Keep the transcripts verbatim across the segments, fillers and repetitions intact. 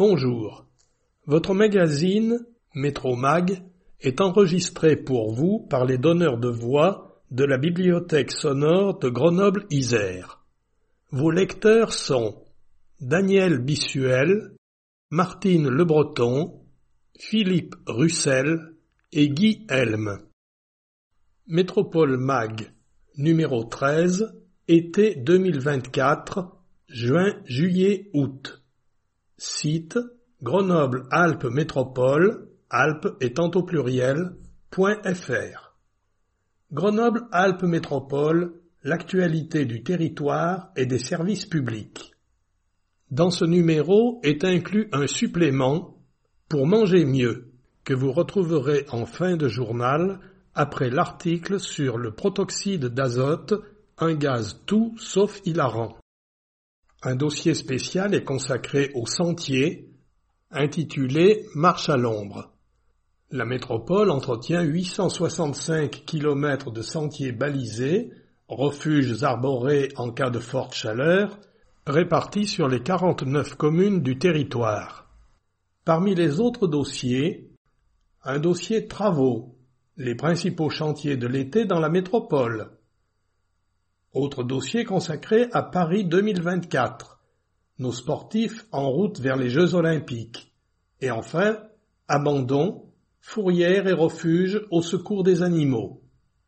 Bonjour. Votre magazine, Métro Mag, est enregistré pour vous par les donneurs de voix de la Bibliothèque sonore de Grenoble-Isère. Vos lecteurs sont Daniel Bissuel, Martine Lebreton, Philippe Russel et Guy Helm. Métropole Mag, numéro treize, été deux mille vingt-quatre, juin, juillet, août. Site Grenoble-Alpes Métropole, Alpes étant au pluriel, .fr. Grenoble-Alpes Métropole, l'actualité du territoire et des services publics. Dans ce numéro est inclus un supplément pour manger mieux que vous retrouverez en fin de journal après l'article sur le protoxyde d'azote, un gaz tout sauf hilarant. Un dossier spécial est consacré aux sentiers, intitulé « Marche à l'ombre ». La métropole entretient huit cent soixante-cinq kilomètres de sentiers balisés, refuges arborés en cas de forte chaleur, répartis sur les quarante-neuf communes du territoire. Parmi les autres dossiers, un dossier travaux, les principaux chantiers de l'été dans la métropole. Autre dossier consacré à Paris deux mille vingt-quatre, nos sportifs en route vers les Jeux Olympiques. Et enfin, abandon, fourrières et refuges au secours des animaux.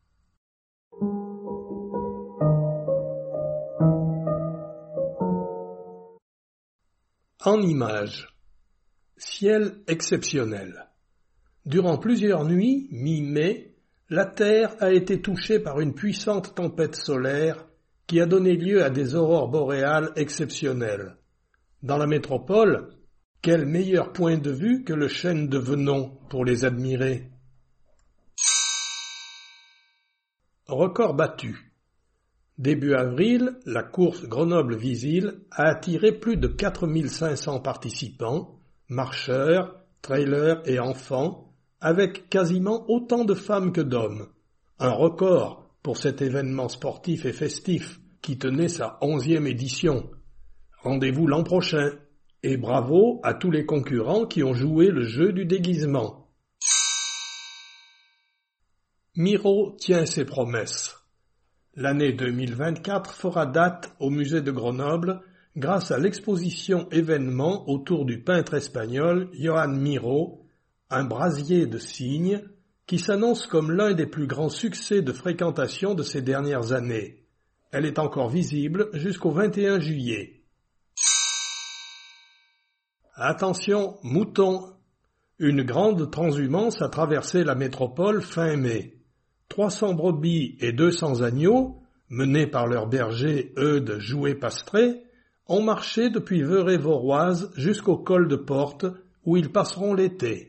En images. Ciel exceptionnel. Durant plusieurs nuits, mi-mai, la Terre a été touchée par une puissante tempête solaire qui a donné lieu à des aurores boréales exceptionnelles. Dans la métropole, quel meilleur point de vue que le chêne de Venon pour les admirer. Record battu. Début avril, la course Grenoble-Visil a attiré plus de quatre mille cinq cents participants, marcheurs, trailers et enfants, avec quasiment autant de femmes que d'hommes. Un record pour cet événement sportif et festif qui tenait sa onzième édition. Rendez-vous l'an prochain et bravo à tous les concurrents qui ont joué le jeu du déguisement. Miro tient ses promesses. L'année deux mille vingt-quatre fera date au musée de Grenoble grâce à l'exposition événement autour du peintre espagnol Joan Miró, un brasier de cygne qui s'annonce comme l'un des plus grands succès de fréquentation de ces dernières années. Elle est encore visible jusqu'au vingt et un juillet. Attention, moutons! Une grande transhumance a traversé la métropole fin mai. trois cents brebis et deux cents agneaux, menés par leur berger Eudes Jouet-Pastré, ont marché depuis Veurey-Voroise jusqu'au col de Porte, où ils passeront l'été.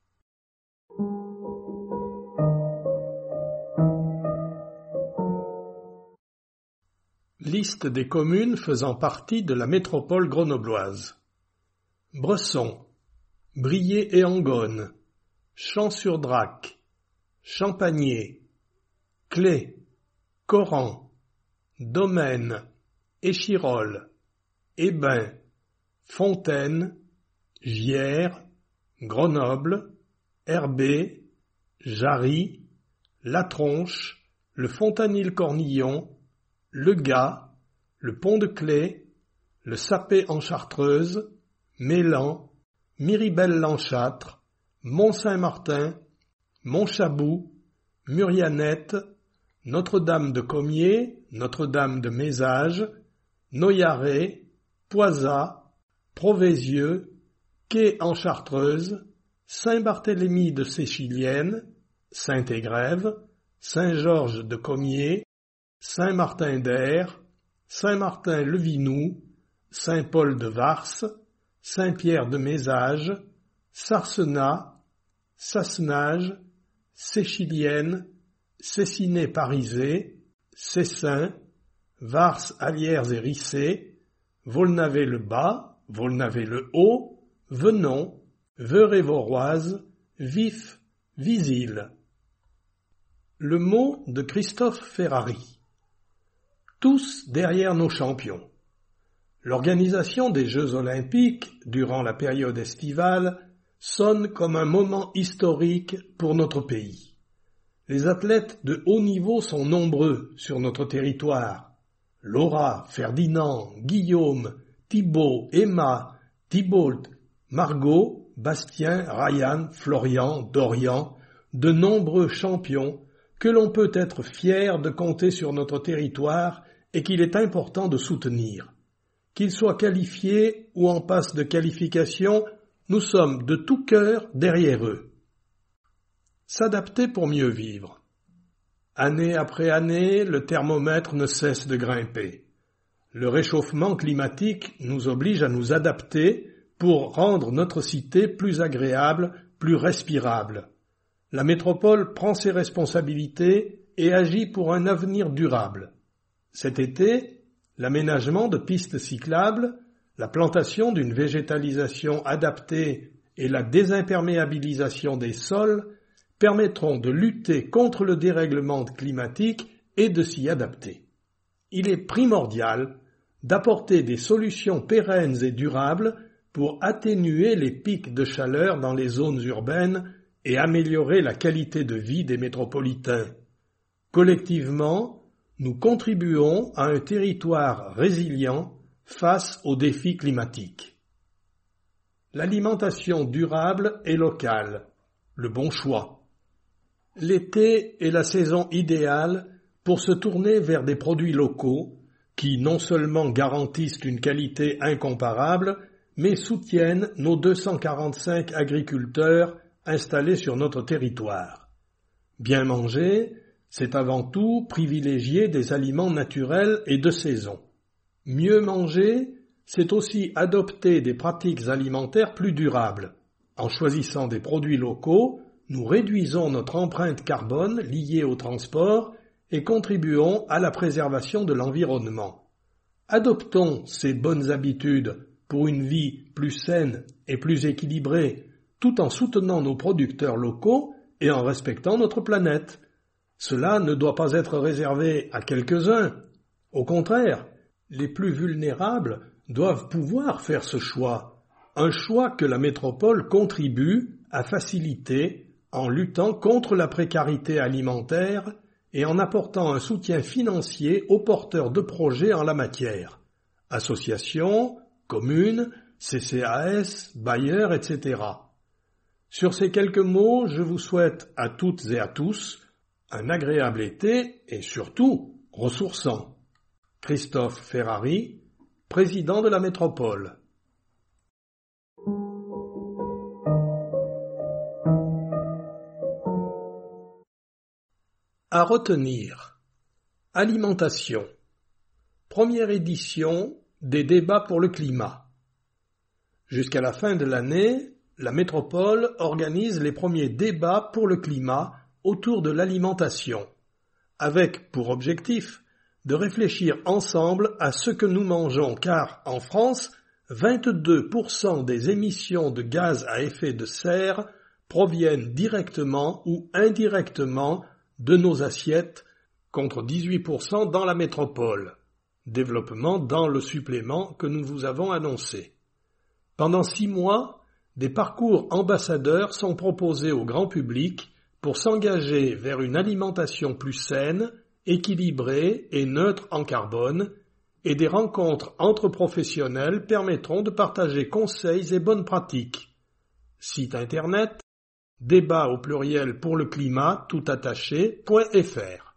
Liste des communes faisant partie de la métropole grenobloise. Bresson, Briey et Angonne, Champs-sur-Drac, Champagné, Clé, Coran, Domaine, Échirolles, Hébin, Fontaine, Gières, Grenoble, Herbé, Jarry, La Tronche, le Fontanil-Cornillon, Le Gap, le Pont de Clé, le Sapé en Chartreuse, Mélan, Miribel-Lanchâtre, Mont-Saint-Martin, Montchabou, Murianette, Notre-Dame de Comiers, Notre-Dame de Mézage, Noyaret, Poisat, Proveysieux, Quai en Chartreuse, Saint-Barthélemy de Séchilienne, Saint-Égrève, Saint-Georges de Comiers, Saint-Martin-d'Aire, Saint-Martin-le-Vinou, Saint-Paul de Vars, Saint-Pierre de Mézage, Sarcenat, Sassenage, Séchilienne, Cessiné-Parisé, Cessin, Vars, Allières et Rissé, Volnavé-le-Bas, Volnavé-le-Haut, Venon, Veurey-Voroise, Vif, Visil. Le mot de Christophe Ferrari. Tous derrière nos champions. L'organisation des Jeux olympiques durant la période estivale sonne comme un moment historique pour notre pays. Les athlètes de haut niveau sont nombreux sur notre territoire. Laura, Ferdinand, Guillaume, Thibaut, Emma, Thibault, Margot, Bastien, Ryan, Florian, Dorian, de nombreux champions que l'on peut être fier de compter sur notre territoire et qu'il est important de soutenir. Qu'ils soient qualifiés ou en passe de qualification, nous sommes de tout cœur derrière eux. S'adapter pour mieux vivre. Année après année, le thermomètre ne cesse de grimper. Le réchauffement climatique nous oblige à nous adapter pour rendre notre cité plus agréable, plus respirable. La métropole prend ses responsabilités et agit pour un avenir durable. Cet été, l'aménagement de pistes cyclables, la plantation d'une végétalisation adaptée et la désimperméabilisation des sols permettront de lutter contre le dérèglement climatique et de s'y adapter. Il est primordial d'apporter des solutions pérennes et durables pour atténuer les pics de chaleur dans les zones urbaines et améliorer la qualité de vie des métropolitains. Collectivement, nous contribuons à un territoire résilient face aux défis climatiques. L'alimentation durable et locale, le bon choix. L'été est la saison idéale pour se tourner vers des produits locaux qui non seulement garantissent une qualité incomparable, mais soutiennent nos deux cent quarante-cinq agriculteurs installés sur notre territoire. Bien manger, c'est avant tout privilégier des aliments naturels et de saison. Mieux manger, c'est aussi adopter des pratiques alimentaires plus durables. En choisissant des produits locaux, nous réduisons notre empreinte carbone liée au transport et contribuons à la préservation de l'environnement. Adoptons ces bonnes habitudes pour une vie plus saine et plus équilibrée, tout en soutenant nos producteurs locaux et en respectant notre planète. Cela ne doit pas être réservé à quelques-uns. Au contraire, les plus vulnérables doivent pouvoir faire ce choix, un choix que la métropole contribue à faciliter en luttant contre la précarité alimentaire et en apportant un soutien financier aux porteurs de projets en la matière. Associations, communes, C C A S, bailleurs, et cetera. Sur ces quelques mots, je vous souhaite à toutes et à tous un agréable été et surtout ressourçant. Christophe Ferrari, président de la métropole. À retenir. Alimentation. Première édition des débats pour le climat. Jusqu'à la fin de l'année, la métropole organise les premiers débats pour le climat autour de l'alimentation, avec pour objectif de réfléchir ensemble à ce que nous mangeons, car en France, vingt-deux pour cent des émissions de gaz à effet de serre proviennent directement ou indirectement de nos assiettes, contre dix-huit pour cent dans la métropole. Développement dans le supplément que nous vous avons annoncé. Pendant six mois, des parcours ambassadeurs sont proposés au grand public pour s'engager vers une alimentation plus saine, équilibrée et neutre en carbone, et des rencontres entre professionnels permettront de partager conseils et bonnes pratiques. Site internet débat au pluriel pour le climat tout attaché point f r.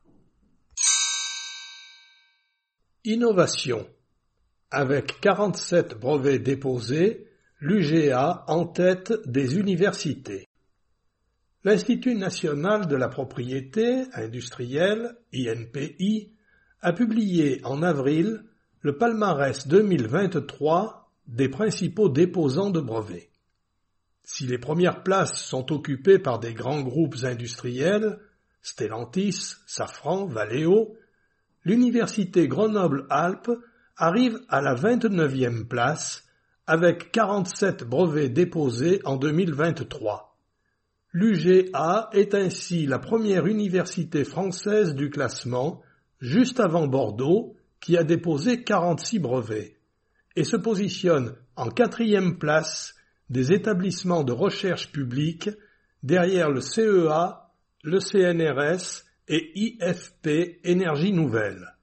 Innovation. Avec quarante-sept brevets déposés, l'U G A en tête des universités. L'Institut national de la propriété industrielle, I N P I, a publié en avril le palmarès deux mille vingt-trois des principaux déposants de brevets. Si les premières places sont occupées par des grands groupes industriels, Stellantis, Safran, Valeo, l'Université Grenoble-Alpes arrive à la vingt-neuvième place avec quarante-sept brevets déposés en deux mille vingt-trois. L'U G A est ainsi la première université française du classement, juste avant Bordeaux, qui a déposé quarante-six brevets. et se positionne en quatrième place des établissements de recherche publics derrière le C E A, le C N R S et I F P Énergie Nouvelle.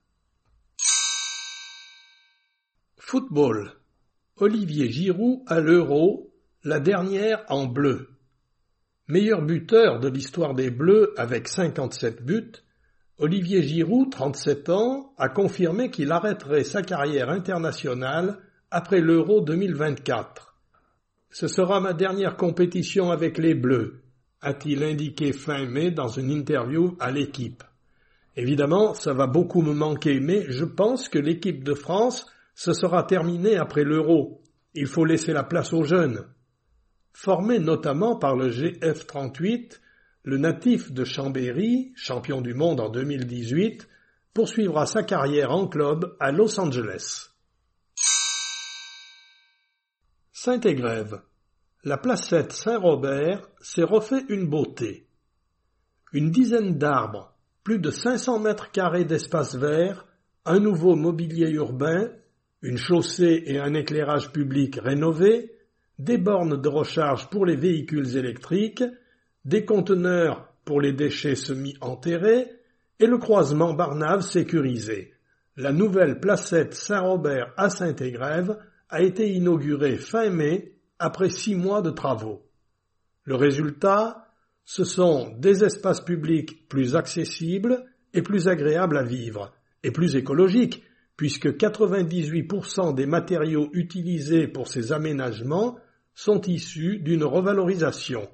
Football. Olivier Giroud à l'Euro, la dernière en bleu. Meilleur buteur de l'histoire des Bleus avec cinquante-sept buts, Olivier Giroud, trente-sept ans, a confirmé qu'il arrêterait sa carrière internationale après l'Euro deux mille vingt-quatre. Ce sera ma dernière compétition avec les Bleus, a-t-il indiqué fin mai dans une interview à l'équipe. Évidemment, ça va beaucoup me manquer, mais je pense que l'équipe de France se sera terminée après l'Euro. Il faut laisser la place aux jeunes. Formé notamment par le G F trente-huit, le natif de Chambéry, champion du monde en deux mille dix-huit, poursuivra sa carrière en club à Los Angeles. Saint-Égrève. La placette Saint-Robert s'est refait une beauté. Une dizaine d'arbres, plus de cinq cents mètres carrés d'espace vert, un nouveau mobilier urbain, une chaussée et un éclairage public rénovés, des bornes de recharge pour les véhicules électriques, des conteneurs pour les déchets semi-enterrés et le croisement Barnave sécurisé. La nouvelle placette Saint-Robert à Saint-Égrève a été inaugurée fin mai après six mois de travaux. Le résultat, ce sont des espaces publics plus accessibles et plus agréables à vivre, et plus écologiques, puisque quatre-vingt-dix-huit pour cent des matériaux utilisés pour ces aménagements sont issus d'une revalorisation.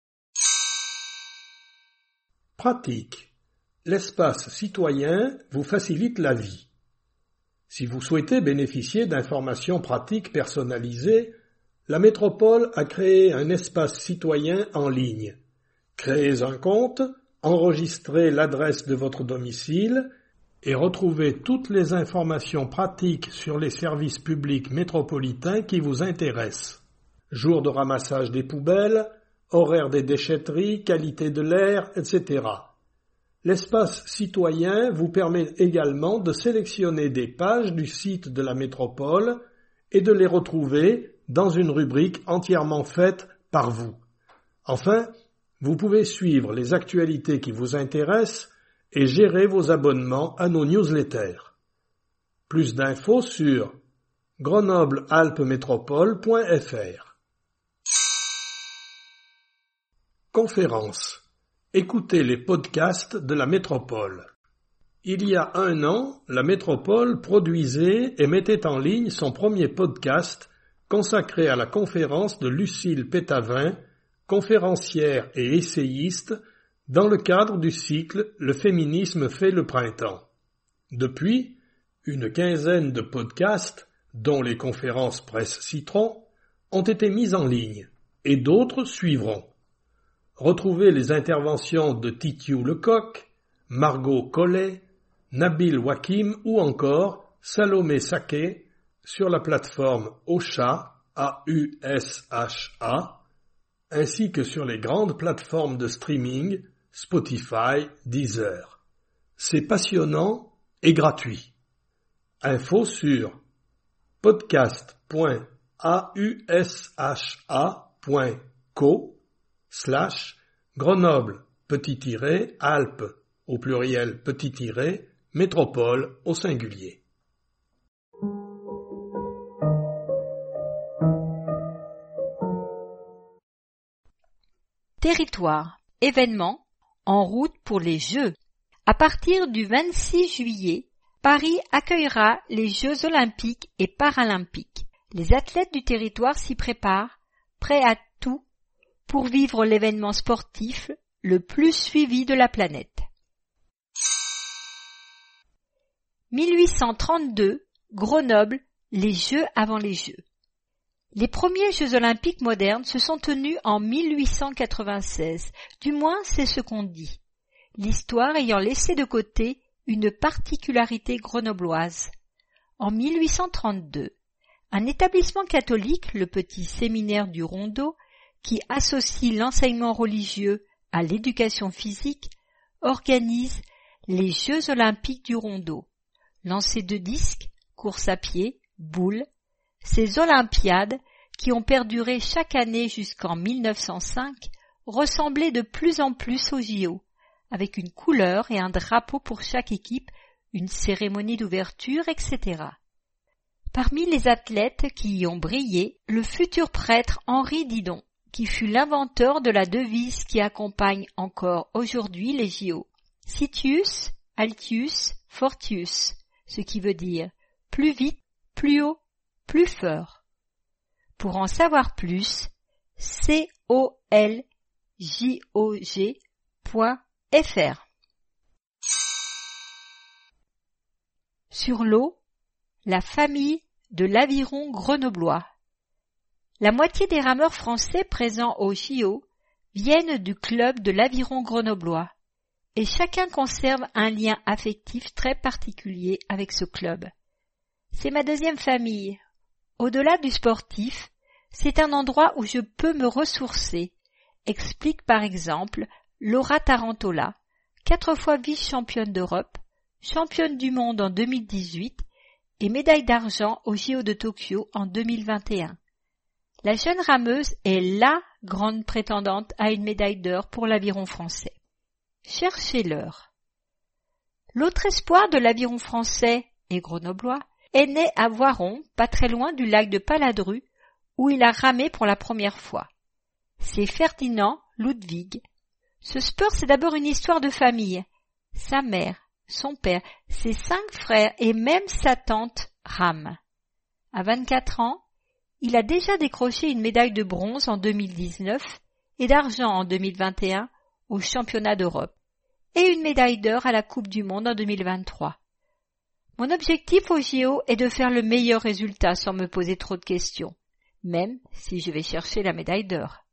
Pratique. L'espace citoyen vous facilite la vie. Si vous souhaitez bénéficier d'informations pratiques personnalisées, la métropole a créé un espace citoyen en ligne. Créez un compte, enregistrez l'adresse de votre domicile et retrouvez toutes les informations pratiques sur les services publics métropolitains qui vous intéressent. Jour de ramassage des poubelles, horaire des déchetteries, qualité de l'air, et cetera. L'espace citoyen vous permet également de sélectionner des pages du site de la métropole et de les retrouver dans une rubrique entièrement faite par vous. Enfin, vous pouvez suivre les actualités qui vous intéressent et gérer vos abonnements à nos newsletters. Plus d'infos sur grenoble alpes métropole point f r. Conférence. Écoutez les podcasts de la métropole. Il y a un an, la métropole produisait et mettait en ligne son premier podcast consacré à la conférence de Lucille Pétavin, conférencière et essayiste, dans le cadre du cycle « Le féminisme fait le printemps ». Depuis, une quinzaine de podcasts, dont les conférences Presse Citron, ont été mis en ligne, et d'autres suivront. Retrouvez les interventions de Titiou Lecoq, Margot Collet, Nabil Wakim ou encore Salomé Saké sur la plateforme Ausha, A U S H A, ainsi que sur les grandes plateformes de streaming, Spotify, Deezer. C'est passionnant et gratuit. Info sur podcast point ausha point co slash Grenoble petit tiret Alpes au pluriel petit tiret métropole au singulier. Territoire. Événement. En route pour les Jeux. À partir du vingt-six juillet, Paris accueillera les Jeux olympiques et paralympiques. Les athlètes du territoire s'y préparent, prêts à tout pour vivre l'événement sportif le plus suivi de la planète. mille huit cent trente-deux, Grenoble, les Jeux avant les Jeux. Les premiers Jeux olympiques modernes se sont tenus en mille huit cent quatre-vingt-seize, du moins c'est ce qu'on dit, l'histoire ayant laissé de côté une particularité grenobloise. En mille huit cent trente-deux, un établissement catholique, le petit séminaire du Rondeau, qui associe l'enseignement religieux à l'éducation physique, organise les Jeux olympiques du Rondeau. Lancer de disques, course à pied, boules, ces Olympiades, qui ont perduré chaque année jusqu'en mille neuf cent cinq, ressemblaient de plus en plus aux J O, avec une couleur et un drapeau pour chaque équipe, une cérémonie d'ouverture, et cetera. Parmi les athlètes qui y ont brillé, le futur prêtre Henri Didon, qui fut l'inventeur de la devise qui accompagne encore aujourd'hui les J O. Citius, Altius, Fortius, ce qui veut dire plus vite, plus haut, plus fort. Pour en savoir plus, C O L J O G point F R. Sur l'eau, la famille de l'aviron grenoblois. La moitié des rameurs français présents au J O viennent du club de l'aviron grenoblois, et chacun conserve un lien affectif très particulier avec ce club. C'est ma deuxième famille. Au-delà du sportif, c'est un endroit où je peux me ressourcer, explique par exemple Laura Tarantola, quatre fois vice-championne d'Europe, championne du monde en deux mille dix-huit et médaille d'argent aux J O de Tokyo en deux mille vingt et un. La jeune rameuse est LA grande prétendante à une médaille d'or pour l'aviron français. Cherchez-leur. L'autre espoir de l'aviron français et grenoblois est né à Voiron, pas très loin du lac de Paladru, où il a ramé pour la première fois. C'est Ferdinand Ludwig. Ce sport, c'est d'abord une histoire de famille. Sa mère, son père, ses cinq frères et même sa tante rament. À vingt-quatre ans, il a déjà décroché une médaille de bronze en deux mille dix-neuf et d'argent en deux mille vingt et un au championnat d'Europe et une médaille d'or à la Coupe du Monde en deux mille vingt-trois. Mon objectif au J O est de faire le meilleur résultat sans me poser trop de questions, même si je vais chercher la médaille d'or.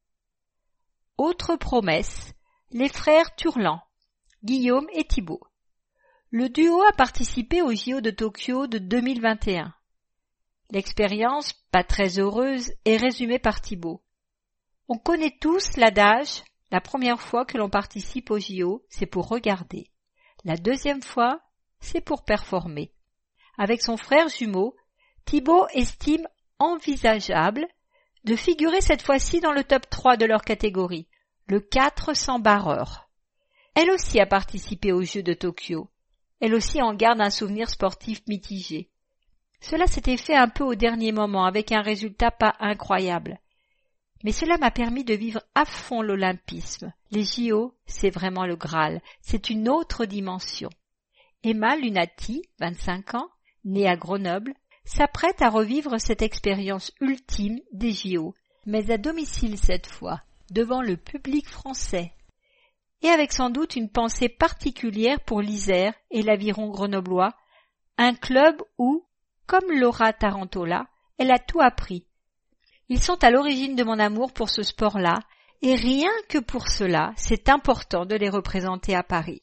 Autre promesse, les frères Turlan, Guillaume et Thibaut. Le duo a participé au J O de Tokyo de deux mille vingt et un. L'expérience, pas très heureuse, est résumée par Thibaut. On connaît tous l'adage, la première fois que l'on participe au J O, c'est pour regarder. La deuxième fois, c'est pour performer. Avec son frère jumeau, Thibaut estime envisageable de figurer cette fois-ci dans le top trois de leur catégorie, le quatre cents barreur. Elle aussi a participé aux Jeux de Tokyo. Elle aussi en garde un souvenir sportif mitigé. Cela s'était fait un peu au dernier moment, avec un résultat pas incroyable. Mais cela m'a permis de vivre à fond l'olympisme. Les J O, c'est vraiment le Graal, c'est une autre dimension. Emma Lunati, vingt-cinq ans, née à Grenoble, s'apprête à revivre cette expérience ultime des J O, mais à domicile cette fois, devant le public français. Et avec sans doute une pensée particulière pour l'Isère et l'aviron grenoblois, un club où, comme Laura Tarantola, elle a tout appris. Ils sont à l'origine de mon amour pour ce sport-là, et rien que pour cela, c'est important de les représenter à Paris.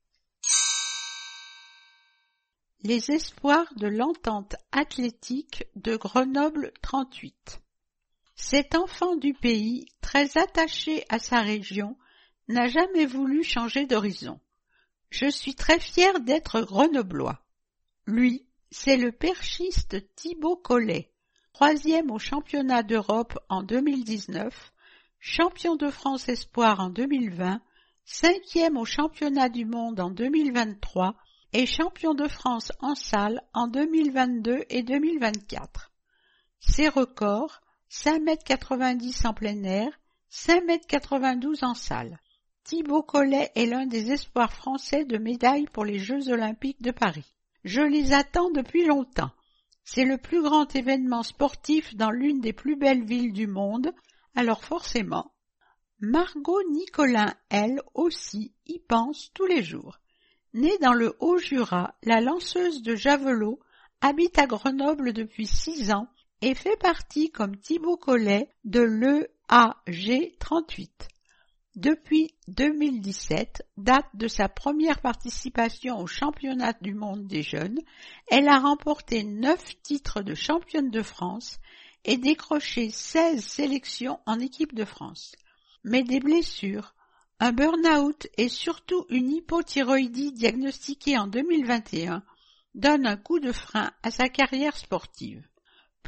Les espoirs de l'entente athlétique de Grenoble trente-huit. Cet enfant du pays, très attaché à sa région, n'a jamais voulu changer d'horizon. Je suis très fier d'être grenoblois. Lui, c'est le perchiste Thibaut Collet, troisième au championnat d'Europe en deux mille dix-neuf, champion de France espoir en deux mille vingt, cinquième au championnat du monde en deux mille vingt-trois et champion de France en salle en deux mille vingt-deux et deux mille vingt-quatre. Ses records, cinq mètres quatre-vingt-dix en plein air, cinq mètres quatre-vingt-douze en salle. Thibaut Collet est l'un des espoirs français de médailles pour les Jeux olympiques de Paris. Je les attends depuis longtemps. C'est le plus grand événement sportif dans l'une des plus belles villes du monde, alors forcément, Margot Nicolin, elle aussi, y pense tous les jours. Née dans le Haut-Jura, la lanceuse de javelot habite à Grenoble depuis six ans et fait partie, comme Thibaut Collet, de l'E A G trente-huit. Depuis deux mille dix-sept, date de sa première participation au championnat du monde des jeunes, elle a remporté neuf titres de championne de France et décroché seize sélections en équipe de France. Mais des blessures, un burn-out et surtout une hypothyroïdie diagnostiquée en deux mille vingt et un donnent un coup de frein à sa carrière sportive.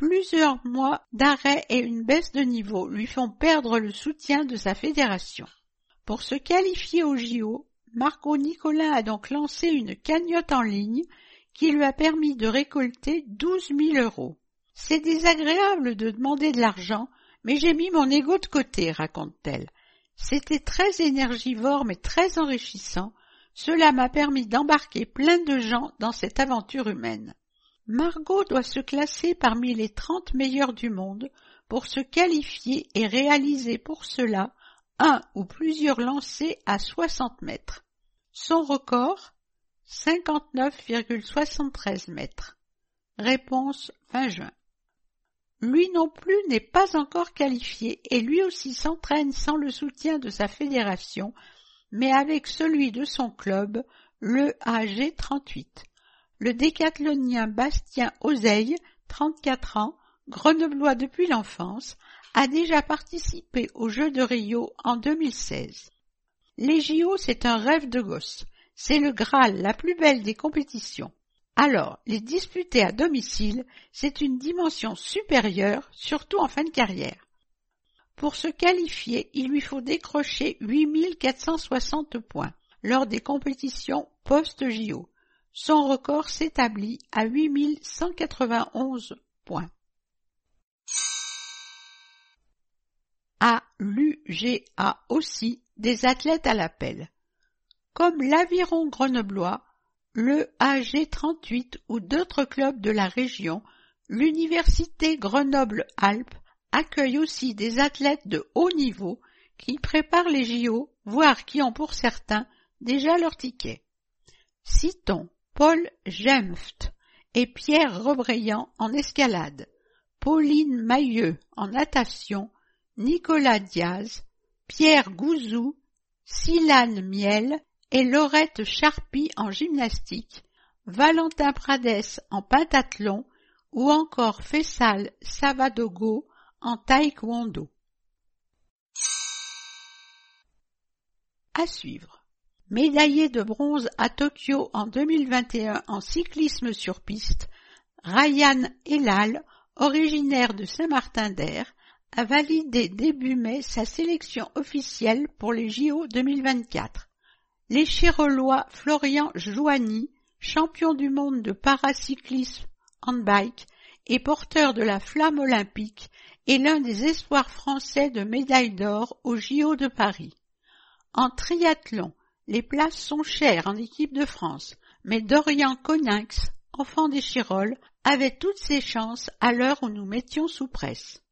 Plusieurs mois d'arrêt et une baisse de niveau lui font perdre le soutien de sa fédération. Pour se qualifier au J O, Margot Nicolin a donc lancé une cagnotte en ligne qui lui a permis de récolter douze mille euros. C'est désagréable de demander de l'argent, mais j'ai mis mon ego de côté, raconte-t-elle. C'était très énergivore mais très enrichissant. Cela m'a permis d'embarquer plein de gens dans cette aventure humaine. Margot doit se classer parmi les trente meilleurs du monde pour se qualifier et réaliser pour cela un ou plusieurs lancers à soixante mètres. Son record, cinquante-neuf virgule soixante-treize mètres. Réponse fin juin. Lui non plus n'est pas encore qualifié et lui aussi s'entraîne sans le soutien de sa fédération, mais avec celui de son club, le A G trente-huit. Le décathlonien Bastien Ozeille, trente-quatre ans, grenoblois depuis l'enfance, a déjà participé aux Jeux de Rio en deux mille seize. Les J O, c'est un rêve de gosse. C'est le Graal, la plus belle des compétitions. Alors, les disputer à domicile, c'est une dimension supérieure, surtout en fin de carrière. Pour se qualifier, il lui faut décrocher huit mille quatre cent soixante points lors des compétitions post-J O. Son record s'établit à huit mille cent quatre-vingt-onze points. À l'U G A aussi, des athlètes à l'appel. Comme l'Aviron grenoblois, le A G trente-huit ou d'autres clubs de la région, l'Université Grenoble-Alpes accueille aussi des athlètes de haut niveau qui préparent les J O, voire qui ont pour certains déjà leur ticket. Citons Paul Gemft et Pierre Rebriand en escalade, Pauline Mailleux en natation, Nicolas Diaz, Pierre Gouzou, Silane Miel et Laurette Charpie en gymnastique, Valentin Prades en pentathlon ou encore Faisal Savadogo en taekwondo. À suivre. Médaillé de bronze à Tokyo en deux mille vingt et un en cyclisme sur piste, Ryan Elal, originaire de Saint-Martin-d'Air, a validé début mai sa sélection officielle pour les J O deux mille vingt-quatre. Les Chirolois Florian Joanny, champion du monde de paracyclisme handbike et porteur de la flamme olympique, est l'un des espoirs français de médaille d'or aux J O de Paris. En triathlon, les places sont chères en équipe de France, mais Dorian Coninx, enfant des Chiroles, avait toutes ses chances à l'heure où nous mettions sous presse.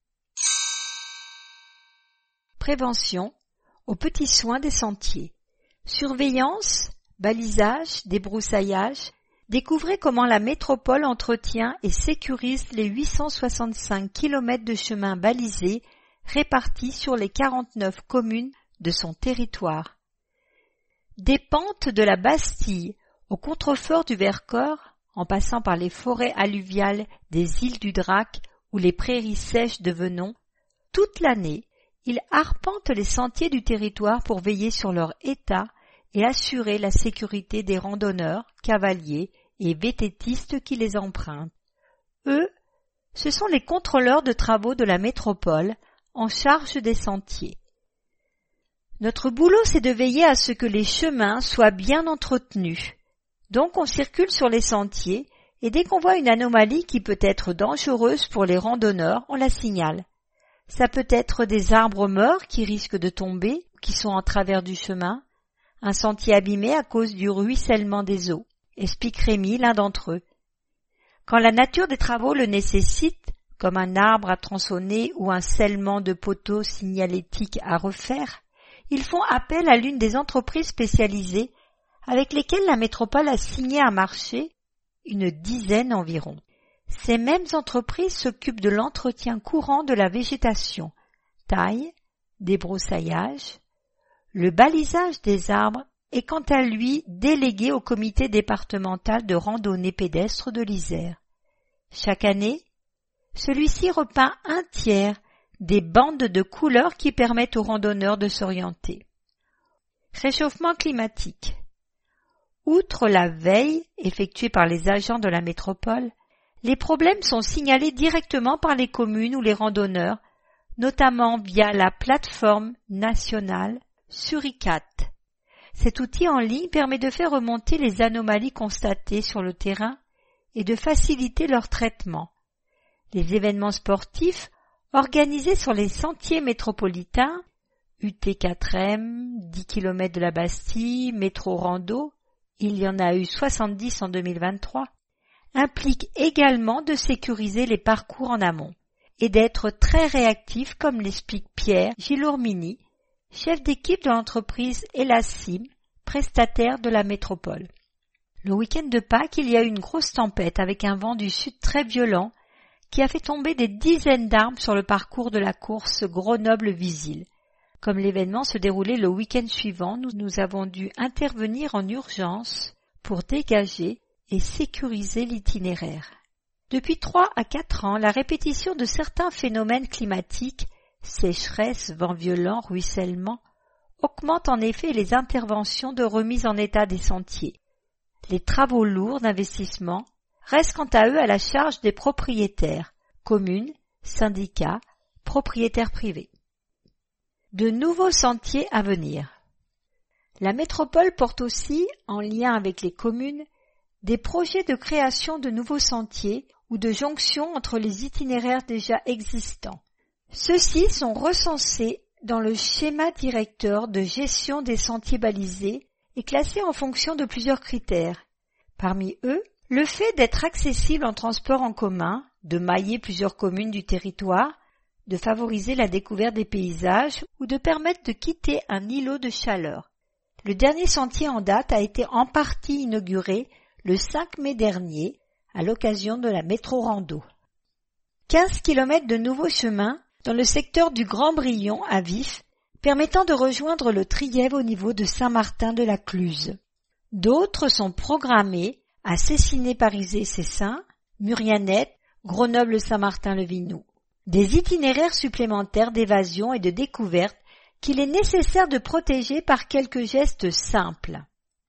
Prévention aux petits soins des sentiers. Surveillance, balisage, débroussaillage. Découvrez comment la métropole entretient et sécurise les huit cent soixante-cinq kilomètres de chemins balisés répartis sur les quarante-neuf communes de son territoire. Des pentes de la Bastille au contrefort du Vercors, en passant par les forêts alluviales des îles du Drac ou les prairies sèches de Venon, toute l'année, ils arpentent les sentiers du territoire pour veiller sur leur état et assurer la sécurité des randonneurs, cavaliers et vététistes qui les empruntent. Eux, ce sont les contrôleurs de travaux de la métropole en charge des sentiers. Notre boulot, c'est de veiller à ce que les chemins soient bien entretenus. Donc on circule sur les sentiers et dès qu'on voit une anomalie qui peut être dangereuse pour les randonneurs, on la signale. Ça peut être des arbres morts qui risquent de tomber, qui sont en travers du chemin, un sentier abîmé à cause du ruissellement des eaux, explique Rémi, l'un d'entre eux. Quand la nature des travaux le nécessite, comme un arbre à tronçonner ou un scellement de poteaux signalétiques à refaire, ils font appel à l'une des entreprises spécialisées avec lesquelles la métropole a signé un marché, une dizaine environ. Ces mêmes entreprises s'occupent de l'entretien courant de la végétation, taille, débroussaillage. Le balisage des arbres est quant à lui délégué au comité départemental de randonnée pédestre de l'Isère. Chaque année, celui-ci repeint un tiers des bandes de couleurs qui permettent aux randonneurs de s'orienter. Réchauffement climatique. Outre la veille effectuée par les agents de la métropole, les problèmes sont signalés directement par les communes ou les randonneurs, notamment via la plateforme nationale Suricat. Cet outil en ligne permet de faire remonter les anomalies constatées sur le terrain et de faciliter leur traitement. Les événements sportifs organisés sur les sentiers métropolitains, U T quatre M, dix kilomètres de la Bastille, métro rando, il y en a eu soixante-dix en deux mille vingt-trois, impliquent également de sécuriser les parcours en amont et d'être très réactifs, comme l'explique Pierre Gilourmini, chef d'équipe de l'entreprise Elassim, prestataire de la métropole. Le week-end de Pâques, il y a eu une grosse tempête avec un vent du sud très violent qui a fait tomber des dizaines d'arbres sur le parcours de la course Grenoble-Visil. Comme l'événement se déroulait le week-end suivant, nous, nous avons dû intervenir en urgence pour dégager et sécuriser l'itinéraire. Depuis trois à quatre ans, la répétition de certains phénomènes climatiques, sécheresse, vent violent, ruissellement, augmente en effet les interventions de remise en état des sentiers. Les travaux lourds d'investissement restent quant à eux à la charge des propriétaires, communes, syndicats, propriétaires privés. De nouveaux sentiers à venir. La métropole porte aussi, en lien avec les communes, des projets de création de nouveaux sentiers ou de jonction entre les itinéraires déjà existants. Ceux-ci sont recensés dans le schéma directeur de gestion des sentiers balisés et classés en fonction de plusieurs critères. Parmi eux, le fait d'être accessible en transport en commun, de mailler plusieurs communes du territoire, de favoriser la découverte des paysages ou de permettre de quitter un îlot de chaleur. Le dernier sentier en date a été en partie inauguré le cinq mai dernier à l'occasion de la métro rando. quinze kilomètres de nouveaux chemins dans le secteur du Grand Brillon à Vif, permettant de rejoindre le Trièves au niveau de Saint-Martin-de-la-Cluse. D'autres sont programmés à Cessiné-Parisé-Cessin, Murianette, Grenoble-Saint-Martin-le-Vinou. Des itinéraires supplémentaires d'évasion et de découverte qu'il est nécessaire de protéger par quelques gestes simples.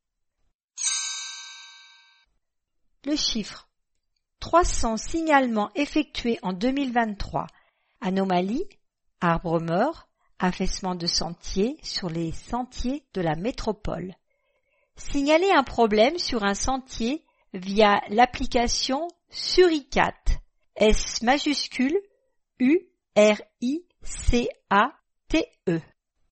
Le chiffre. trois cents signalements effectués en deux mille vingt-trois. Anomalies, arbres morts, affaissement de sentiers sur les sentiers de la métropole. Signaler un problème sur un sentier via l'application Suricat, S majuscule, U R I C A T E.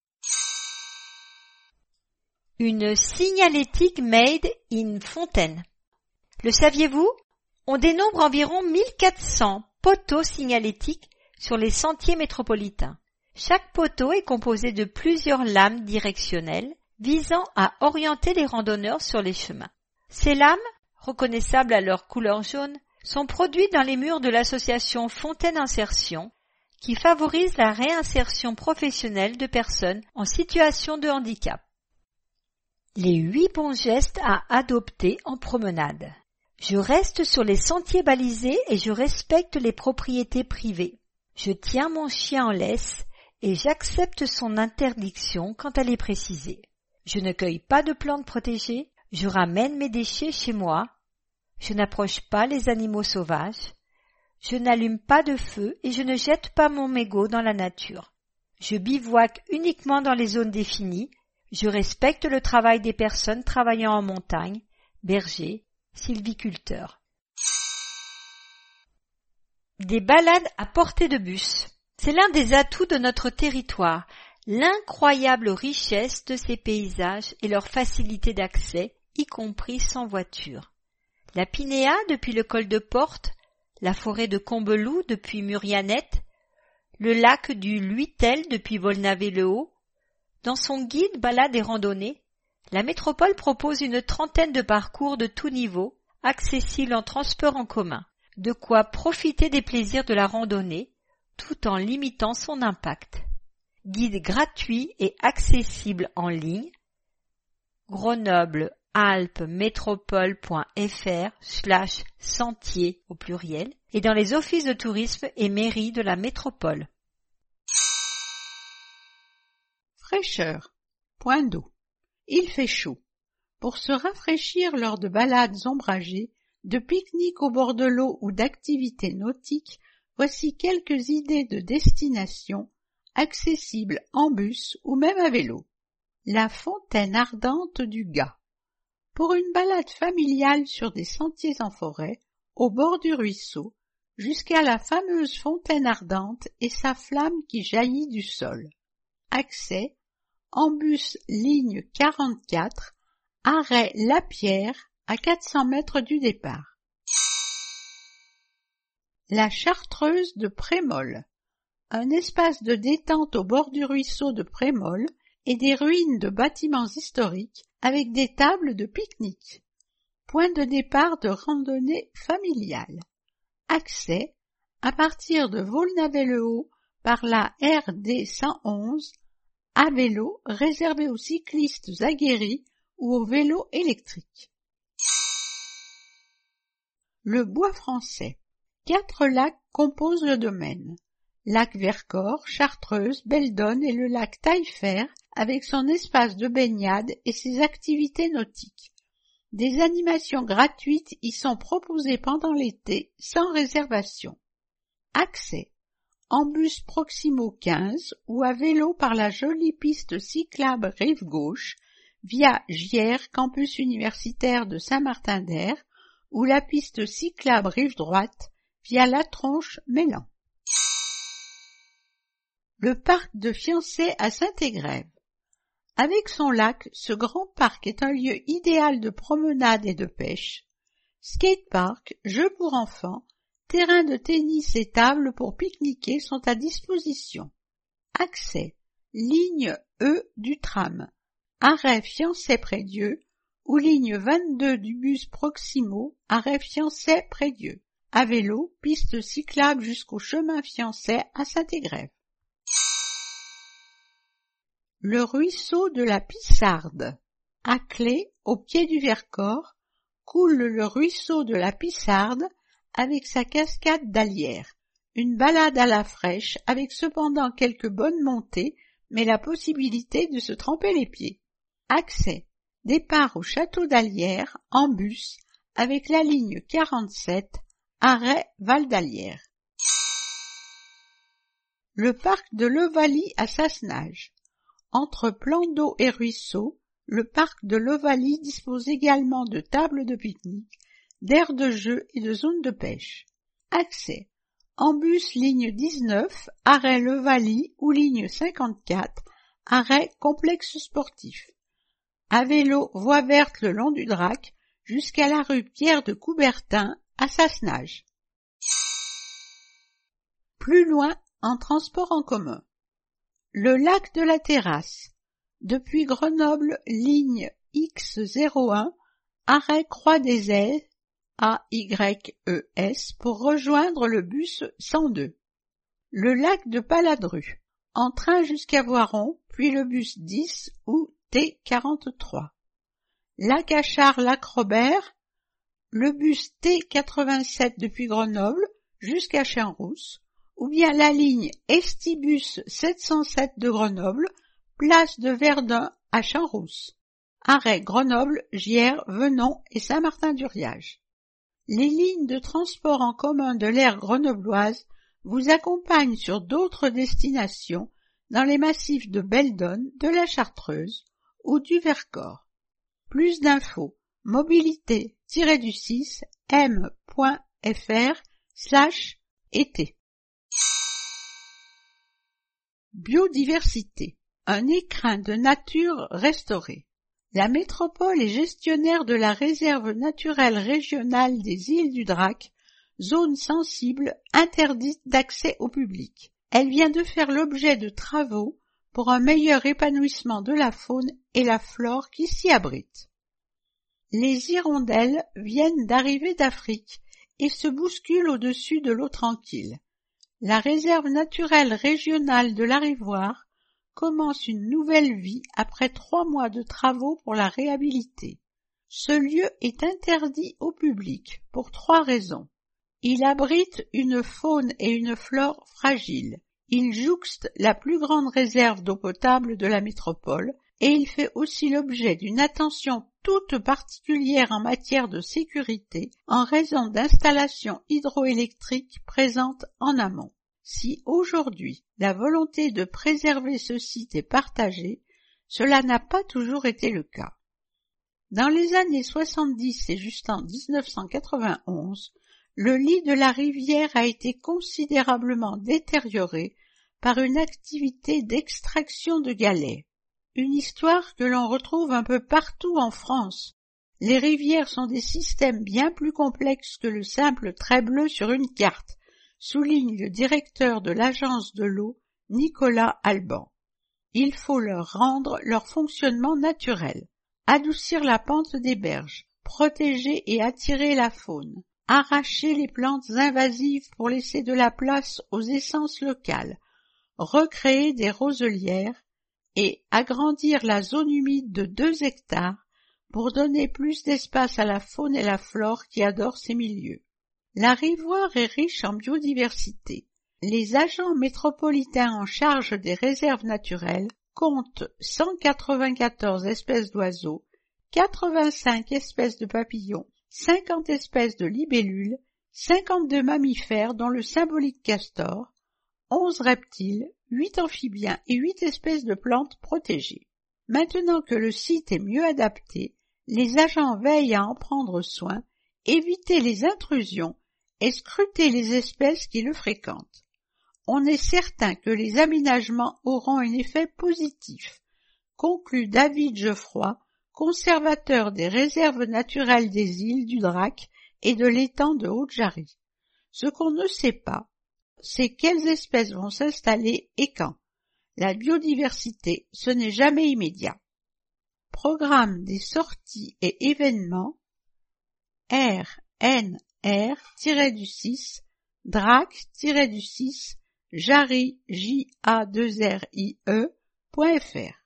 Une signalétique made in Fontaine. Le saviez-vous? On dénombre environ mille quatre cents poteaux signalétiques sur les sentiers métropolitains. Chaque poteau est composé de plusieurs lames directionnelles visant à orienter les randonneurs sur les chemins. Ces lames, reconnaissables à leur couleur jaune, sont produites dans les murs de l'association Fontaine Insertion, qui favorise la réinsertion professionnelle de personnes en situation de handicap. Les huit bons gestes à adopter en promenade. Je reste sur les sentiers balisés et je respecte les propriétés privées. Je tiens mon chien en laisse et j'accepte son interdiction quand elle est précisée. Je ne cueille pas de plantes protégées, je ramène mes déchets chez moi. Je n'approche pas les animaux sauvages. Je n'allume pas de feu et je ne jette pas mon mégot dans la nature. Je bivouaque uniquement dans les zones définies. Je respecte le travail des personnes travaillant en montagne, bergers, sylviculteurs. Des balades à portée de bus. C'est l'un des atouts de notre territoire, l'incroyable richesse de ces paysages et leur facilité d'accès, y compris sans voiture. La Pinéa depuis le col de Porte, la forêt de Combelou depuis Murianette, le lac du Luitel depuis Volnavé-le-Haut. Dans son guide balade et randonnée, la métropole propose une trentaine de parcours de tout niveau, accessibles en transport en commun, de quoi profiter des plaisirs de la randonnée, tout en limitant son impact. Guide gratuit et accessible en ligne, Grenoble Alpes métropole.fr slash sentier au pluriel et dans les offices de tourisme et mairies de la métropole. Fraîcheur. Point d'eau. Il fait chaud. Pour se rafraîchir lors de balades ombragées, De pique-nique au bord de l'eau ou d'activités nautiques, voici quelques idées de destinations accessibles en bus ou même à vélo. La fontaine ardente du Gard. Pour une balade familiale sur des sentiers en forêt, au bord du ruisseau, jusqu'à la fameuse fontaine ardente et sa flamme qui jaillit du sol. Accès, en bus ligne quarante-quatre, arrêt La Pierre, à quatre cents mètres du départ. La Chartreuse de Prémol. Un espace de détente au bord du ruisseau de Prémol et des ruines de bâtiments historiques avec des tables de pique-nique. Point de départ de randonnée familiale. Accès à partir de Volnavelle-le-Haut par la R D cent onze, à vélo réservé aux cyclistes aguerris ou aux vélos électriques. Le bois français. Quatre lacs composent le domaine. Lac Vercors, Chartreuse, Beldonne et le lac Taillefer avec son espace de baignade et ses activités nautiques. Des animations gratuites y sont proposées pendant l'été sans réservation. Accès en bus Proximo quinze ou à vélo par la jolie piste cyclable rive gauche via Gières, campus universitaire de Saint-Martin-d'Hères ou la piste cyclable rive droite via La Tronche-Mélan. Le parc de fiancés à Saint-Égrève. Avec son lac, ce grand parc est un lieu idéal de promenade et de pêche. Skatepark, jeux pour enfants, terrain de tennis et tables pour pique-niquer sont à disposition. Accès, ligne E du tram, arrêt Fiancé-Près-Dieu ou ligne vingt-deux du bus Proximo, arrêt Fiancé-Près-Dieu. À vélo, piste cyclable jusqu'au chemin Fiancé à Saint-Égrève. Le ruisseau de la Pissarde. À Clé, au pied du Vercors, coule le ruisseau de la Pissarde avec sa cascade d'Alière. Une balade à la fraîche avec cependant quelques bonnes montées, mais la possibilité de se tremper les pieds. Accès. Départ au château d'Alière en bus avec la ligne quarante-sept, arrêt Val d'Alière. Le parc de l'Ovalie à Sassenage. Entre plan d'eau et ruisseau, le parc de l'Ovalie dispose également de tables de pique-nique, d'aires de jeu et de zones de pêche. Accès. En bus ligne dix-neuf, arrêt l'Ovalie ou ligne cinquante-quatre, arrêt complexe sportif. À vélo, voie verte le long du Drac, jusqu'à la rue Pierre de Coubertin, à Sassenage. Plus loin, en transport en commun. Le lac de la Terrasse. Depuis Grenoble, ligne X zéro un, arrêt Croix des Ailes, A Y E S, pour rejoindre le bus cent deux. Le lac de Paladru. En train jusqu'à Voiron, puis le bus dix ou T quarante-trois. Lac Achard, lac Robert, le bus T quatre-vingt-sept depuis Grenoble jusqu'à Chien-Rousse, ou bien la ligne Estibus sept cent sept de Grenoble, place de Verdun à Chien-Rousse. Arrêt Grenoble, Gières, Venon et Saint-Martin-d'Uriage. Les lignes de transport en commun de l'aire grenobloise vous accompagnent sur d'autres destinations dans les massifs de Beldonne, de la Chartreuse ou du Vercors. Plus d'infos, mobilité-du-six m.fr slash été. Biodiversité, un écrin de nature restauré. La métropole est gestionnaire de la réserve naturelle régionale des îles du Drac, zone sensible interdite d'accès au public. Elle vient de faire l'objet de travaux pour un meilleur épanouissement de la faune et la flore qui s'y abritent. Les hirondelles viennent d'arriver d'Afrique et se bousculent au-dessus de l'eau tranquille. La réserve naturelle régionale de l'Arivoire commence une nouvelle vie après trois mois de travaux pour la réhabiliter. Ce lieu est interdit au public pour trois raisons. Il abrite une faune et une flore fragiles. Il jouxte la plus grande réserve d'eau potable de la métropole et il fait aussi l'objet d'une attention toute particulière en matière de sécurité en raison d'installations hydroélectriques présentes en amont. Si aujourd'hui la volonté de préserver ce site est partagée, cela n'a pas toujours été le cas. Dans les années soixante-dix et jusqu'en dix-neuf cent quatre-vingt-onze, le lit de la rivière a été considérablement détérioré par une activité d'extraction de galets. Une histoire que l'on retrouve un peu partout en France. Les rivières sont des systèmes bien plus complexes que le simple trait bleu sur une carte, souligne le directeur de l'agence de l'eau, Nicolas Alban. Il faut leur rendre leur fonctionnement naturel. Adoucir la pente des berges, protéger et attirer la faune, arracher les plantes invasives pour laisser de la place aux essences locales, recréer des roselières et agrandir la zone humide de deux hectares pour donner plus d'espace à la faune et la flore qui adorent ces milieux. La Rivoire est riche en biodiversité. Les agents métropolitains en charge des réserves naturelles compte cent quatre-vingt-quatorze espèces d'oiseaux, quatre-vingt-cinq espèces de papillons, cinquante espèces de libellules, cinquante-deux mammifères dont le symbolique castor, onze reptiles, huit amphibiens et huit espèces de plantes protégées. Maintenant que le site est mieux adapté, les agents veillent à en prendre soin, éviter les intrusions et scruter les espèces qui le fréquentent. On est certain que les aménagements auront un effet positif, conclut David Geoffroy, conservateur des réserves naturelles des îles du Drac et de l'étang de Haute-Jarry. Ce qu'on ne sait pas, c'est quelles espèces vont s'installer et quand. La biodiversité, ce n'est jamais immédiat. Programme des sorties et événements R N R du six Drac du six Jarry J A deux R I E point F R.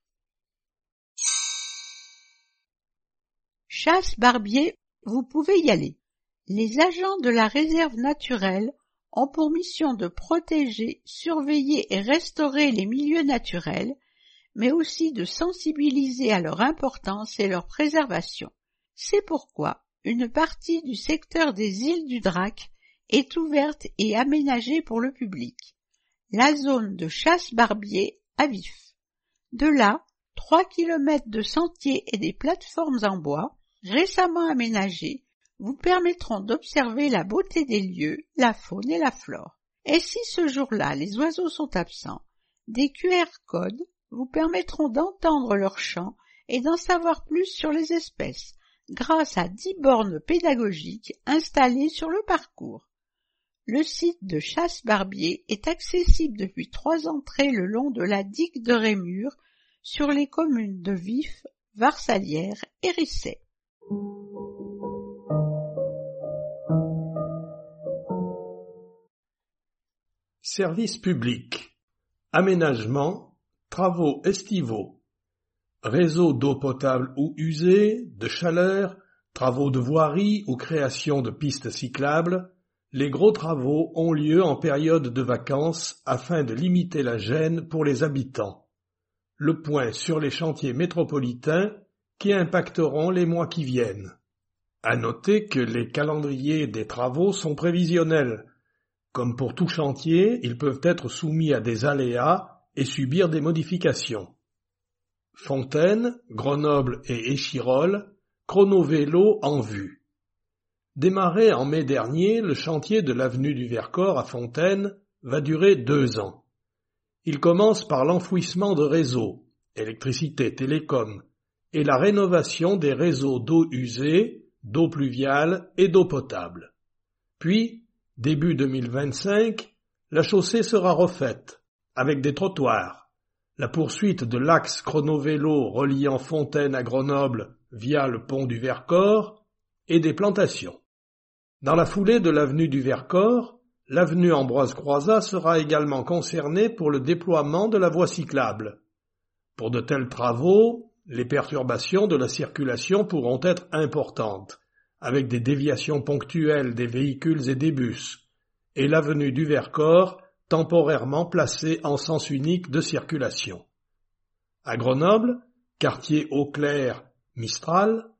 Chasse-barbier, vous pouvez y aller. Les agents de la réserve naturelle ont pour mission de protéger, surveiller et restaurer les milieux naturels, mais aussi de sensibiliser à leur importance et leur préservation. C'est pourquoi une partie du secteur des îles du Drac est ouverte et aménagée pour le public. La zone de chasse-barbier à vif. De là, trois kilomètres de sentiers et des plateformes en bois, récemment aménagées, vous permettront d'observer la beauté des lieux, la faune et la flore. Et si ce jour-là les oiseaux sont absents, des Q R codes vous permettront d'entendre leur chant et d'en savoir plus sur les espèces, grâce à dix bornes pédagogiques installées sur le parcours. Le site de Chasse-Barbier est accessible depuis trois entrées le long de la digue de Rémur sur les communes de Vif, Varsalières et Risset. Services publics, aménagement, travaux estivaux, réseau d'eau potable ou usée, de chaleur, travaux de voirie ou création de pistes cyclables, les gros travaux ont lieu en période de vacances afin de limiter la gêne pour les habitants. Le point sur les chantiers métropolitains qui impacteront les mois qui viennent. À noter que les calendriers des travaux sont prévisionnels. Comme pour tout chantier, ils peuvent être soumis à des aléas et subir des modifications. Fontaine, Grenoble et Échirolles, chrono-vélo en vue. Démarré en mai dernier, le chantier de l'avenue du Vercors à Fontaine va durer deux ans. Il commence par l'enfouissement de réseaux, électricité, télécom, et la rénovation des réseaux d'eau usée, d'eau pluviale et d'eau potable. Puis, début deux mille vingt-cinq, la chaussée sera refaite, avec des trottoirs, la poursuite de l'axe chrono-vélo reliant Fontaine à Grenoble via le pont du Vercors et des plantations. Dans la foulée de l'avenue du Vercors, l'avenue Ambroise-Croizat sera également concernée pour le déploiement de la voie cyclable. Pour de tels travaux, les perturbations de la circulation pourront être importantes, avec des déviations ponctuelles des véhicules et des bus, et l'avenue du Vercors temporairement placée en sens unique de circulation. À Grenoble, quartier Eau-Claire, Mistral,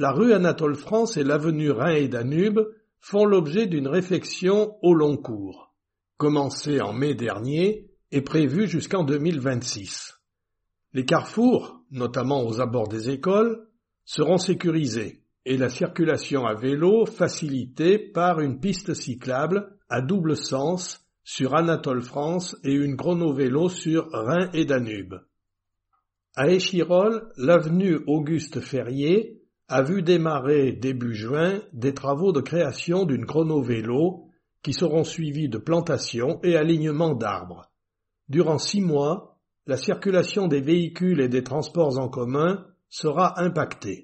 la rue Anatole-France et l'avenue Rhin et Danube font l'objet d'une réfection au long cours, commencée en mai dernier et prévue jusqu'en deux mille vingt-six. Les carrefours, notamment aux abords des écoles, seront sécurisés et la circulation à vélo facilitée par une piste cyclable à double sens sur Anatole-France et une chrono-vélo sur Rhin et Danube. À Échirolles, l'avenue Auguste-Ferrier a vu démarrer début juin des travaux de création d'une chrono-vélo qui seront suivis de plantations et alignements d'arbres. Durant six mois, la circulation des véhicules et des transports en commun sera impactée.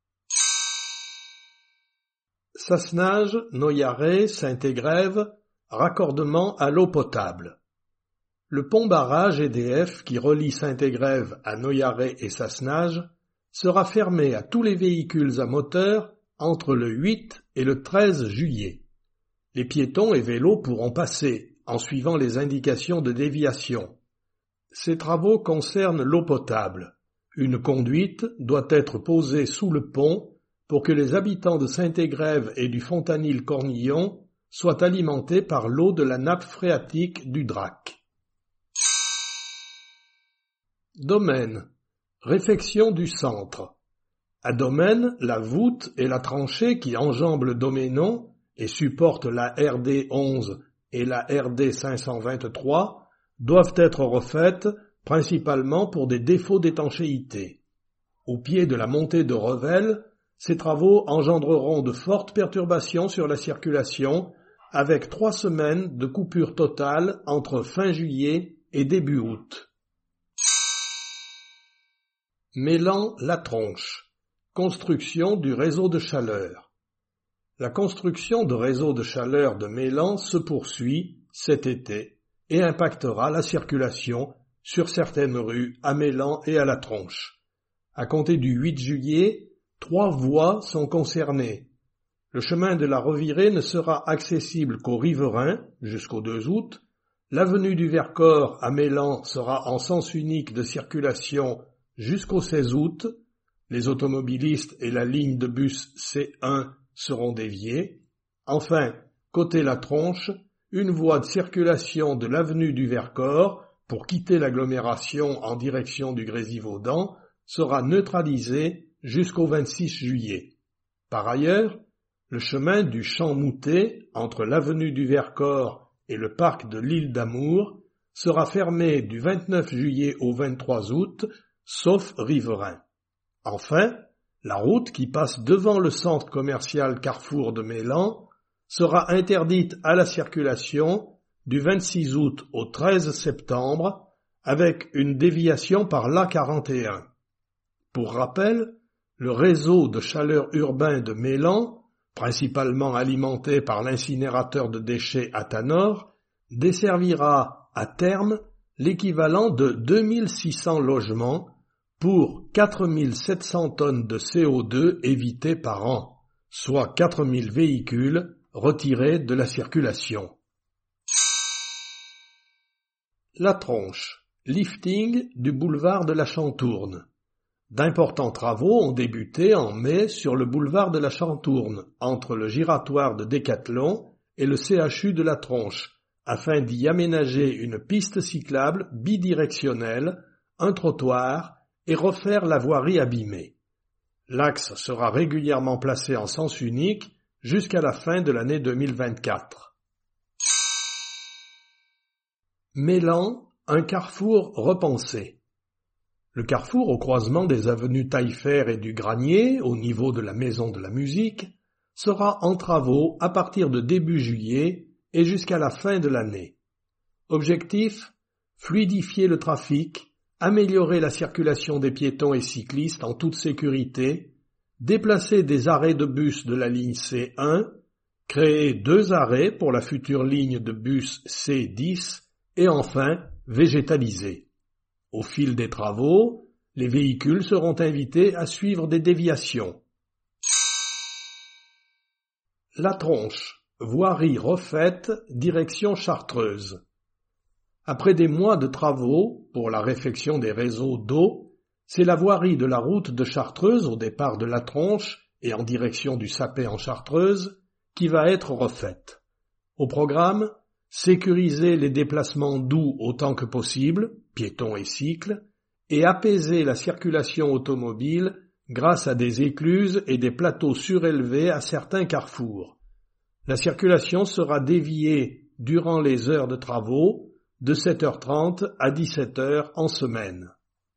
Sassenage, Noyaret, Saint-Égrève, raccordement à l'eau potable. Le pont-barrage E D F qui relie Saint-Égrève à Noyaret et Sassenage sera fermé à tous les véhicules à moteur entre le huit et le treize juillet. Les piétons et vélos pourront passer en suivant les indications de déviation. Ces travaux concernent l'eau potable. Une conduite doit être posée sous le pont pour que les habitants de Saint-Égrève et du Fontanil-Cornillon soient alimentés par l'eau de la nappe phréatique du Drac. Domaine. Réfection du centre. À Domaine, la voûte et la tranchée qui enjambent le doménon et supportent la R D onze et la R D cinq cent vingt-trois doivent être refaites principalement pour des défauts d'étanchéité. Au pied de la montée de Revel, ces travaux engendreront de fortes perturbations sur la circulation avec trois semaines de coupure totale entre fin juillet et début août. Mélan-La Tronche. Construction du réseau de chaleur. La construction de réseau de chaleur de Mélan se poursuit cet été et impactera la circulation sur certaines rues à Mélan et à La Tronche. À compter du huit juillet, trois voies sont concernées. Le chemin de la Revirée ne sera accessible qu'aux riverains jusqu'au deux août. L'avenue du Vercors à Mélan sera en sens unique de circulation jusqu'au seize août. Les automobilistes et la ligne de bus C un seront déviés. Enfin, côté La Tronche, une voie de circulation de l'avenue du Vercors pour quitter l'agglomération en direction du Grésivaudan sera neutralisée jusqu'au vingt-six juillet. Par ailleurs, le chemin du Champ Moutet entre l'avenue du Vercors et le parc de l'Île d'Amour sera fermé du vingt-neuf juillet au vingt-trois août, sauf riverains. Enfin, la route qui passe devant le centre commercial Carrefour de Mélan sera interdite à la circulation du vingt-six août au treize septembre avec une déviation par l'A quarante et un. Pour rappel, le réseau de chaleur urbain de Mélan, principalement alimenté par l'incinérateur de déchets Athanor, desservira à terme l'équivalent de deux mille six cents logements pour quatre mille sept cents tonnes de C O deux évitées par an, soit quatre mille véhicules retirés de la circulation. La Tronche, lifting du boulevard de la Chantourne. D'importants travaux ont débuté en mai sur le boulevard de la Chantourne, entre le giratoire de Décathlon et le C H U de La Tronche, afin d'y aménager une piste cyclable bidirectionnelle, un trottoir et refaire la voirie abîmée. L'axe sera régulièrement placé en sens unique jusqu'à la fin de l'année deux mille vingt-quatre. Mélan, un carrefour repensé. Le carrefour au croisement des avenues Taillefer et du Granier, au niveau de la Maison de la Musique, sera en travaux à partir de début juillet et jusqu'à la fin de l'année. Objectif : fluidifier le trafic, améliorer la circulation des piétons et cyclistes en toute sécurité, déplacer des arrêts de bus de la ligne C un, créer deux arrêts pour la future ligne de bus C dix et enfin végétaliser. Au fil des travaux, les véhicules seront invités à suivre des déviations. La Tronche, voirie refaite, direction Chartreuse. Après des mois de travaux pour la réfection des réseaux d'eau, c'est la voirie de la route de Chartreuse au départ de La Tronche et en direction du Sapé en Chartreuse, qui va être refaite. Au programme, sécuriser les déplacements doux autant que possible, piétons et cycles, et apaiser la circulation automobile grâce à des écluses et des plateaux surélevés à certains carrefours. La circulation sera déviée durant les heures de travaux, de sept heures trente à dix-sept heures en semaine.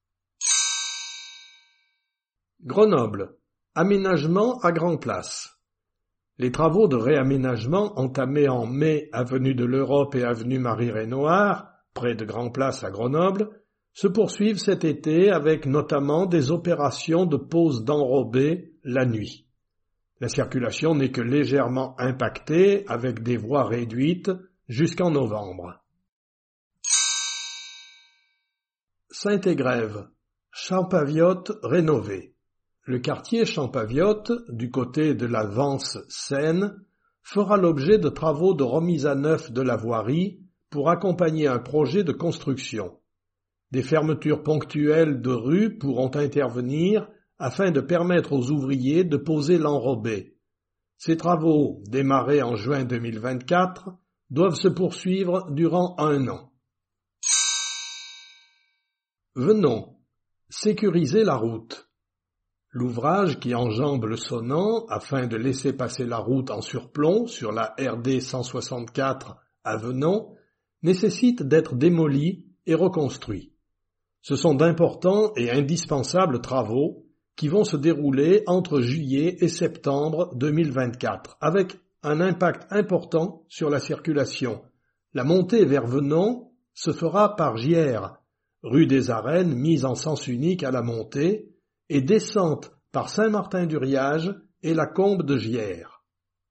Grenoble. Aménagement à Grand Place. Les travaux de réaménagement entamés en mai avenue de l'Europe et avenue Marie-Renoir, près de Grand Place à Grenoble, se poursuivent cet été avec notamment des opérations de pose d'enrobés la nuit. La circulation n'est que légèrement impactée avec des voies réduites jusqu'en novembre. Saint-Égrève. Champaviotte rénové. Le quartier Champaviotte, du côté de la Vence-Seine, fera l'objet de travaux de remise à neuf de la voirie pour accompagner un projet de construction. Des fermetures ponctuelles de rues pourront intervenir afin de permettre aux ouvriers de poser l'enrobé. Ces travaux, démarrés en juin deux mille vingt-quatre, doivent se poursuivre durant un an. Venons. Sécuriser la route. L'ouvrage qui enjambe le Sonant afin de laisser passer la route en surplomb sur la R D cent soixante-quatre à Venons nécessite d'être démoli et reconstruit. Ce sont d'importants et indispensables travaux qui vont se dérouler entre juillet et septembre deux mille vingt-quatre, avec un impact important sur la circulation. La montée vers Venons se fera par Gières, rue des Arènes mise en sens unique à la montée, et descente par Saint-Martin-du-Riage et la Combe de Gières.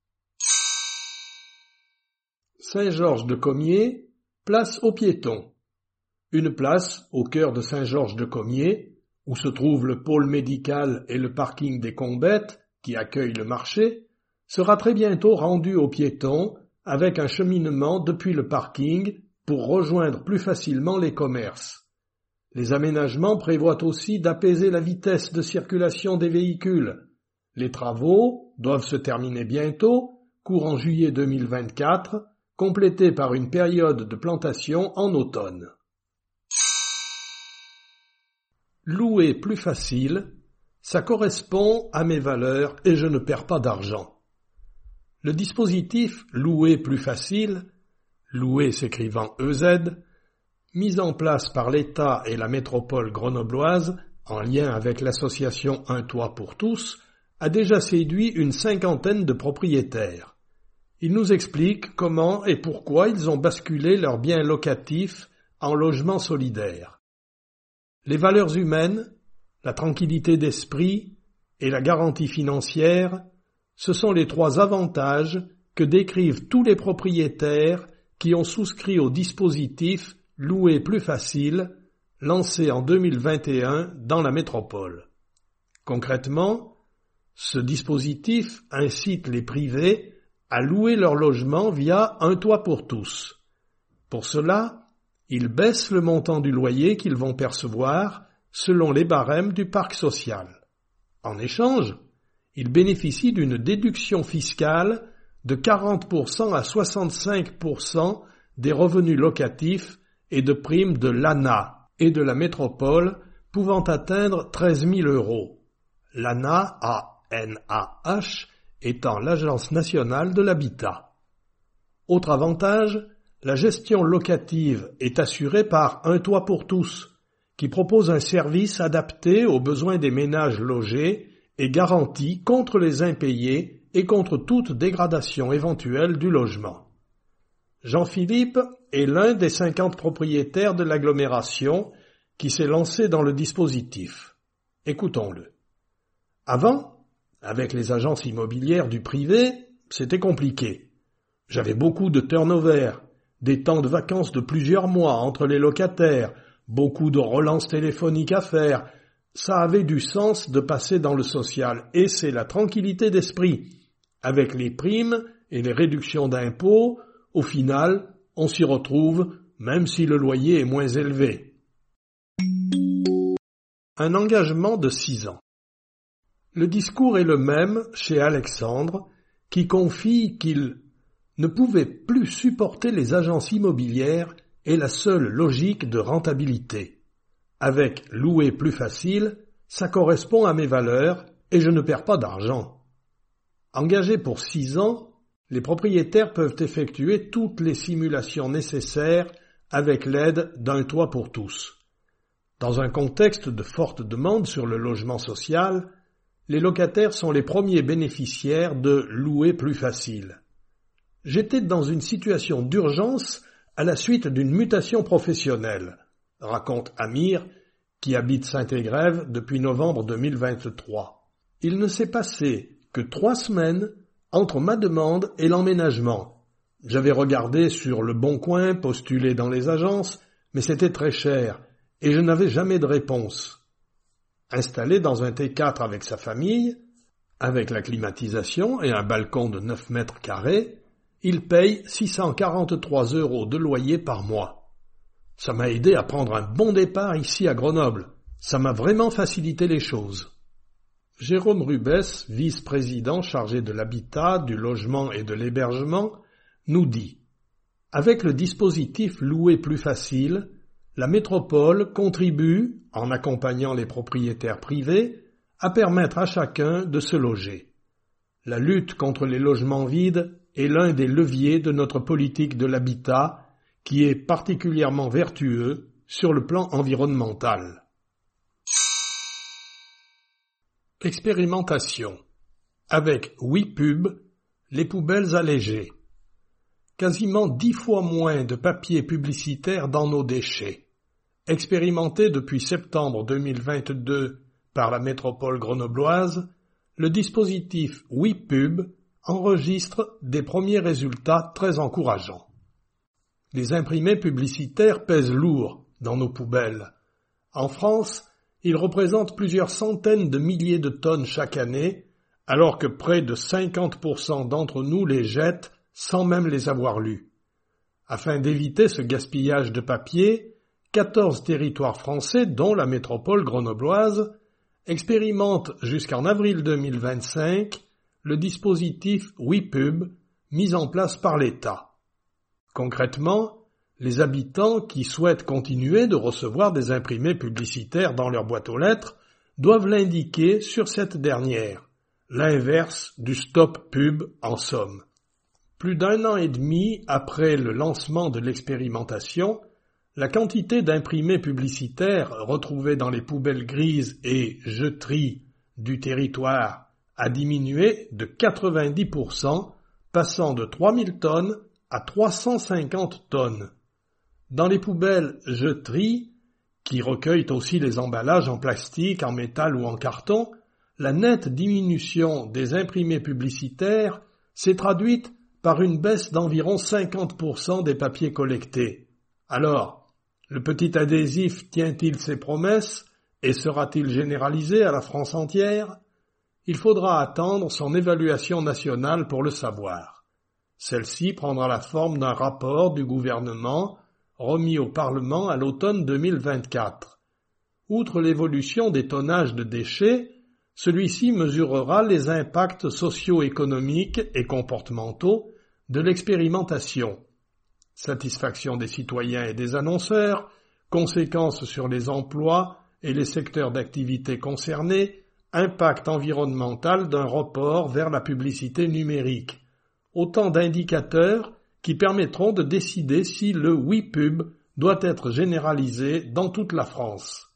Saint-Georges-de-Comiers, place aux piétons. Une place au cœur de Saint-Georges-de-Comiers, où se trouve le pôle médical et le parking des Combettes, qui accueille le marché, sera très bientôt rendue aux piétons avec un cheminement depuis le parking pour rejoindre plus facilement les commerces. Les aménagements prévoient aussi d'apaiser la vitesse de circulation des véhicules. Les travaux doivent se terminer bientôt, courant juillet deux mille vingt-quatre, complétés par une période de plantation en automne. Louer plus facile, ça correspond à mes valeurs et je ne perds pas d'argent. Le dispositif Louer plus facile, louer s'écrivant E Z, mis en place par l'État et la métropole grenobloise, en lien avec l'association Un Toit pour tous, a déjà séduit une cinquantaine de propriétaires. Ils nous expliquent comment et pourquoi ils ont basculé leurs biens locatifs en logement solidaire. Les valeurs humaines, la tranquillité d'esprit et la garantie financière, ce sont les trois avantages que décrivent tous les propriétaires qui ont souscrit au dispositif Louer plus facile, lancé en deux mille vingt et un dans la métropole. Concrètement, ce dispositif incite les privés à louer leur logement via Un Toit pour tous. Pour cela, ils baissent le montant du loyer qu'ils vont percevoir selon les barèmes du parc social. En échange, ils bénéficient d'une déduction fiscale de quarante pour cent à soixante-cinq pour cent des revenus locatifs et de primes de l'A N A et de la métropole pouvant atteindre treize mille euros. L'A N A, A N A H, étant l'Agence nationale de l'habitat. Autre avantage, la gestion locative est assurée par Un Toit pour tous, qui propose un service adapté aux besoins des ménages logés et garanti contre les impayés et contre toute dégradation éventuelle du logement. Jean-Philippe est l'un des cinquante propriétaires de l'agglomération qui s'est lancé dans le dispositif. Écoutons-le. Avant, avec les agences immobilières du privé, c'était compliqué. J'avais beaucoup de turnover, des temps de vacances de plusieurs mois entre les locataires, beaucoup de relances téléphoniques à faire. Ça avait du sens de passer dans le social et c'est la tranquillité d'esprit. Avec les primes et les réductions d'impôts, au final, on s'y retrouve, même si le loyer est moins élevé. Un engagement de six ans. Le discours est le même chez Alexandre, qui confie qu'il ne pouvait plus supporter les agences immobilières et la seule logique de rentabilité. Avec louer plus facile, ça correspond à mes valeurs et je ne perds pas d'argent. Engagés pour six ans, les propriétaires peuvent effectuer toutes les simulations nécessaires avec l'aide d'un toit pour tous. Dans un contexte de forte demande sur le logement social, les locataires sont les premiers bénéficiaires de louer plus facile. J'étais dans une situation d'urgence à la suite d'une mutation professionnelle, raconte Amir, qui habite Saint-Égrève depuis novembre deux mille vingt-trois. Il ne s'est passé que trois semaines entre ma demande et l'emménagement. J'avais regardé sur Le Bon Coin, postulé dans les agences, mais c'était très cher et je n'avais jamais de réponse. Installé dans un T quatre avec sa famille, avec la climatisation et un balcon de neuf mètres carrés, il paye six cent quarante-trois euros de loyer par mois. Ça m'a aidé à prendre un bon départ ici à Grenoble. Ça m'a vraiment facilité les choses. Jérôme Rubès, vice-président chargé de l'habitat, du logement et de l'hébergement, nous dit « Avec le dispositif louer plus facile, la métropole contribue, en accompagnant les propriétaires privés, à permettre à chacun de se loger. La lutte contre les logements vides est l'un des leviers de notre politique de l'habitat qui est particulièrement vertueux sur le plan environnemental. » Expérimentation. Avec WePub, les poubelles allégées. Quasiment dix fois moins de papier publicitaire dans nos déchets. Expérimenté depuis septembre deux mille vingt-deux par la métropole grenobloise, le dispositif WePub enregistre des premiers résultats très encourageants. Les imprimés publicitaires pèsent lourd dans nos poubelles. En France, ils représentent plusieurs centaines de milliers de tonnes chaque année, alors que près de cinquante pour cent d'entre nous les jettent sans même les avoir lus. Afin d'éviter ce gaspillage de papier, quatorze territoires français, dont la métropole grenobloise, expérimentent jusqu'en avril deux mille vingt-cinq le dispositif WePub mis en place par l'État. Concrètement, les habitants qui souhaitent continuer de recevoir des imprimés publicitaires dans leur boîte aux lettres doivent l'indiquer sur cette dernière, l'inverse du stop pub en somme. Plus d'un an et demi après le lancement de l'expérimentation, la quantité d'imprimés publicitaires retrouvés dans les poubelles grises et jeteries du territoire a diminué de quatre-vingt-dix pour cent, passant de trois mille tonnes à trois cent cinquante tonnes. Dans les poubelles jeteries, qui recueillent aussi les emballages en plastique, en métal ou en carton, la nette diminution des imprimés publicitaires s'est traduite par une baisse d'environ cinquante pour cent des papiers collectés. Alors, le petit adhésif tient-il ses promesses et sera-t-il généralisé à la France entière? Il faudra attendre son évaluation nationale pour le savoir. Celle-ci prendra la forme d'un rapport du gouvernement remis au Parlement à l'automne deux mille vingt-quatre. Outre l'évolution des tonnages de déchets, celui-ci mesurera les impacts socio-économiques et comportementaux de l'expérimentation. Satisfaction des citoyens et des annonceurs, conséquences sur les emplois et les secteurs d'activité concernés, impact environnemental d'un report vers la publicité numérique. Autant d'indicateurs qui permettront de décider si le WePub doit être généralisé dans toute la France.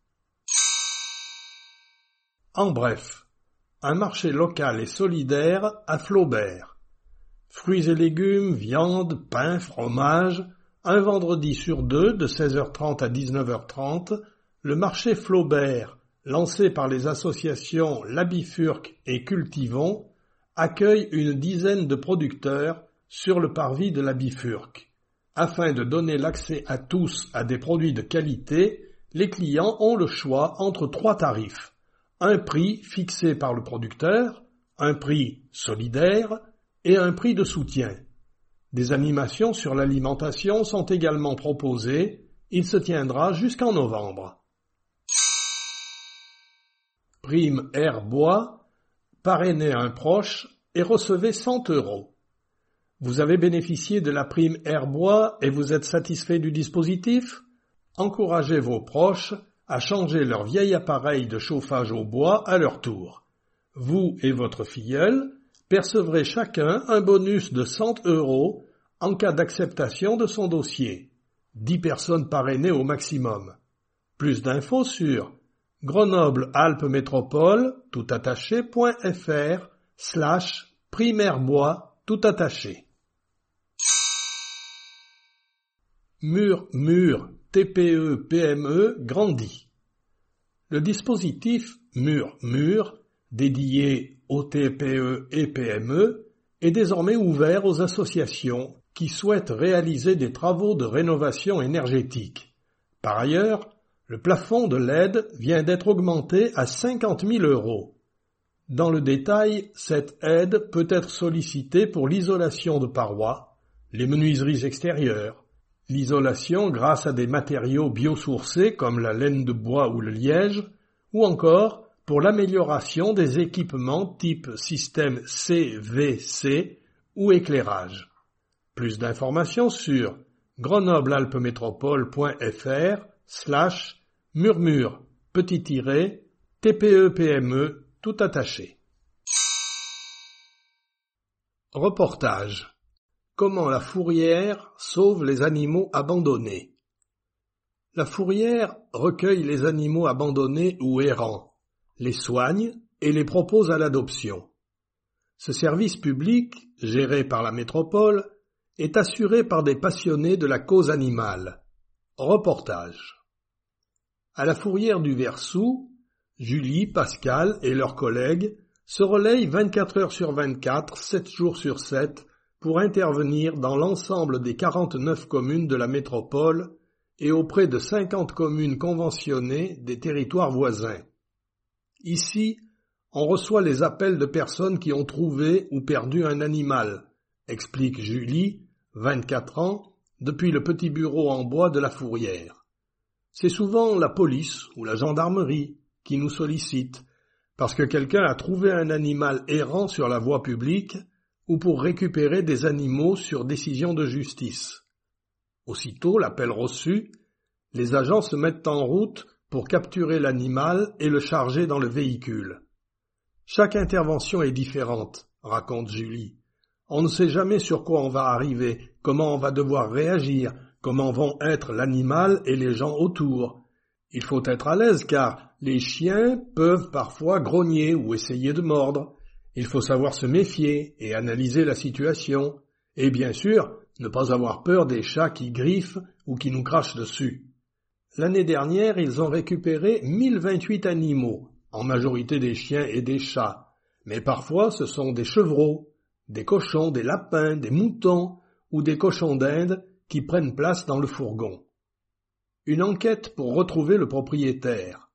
En bref, un marché local et solidaire à Flaubert. Fruits et légumes, viande, pain, fromage, un vendredi sur deux de seize heures trente à dix-neuf heures trente, le marché Flaubert, lancé par les associations La Bifurque et Cultivons, accueille une dizaine de producteurs sur le parvis de la Bifurque. Afin de donner l'accès à tous à des produits de qualité, les clients ont le choix entre trois tarifs. Un prix fixé par le producteur, un prix solidaire et un prix de soutien. Des animations sur l'alimentation sont également proposées. Il se tiendra jusqu'en novembre. prime Air Bois, parrainez un proche et recevez cent euros. Vous avez bénéficié de la prime Air Bois et vous êtes satisfait du dispositif? Encouragez vos proches à changer leur vieil appareil de chauffage au bois à leur tour. Vous et votre filleul percevrez chacun un bonus de cent euros en cas d'acceptation de son dossier. dix personnes parrainées au maximum. Plus d'infos sur grenoble-alpes-métropole tout attaché point fr slash primaire bois tout attaché. Mur Mur T P E P M E grandit. Le dispositif Mur Mur, dédié aux T P E et P M E, est désormais ouvert aux associations qui souhaitent réaliser des travaux de rénovation énergétique. Par ailleurs, le plafond de l'aide vient d'être augmenté à cinquante mille euros. Dans le détail, cette aide peut être sollicitée pour l'isolation de parois, les menuiseries extérieures, l'isolation grâce à des matériaux biosourcés comme la laine de bois ou le liège, ou encore pour l'amélioration des équipements type système C V C ou éclairage. Plus d'informations sur grenoble-alpes-métropole point fr slash murmure petit tiret T P E P M E tout attaché. Reportage. Comment la fourrière sauve les animaux abandonnés. La fourrière recueille les animaux abandonnés ou errants, les soigne et les propose à l'adoption. Ce service public, géré par la métropole, est assuré par des passionnés de la cause animale. Reportage. À la fourrière du Versou, Julie, Pascal et leurs collègues se relayent vingt-quatre heures sur vingt-quatre, sept jours sur sept, pour intervenir dans l'ensemble des quarante-neuf communes de la métropole et auprès de cinquante communes conventionnées des territoires voisins. Ici, on reçoit les appels de personnes qui ont trouvé ou perdu un animal, explique Julie, vingt-quatre ans, depuis le petit bureau en bois de la fourrière. C'est souvent la police ou la gendarmerie qui nous sollicite, parce que quelqu'un a trouvé un animal errant sur la voie publique ou pour récupérer des animaux sur décision de justice. Aussitôt l'appel reçu, les agents se mettent en route pour capturer l'animal et le charger dans le véhicule. Chaque intervention est différente, raconte Julie. On ne sait jamais sur quoi on va arriver, comment on va devoir réagir, comment vont être l'animal et les gens autour. Il faut être à l'aise car les chiens peuvent parfois grogner ou essayer de mordre. Il faut savoir se méfier et analyser la situation. Et bien sûr, ne pas avoir peur des chats qui griffent ou qui nous crachent dessus. L'année dernière, ils ont récupéré mille vingt-huit animaux, en majorité des chiens et des chats. Mais parfois, ce sont des chevreaux, des cochons, des lapins, des moutons ou des cochons d'Inde qui prennent place dans le fourgon. Une enquête pour retrouver le propriétaire.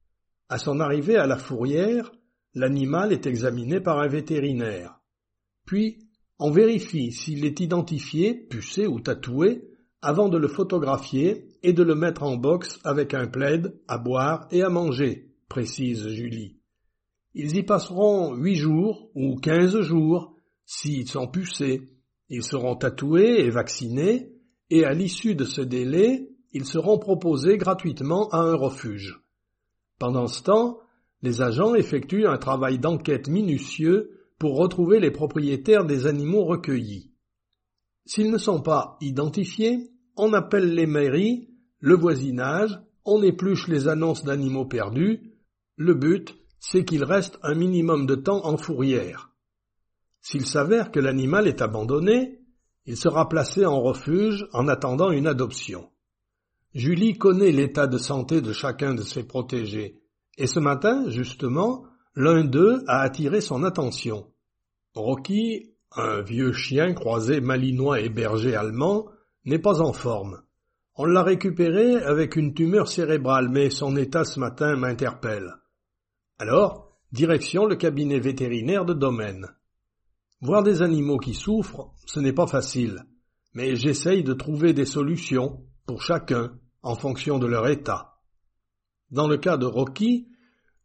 À son arrivée à la fourrière, l'animal est examiné par un vétérinaire. Puis, on vérifie s'il est identifié, pucé ou tatoué, avant de le photographier et de le mettre en box avec un plaid, à boire et à manger, précise Julie. Ils y passeront huit jours ou quinze jours. S'ils sont pucés, ils seront tatoués et vaccinés, et à l'issue de ce délai, ils seront proposés gratuitement à un refuge. Pendant ce temps, les agents effectuent un travail d'enquête minutieux pour retrouver les propriétaires des animaux recueillis. S'ils ne sont pas identifiés, on appelle les mairies, le voisinage, on épluche les annonces d'animaux perdus. Le but, c'est qu'il reste un minimum de temps en fourrière. S'il s'avère que l'animal est abandonné, il sera placé en refuge en attendant une adoption. Julie connaît l'état de santé de chacun de ses protégés, et ce matin, justement, l'un d'eux a attiré son attention. Rocky, un vieux chien croisé malinois et berger allemand, n'est pas en forme. On l'a récupéré avec une tumeur cérébrale, mais son état ce matin m'interpelle. Alors, direction le cabinet vétérinaire de domaine. Voir des animaux qui souffrent, ce n'est pas facile, mais j'essaye de trouver des solutions pour chacun en fonction de leur état. Dans le cas de Rocky,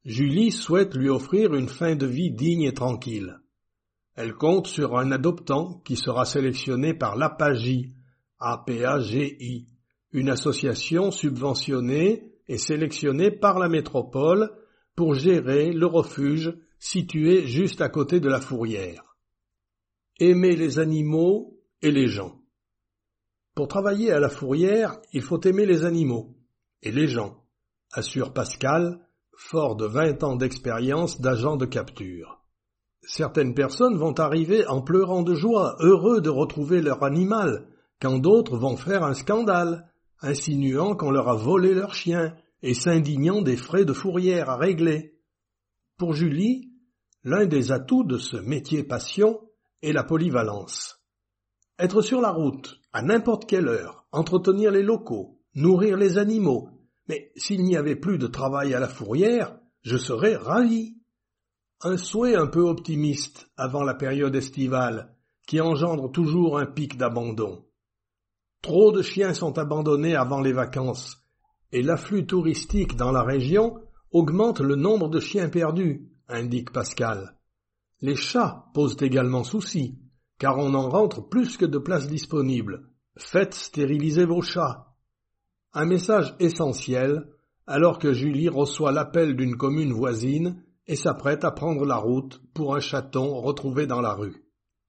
Julie souhaite lui offrir une fin de vie digne et tranquille. Elle compte sur un adoptant qui sera sélectionné par l'APAGI, A P A G I, une association subventionnée et sélectionnée par la métropole pour gérer le refuge situé juste à côté de la fourrière. Aimer les animaux et les gens. Pour travailler à la fourrière, il faut aimer les animaux et les gens, assure Pascal, fort de vingt ans d'expérience d'agent de capture. Certaines personnes vont arriver en pleurant de joie, heureux de retrouver leur animal, quand d'autres vont faire un scandale, insinuant qu'on leur a volé leur chien et s'indignant des frais de fourrière à régler. Pour Julie, l'un des atouts de ce métier passion est la polyvalence. Être sur la route, à n'importe quelle heure, entretenir les locaux, nourrir les animaux, mais s'il n'y avait plus de travail à la fourrière, je serais ravi. Un souhait un peu optimiste avant la période estivale, qui engendre toujours un pic d'abandon. Trop de chiens sont abandonnés avant les vacances, et l'afflux touristique dans la région augmente le nombre de chiens perdus, indique Pascal. Les chats posent également souci, car on en rentre plus que de places disponibles. Faites stériliser vos chats. Un message essentiel, alors que Julie reçoit l'appel d'une commune voisine et s'apprête à prendre la route pour un chaton retrouvé dans la rue.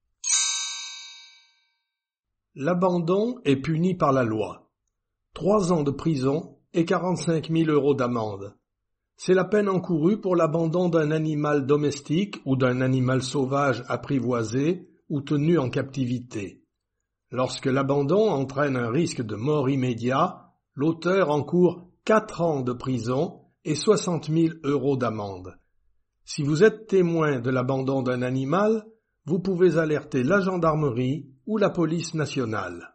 L'abandon est puni par la loi. Trois ans de prison et quarante-cinq mille euros d'amende. C'est la peine encourue pour l'abandon d'un animal domestique ou d'un animal sauvage apprivoisé ou tenu en captivité. Lorsque l'abandon entraîne un risque de mort immédiat, l'auteur encourt quatre ans de prison et soixante mille euros d'amende. Si vous êtes témoin de l'abandon d'un animal, vous pouvez alerter la gendarmerie ou la police nationale.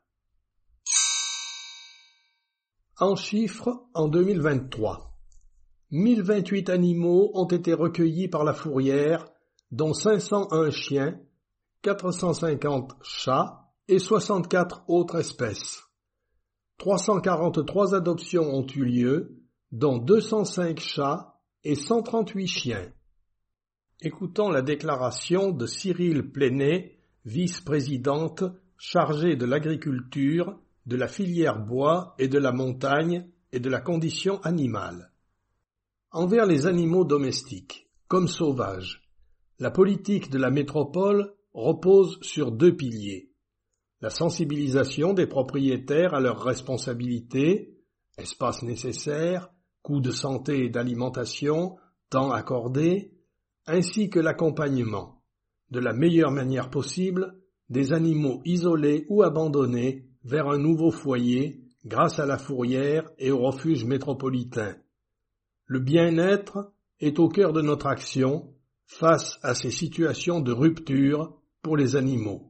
En chiffres, en deux mille vingt-trois, mille vingt-huit animaux ont été recueillis par la fourrière, dont cinq cent un chiens, quatre cent cinquante chats et soixante-quatre autres espèces. trois cent quarante-trois adoptions ont eu lieu, dont deux cent cinq chats et cent trente-huit chiens. Écoutons la déclaration de Cyrille Plénet, vice-présidente chargée de l'agriculture, de la filière bois et de la montagne et de la condition animale. Envers les animaux domestiques, comme sauvages, la politique de la métropole repose sur deux piliers. La sensibilisation des propriétaires à leurs responsabilités, espace nécessaire, coûts de santé et d'alimentation, temps accordé, ainsi que l'accompagnement, de la meilleure manière possible, des animaux isolés ou abandonnés vers un nouveau foyer grâce à la fourrière et au refuge métropolitain. Le bien-être est au cœur de notre action face à ces situations de rupture pour les animaux.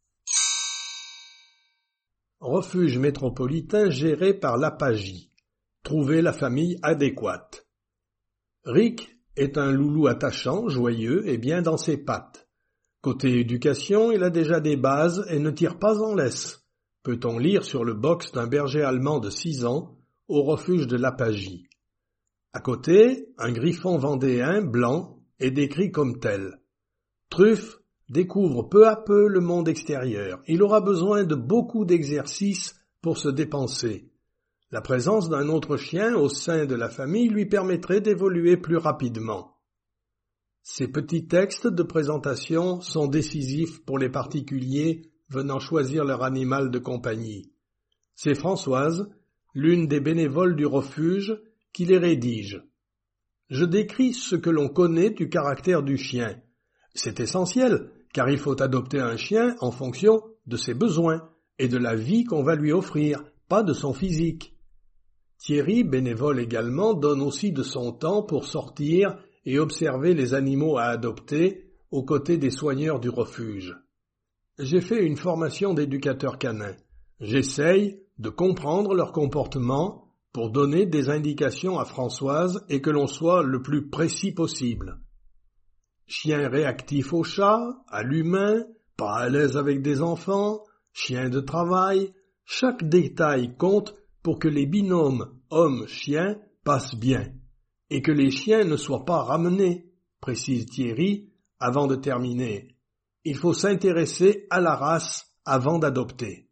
Refuge métropolitain géré par l'APAGI. Trouver la famille adéquate. Rick est un loulou attachant, joyeux et bien dans ses pattes. Côté éducation, il a déjà des bases et ne tire pas en laisse, peut-on lire sur le box d'un berger allemand de six ans au refuge de l'APAGI. À côté, un griffon vendéen blanc est décrit comme tel. Truffe découvre peu à peu le monde extérieur. Il aura besoin de beaucoup d'exercices pour se dépenser. La présence d'un autre chien au sein de la famille lui permettrait d'évoluer plus rapidement. Ces petits textes de présentation sont décisifs pour les particuliers venant choisir leur animal de compagnie. C'est Françoise, l'une des bénévoles du refuge, qui les rédige. Je décris ce que l'on connaît du caractère du chien. C'est essentiel, car il faut adopter un chien en fonction de ses besoins et de la vie qu'on va lui offrir, pas de son physique. Thierry, bénévole également, donne aussi de son temps pour sortir et observer les animaux à adopter aux côtés des soigneurs du refuge. J'ai fait une formation d'éducateur canin. J'essaye de comprendre leur comportement pour donner des indications à Françoise et que l'on soit le plus précis possible. Chien réactif au chat, à l'humain, pas à l'aise avec des enfants, chien de travail, chaque détail compte pour que les binômes homme-chien passent bien. et que les chiens ne soient pas ramenés, précise Thierry, avant de terminer. Il faut s'intéresser à la race avant d'adopter.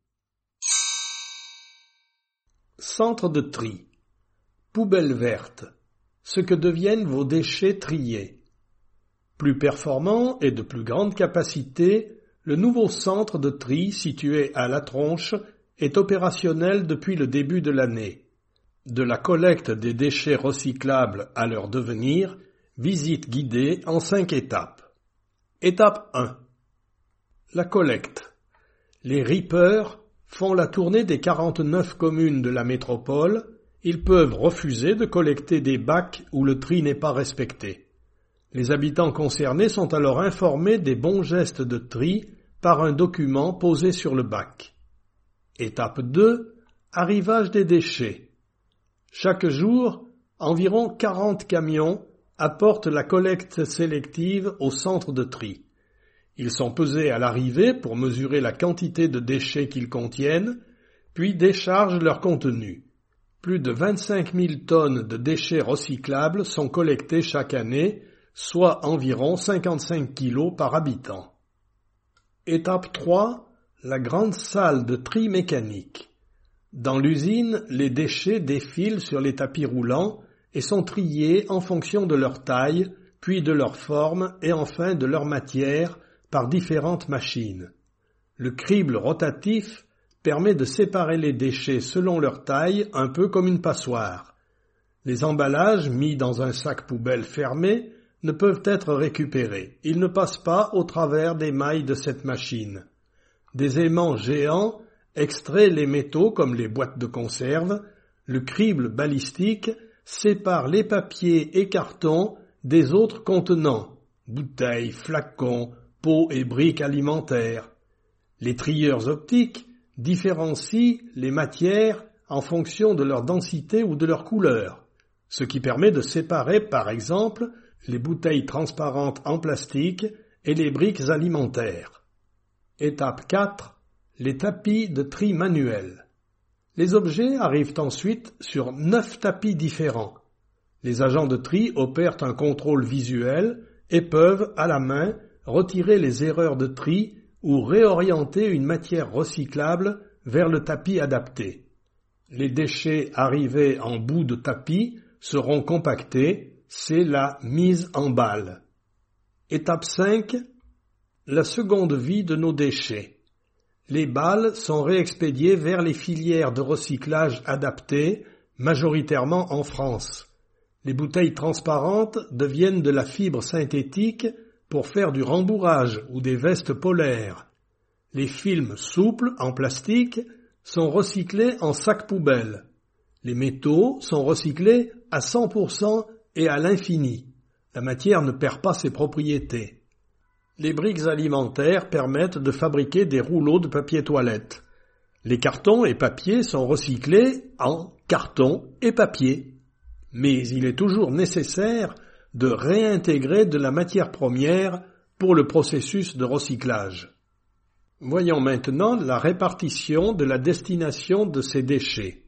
Centre de tri. Poubelle verte. Ce que deviennent vos déchets triés. Plus performant et de plus grande capacité, le nouveau centre de tri situé à La Tronche est opérationnel depuis le début de l'année. De la collecte des déchets recyclables à leur devenir, visite guidée en cinq étapes. Étape un. La collecte. Les rippers font la tournée des quarante-neuf communes de la métropole. Ils peuvent refuser de collecter des bacs où le tri n'est pas respecté. Les habitants concernés sont alors informés des bons gestes de tri par un document posé sur le bac. Étape deux. Arrivage des déchets. Chaque jour, environ quarante camions apportent la collecte sélective au centre de tri. Ils sont pesés à l'arrivée pour mesurer la quantité de déchets qu'ils contiennent, puis déchargent leur contenu. Plus de vingt-cinq mille tonnes de déchets recyclables sont collectés chaque année, soit environ cinquante-cinq kilos par habitant. Étape trois. La grande salle de tri mécanique. Dans l'usine, les déchets défilent sur les tapis roulants et sont triés en fonction de leur taille, puis de leur forme et enfin de leur matière par différentes machines. Le crible rotatif permet de séparer les déchets selon leur taille, un peu comme une passoire. Les emballages mis dans un sac poubelle fermé ne peuvent être récupérés. Ils ne passent pas au travers des mailles de cette machine. Des aimants géants extraient les métaux comme les boîtes de conserve. Le crible balistique sépare les papiers et cartons des autres contenants, bouteilles, flacons, pots et briques alimentaires. Les trieurs optiques différencient les matières en fonction de leur densité ou de leur couleur, ce qui permet de séparer par exemple les bouteilles transparentes en plastique et les briques alimentaires. Étape quatre. Les tapis de tri manuel. Les objets arrivent ensuite sur neuf tapis différents. Les agents de tri opèrent un contrôle visuel et peuvent, à la main, retirer les erreurs de tri ou réorienter une matière recyclable vers le tapis adapté. Les déchets arrivés en bout de tapis seront compactés, c'est la mise en balle. Étape cinq. La seconde vie de nos déchets. Les balles sont réexpédiées vers les filières de recyclage adaptées, majoritairement en France. Les bouteilles transparentes deviennent de la fibre synthétique pour faire du rembourrage ou des vestes polaires. Les films souples en plastique sont recyclés en sacs poubelles. Les métaux sont recyclés à cent pour cent et à l'infini. La matière ne perd pas ses propriétés. Les briques alimentaires permettent de fabriquer des rouleaux de papier toilette. Les cartons et papiers sont recyclés en carton et papier. Mais il est toujours nécessaire de réintégrer de la matière première pour le processus de recyclage. Voyons maintenant la répartition de la destination de ces déchets.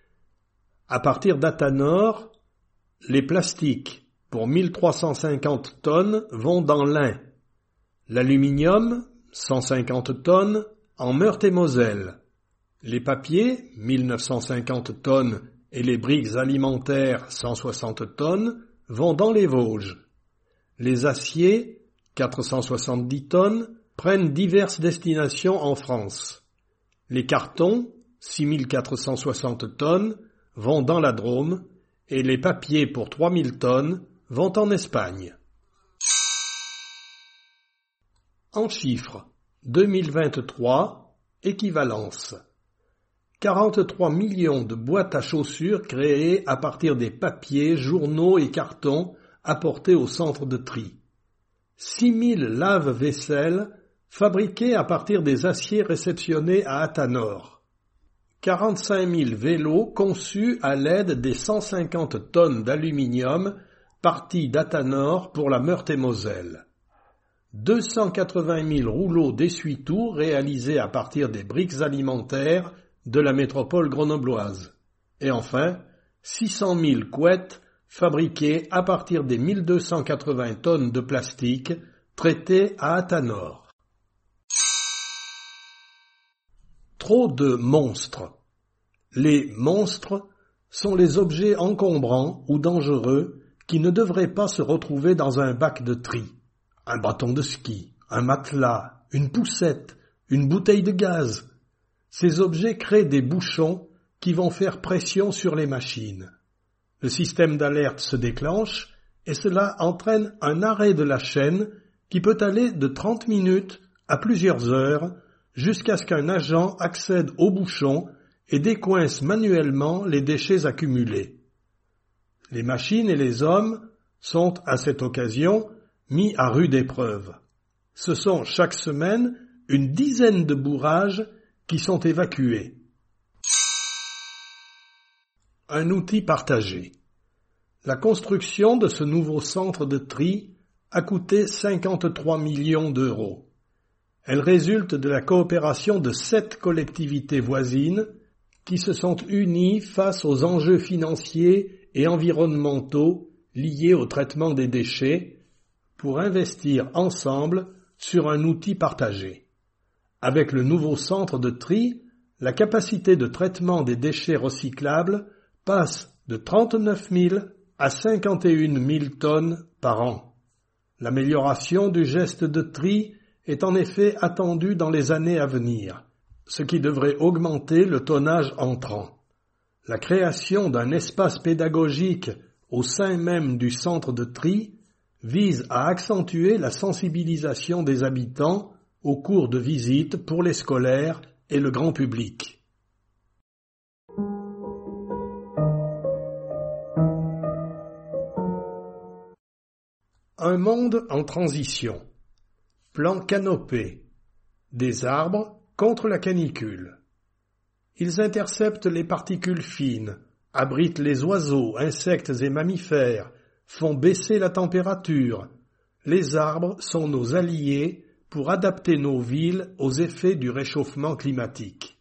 À partir d'Athanor, les plastiques, pour mille trois cent cinquante tonnes, vont dans l'Ain. L'aluminium, cent cinquante tonnes, en Meurthe-et-Moselle. Les papiers, mille neuf cent cinquante tonnes, et les briques alimentaires, cent soixante tonnes, vont dans les Vosges. Les aciers, quatre cent soixante-dix tonnes, prennent diverses destinations en France. Les cartons, six mille quatre cent soixante tonnes, vont dans la Drôme, et les papiers pour trois mille tonnes vont en Espagne. En chiffres, deux mille vingt-trois, équivalence. quarante-trois millions de boîtes à chaussures créées à partir des papiers, journaux et cartons apportés au centre de tri. six mille lave-vaisselle fabriqués à partir des aciers réceptionnés à Athanor. quarante-cinq mille vélos conçus à l'aide des cent cinquante tonnes d'aluminium partis d'Athanor pour la Meurthe-et-Moselle. deux cent quatre-vingt mille rouleaux d'essuie-tout réalisés à partir des briques alimentaires de la métropole grenobloise. Et enfin, six cent mille couettes fabriqués à partir des mille deux cent quatre-vingts tonnes de plastique traitées à Athanor. Trop de monstres. Les monstres sont les objets encombrants ou dangereux qui ne devraient pas se retrouver dans un bac de tri. Un bâton de ski, un matelas, une poussette, une bouteille de gaz. Ces objets créent des bouchons qui vont faire pression sur les machines. Le système d'alerte se déclenche et cela entraîne un arrêt de la chaîne qui peut aller de trente minutes à plusieurs heures jusqu'à ce qu'un agent accède au bouchon et décoince manuellement les déchets accumulés. Les machines et les hommes sont, à cette occasion, mis à rude épreuve. Ce sont chaque semaine une dizaine de bourrages qui sont évacués. Un outil partagé. La construction de ce nouveau centre de tri a coûté cinquante-trois millions d'euros. Elle résulte de la coopération de sept collectivités voisines qui se sont unies face aux enjeux financiers et environnementaux liés au traitement des déchets pour investir ensemble sur un outil partagé. Avec le nouveau centre de tri, la capacité de traitement des déchets recyclables passe de trente-neuf mille à cinquante et une mille tonnes par an. L'amélioration du geste de tri est en effet attendue dans les années à venir, ce qui devrait augmenter le tonnage entrant. La création d'un espace pédagogique au sein même du centre de tri vise à accentuer la sensibilisation des habitants au cours de visites pour les scolaires et le grand public. Un monde en transition. Plan canopé. Des arbres contre la canicule. Ils interceptent les particules fines, abritent les oiseaux, insectes et mammifères, font baisser la température. Les arbres sont nos alliés pour adapter nos villes aux effets du réchauffement climatique.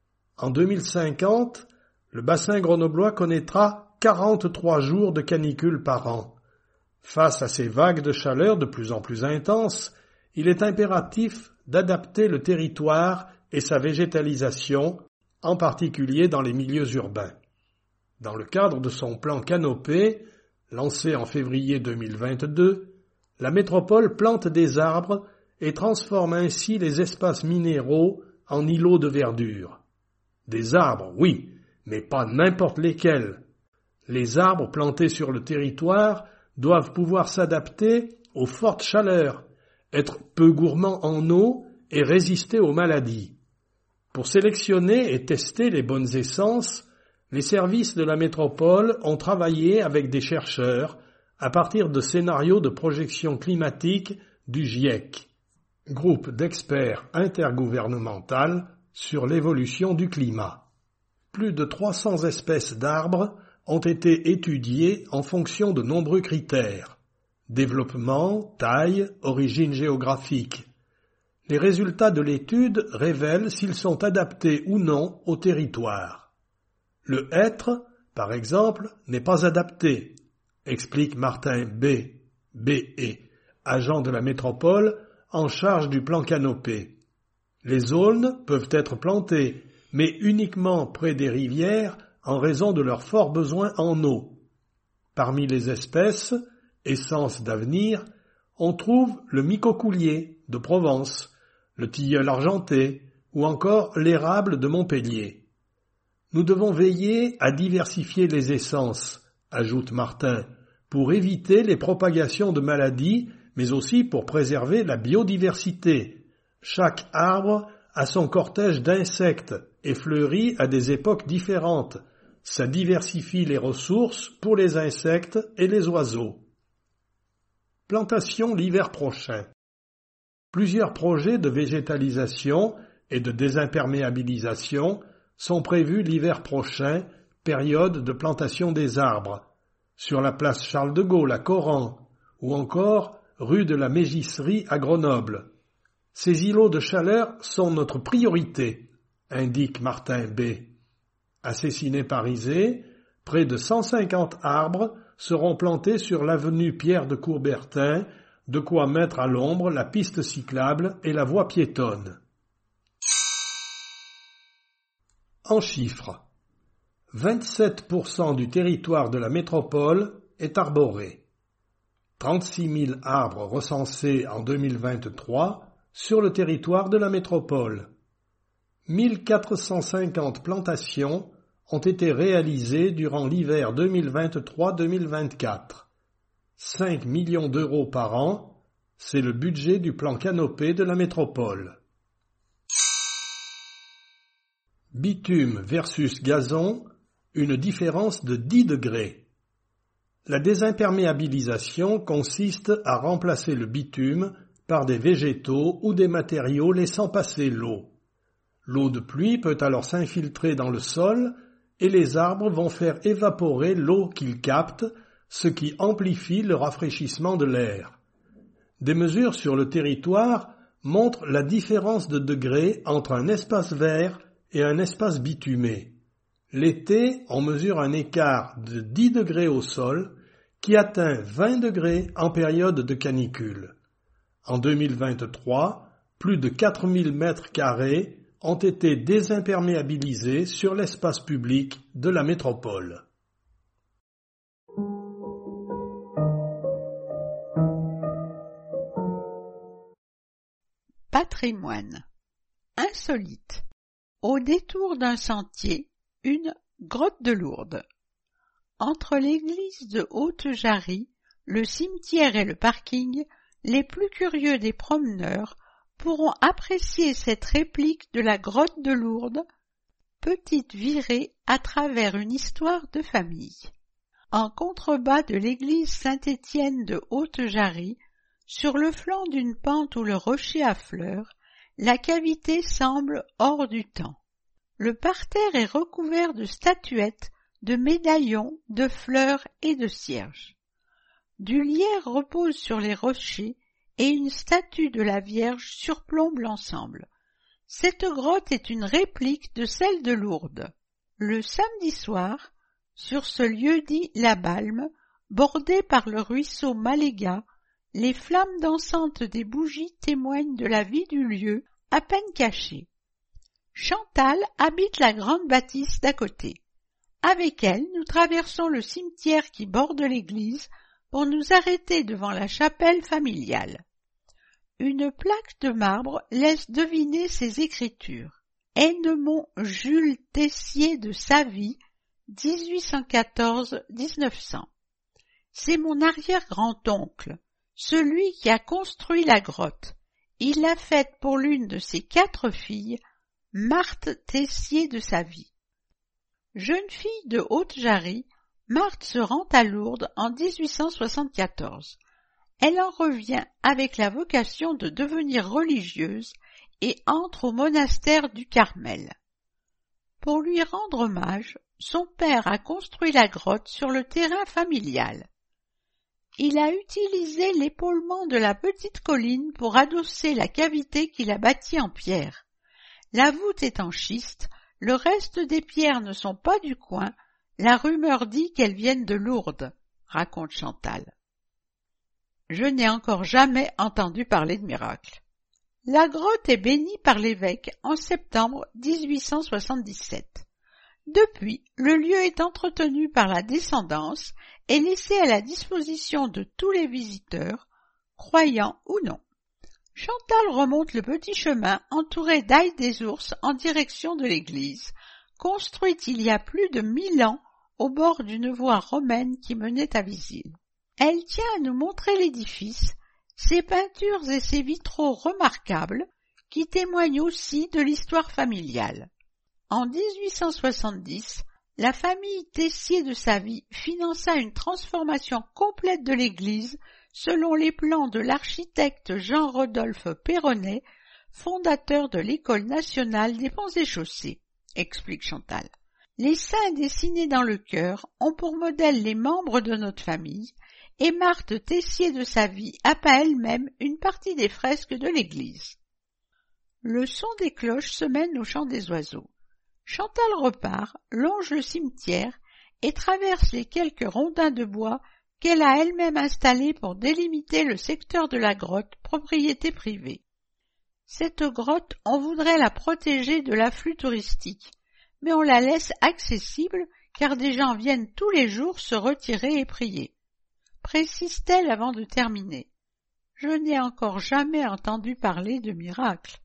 En deux mille cinquante, le bassin grenoblois connaîtra quarante-trois jours de canicule par an. Face à ces vagues de chaleur de plus en plus intenses, il est impératif d'adapter le territoire et sa végétalisation, en particulier dans les milieux urbains. Dans le cadre de son plan canopé, lancé en février deux mille vingt-deux, la métropole plante des arbres et transforme ainsi les espaces minéraux en îlots de verdure. Des arbres, oui, mais pas n'importe lesquels. Les arbres plantés sur le territoire doivent pouvoir s'adapter aux fortes chaleurs, être peu gourmands en eau et résister aux maladies. Pour sélectionner et tester les bonnes essences, les services de la métropole ont travaillé avec des chercheurs à partir de scénarios de projection climatique du GIEC, groupe d'experts intergouvernemental sur l'évolution du climat. Plus de trois cents espèces d'arbres ont été étudiées en fonction de nombreux critères: développement, taille, origine géographique. Les résultats de l'étude révèlent s'ils sont adaptés ou non au territoire. Le hêtre, par exemple, n'est pas adapté, explique Martin B. B E, agent de la métropole en charge du plan canopé. Les aulnes peuvent être plantées, mais uniquement près des rivières en raison de leur fort besoin en eau. Parmi les espèces, essence d'avenir, on trouve le micocoulier de Provence, le tilleul argenté ou encore l'érable de Montpellier. Nous devons veiller à diversifier les essences, ajoute Martin, pour éviter les propagations de maladies, mais aussi pour préserver la biodiversité. Chaque arbre a son cortège d'insectes et fleurit à des époques différentes. Ça diversifie les ressources pour les insectes et les oiseaux. Plantation l'hiver prochain. Plusieurs projets de végétalisation et de désimperméabilisation sont prévus l'hiver prochain, période de plantation des arbres, sur la place Charles de Gaulle à Coran, ou encore rue de la Mégisserie à Grenoble. Ces îlots de chaleur sont notre priorité, indique Martin B. À Cessiné-Parisé, près de cent cinquante arbres seront plantés sur l'avenue Pierre de Coubertin, de quoi mettre à l'ombre la piste cyclable et la voie piétonne. En chiffres, vingt-sept pour cent du territoire de la métropole est arboré. trente-six mille arbres recensés en deux mille vingt-trois sur le territoire de la métropole. mille quatre cent cinquante plantations ont été réalisées durant l'hiver deux mille vingt-trois deux mille vingt-quatre. cinq millions d'euros par an, c'est le budget du plan canopé de la métropole. Bitume versus gazon, une différence de dix degrés. La désimperméabilisation consiste à remplacer le bitume par des végétaux ou des matériaux laissant passer l'eau. L'eau de pluie peut alors s'infiltrer dans le sol et les arbres vont faire évaporer l'eau qu'ils captent, ce qui amplifie le rafraîchissement de l'air. Des mesures sur le territoire montrent la différence de degrés entre un espace vert et un espace bitumé. L'été, on mesure un écart de dix degrés au sol qui atteint vingt degrés en période de canicule. En deux mille vingt-trois, plus de quatre mille mètres carrés ont été désimperméabilisés sur l'espace public de la métropole. Patrimoine. Insolite. Au détour d'un sentier, une grotte de Lourdes. Entre l'église de Haute-Jarry, le cimetière et le parking, les plus curieux des promeneurs pourront apprécier cette réplique de la grotte de Lourdes, petite virée à travers une histoire de famille. En contrebas de l'église Saint-Étienne de Haute-Jarry, sur le flanc d'une pente où le rocher affleure, la cavité semble hors du temps. Le parterre est recouvert de statuettes, de médaillons, de fleurs et de cierges. Du lierre repose sur les rochers et une statue de la Vierge surplombe l'ensemble. Cette grotte est une réplique de celle de Lourdes. Le samedi soir, sur ce lieu dit La Balme, bordé par le ruisseau Maléga, les flammes dansantes des bougies témoignent de la vie du lieu, à peine cachée. Chantal habite la grande bâtisse d'à côté. Avec elle, nous traversons le cimetière qui borde l'église pour nous arrêter devant la chapelle familiale. Une plaque de marbre laisse deviner ces écritures. Hennemont Jules Tessier de Savy, dix-huit cent quatorze à dix-neuf cents. C'est mon arrière-grand-oncle, celui qui a construit la grotte. Il l'a faite pour l'une de ses quatre filles, Marthe Tessier de Savy. Jeune fille de Haute-Jarry, Marthe se rend à Lourdes en dix-huit cent soixante-quatorze. Elle en revient avec la vocation de devenir religieuse et entre au monastère du Carmel. Pour lui rendre hommage, son père a construit la grotte sur le terrain familial. Il a utilisé l'épaulement de la petite colline pour adosser la cavité qu'il a bâtie en pierre. La voûte est en schiste, le reste des pierres ne sont pas du coin, la rumeur dit qu'elles viennent de Lourdes, raconte Chantal. Je n'ai encore jamais entendu parler de miracle. La grotte est bénie par l'évêque en septembre dix-huit cent soixante-dix-sept. Depuis, le lieu est entretenu par la descendance et laissé à la disposition de tous les visiteurs, croyants ou non. Chantal remonte le petit chemin entouré d'ail des ours en direction de l'église, construite il y a plus de mille ans au bord d'une voie romaine qui menait à Visil. Elle tient à nous montrer l'édifice, ses peintures et ses vitraux remarquables qui témoignent aussi de l'histoire familiale. En dix-huit cent soixante-dix, la famille Tessier de Savy finança une transformation complète de l'église selon les plans de l'architecte Jean-Rodolphe Perronnet, fondateur de l'École nationale des ponts et chaussées, explique Chantal. Les saints dessinés dans le chœur ont pour modèle les membres de notre famille, et Marthe Tessier de Savy a peint elle-même une partie des fresques de l'église. Le son des cloches se mène au chant des oiseaux. Chantal repart, longe le cimetière et traverse les quelques rondins de bois qu'elle a elle-même installés pour délimiter le secteur de la grotte, propriété privée. Cette grotte, on voudrait la protéger de l'afflux touristique, mais on la laisse accessible car des gens viennent tous les jours se retirer et prier. Précise-t-elle avant de terminer. Je n'ai encore jamais entendu parler de miracle.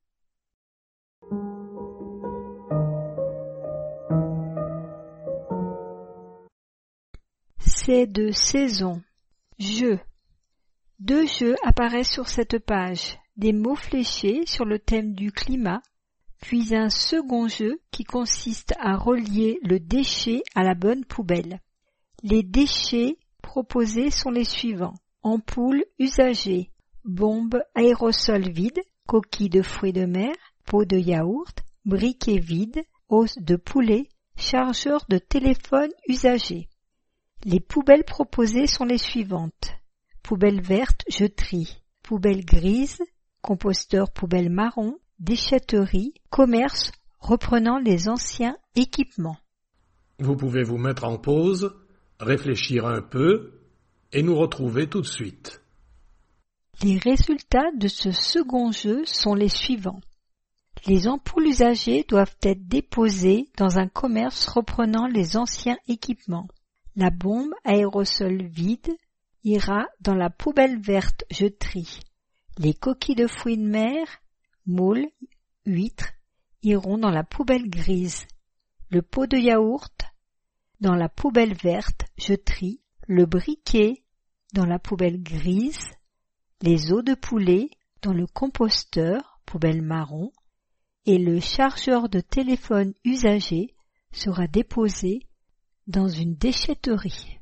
C'est de saison. Jeux. Deux jeux apparaissent sur cette page. Des mots fléchés sur le thème du climat, puis un second jeu qui consiste à relier le déchet à la bonne poubelle. Les déchets proposés sont les suivants. Ampoules usagées, bombes aérosols vides, coquilles de fruits de mer, pots de yaourt, briquets vides, os de poulet, chargeurs de téléphone usagés. Les poubelles proposées sont les suivantes. Poubelle verte, je trie. Poubelle grise, composteur poubelle marron, déchetterie, commerce reprenant les anciens équipements. Vous pouvez vous mettre en pause, réfléchir un peu et nous retrouver tout de suite. Les résultats de ce second jeu sont les suivants. Les ampoules usagées doivent être déposées dans un commerce reprenant les anciens équipements. La bombe aérosol vide ira dans la poubelle verte je trie. Les coquilles de fruits de mer, moules, huîtres, iront dans la poubelle grise. Le pot de yaourt dans la poubelle verte je trie. Le briquet dans la poubelle grise. Les os de poulet dans le composteur, poubelle marron. Et le chargeur de téléphone usagé sera déposé dans une déchetterie.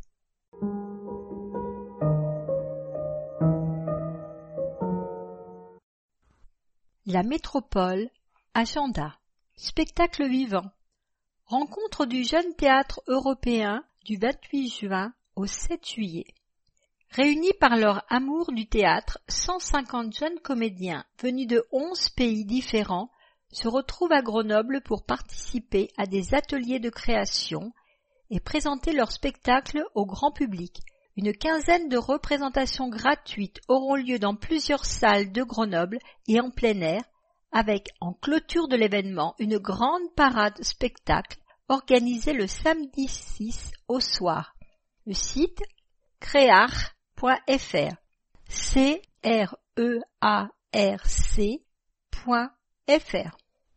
La métropole, agenda. Spectacle vivant. Rencontre du jeune théâtre européen du vingt-huit juin au sept juillet. Réunis par leur amour du théâtre, cent cinquante jeunes comédiens venus de onze pays différents se retrouvent à Grenoble pour participer à des ateliers de création et présenter leur spectacle au grand public. Une quinzaine de représentations gratuites auront lieu dans plusieurs salles de Grenoble et en plein air, avec en clôture de l'événement une grande parade spectacle organisée le samedi six au soir. Le site créarc point f r c r e a r c point f r.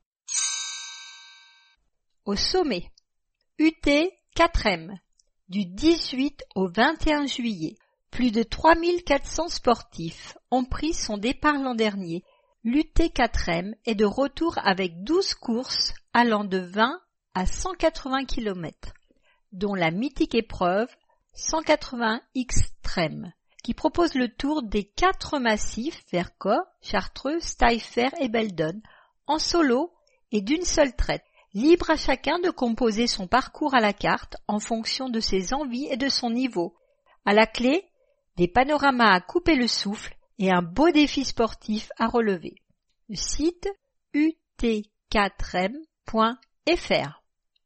Au sommet, U T quatre M, du dix-huit au vingt et un juillet. Plus de trois mille quatre cents sportifs ont pris son départ l'an dernier. L'U T quatre M est de retour avec douze courses allant de vingt à cent quatre-vingts kilomètres, dont la mythique épreuve cent quatre-vingts X-Trem, qui propose le tour des quatre massifs Vercors, Chartreux, Staillefer et Beldon, en solo et d'une seule traite. Libre à chacun de composer son parcours à la carte en fonction de ses envies et de son niveau. À la clé, des panoramas à couper le souffle et un beau défi sportif à relever. Le site U T quatre M point F R.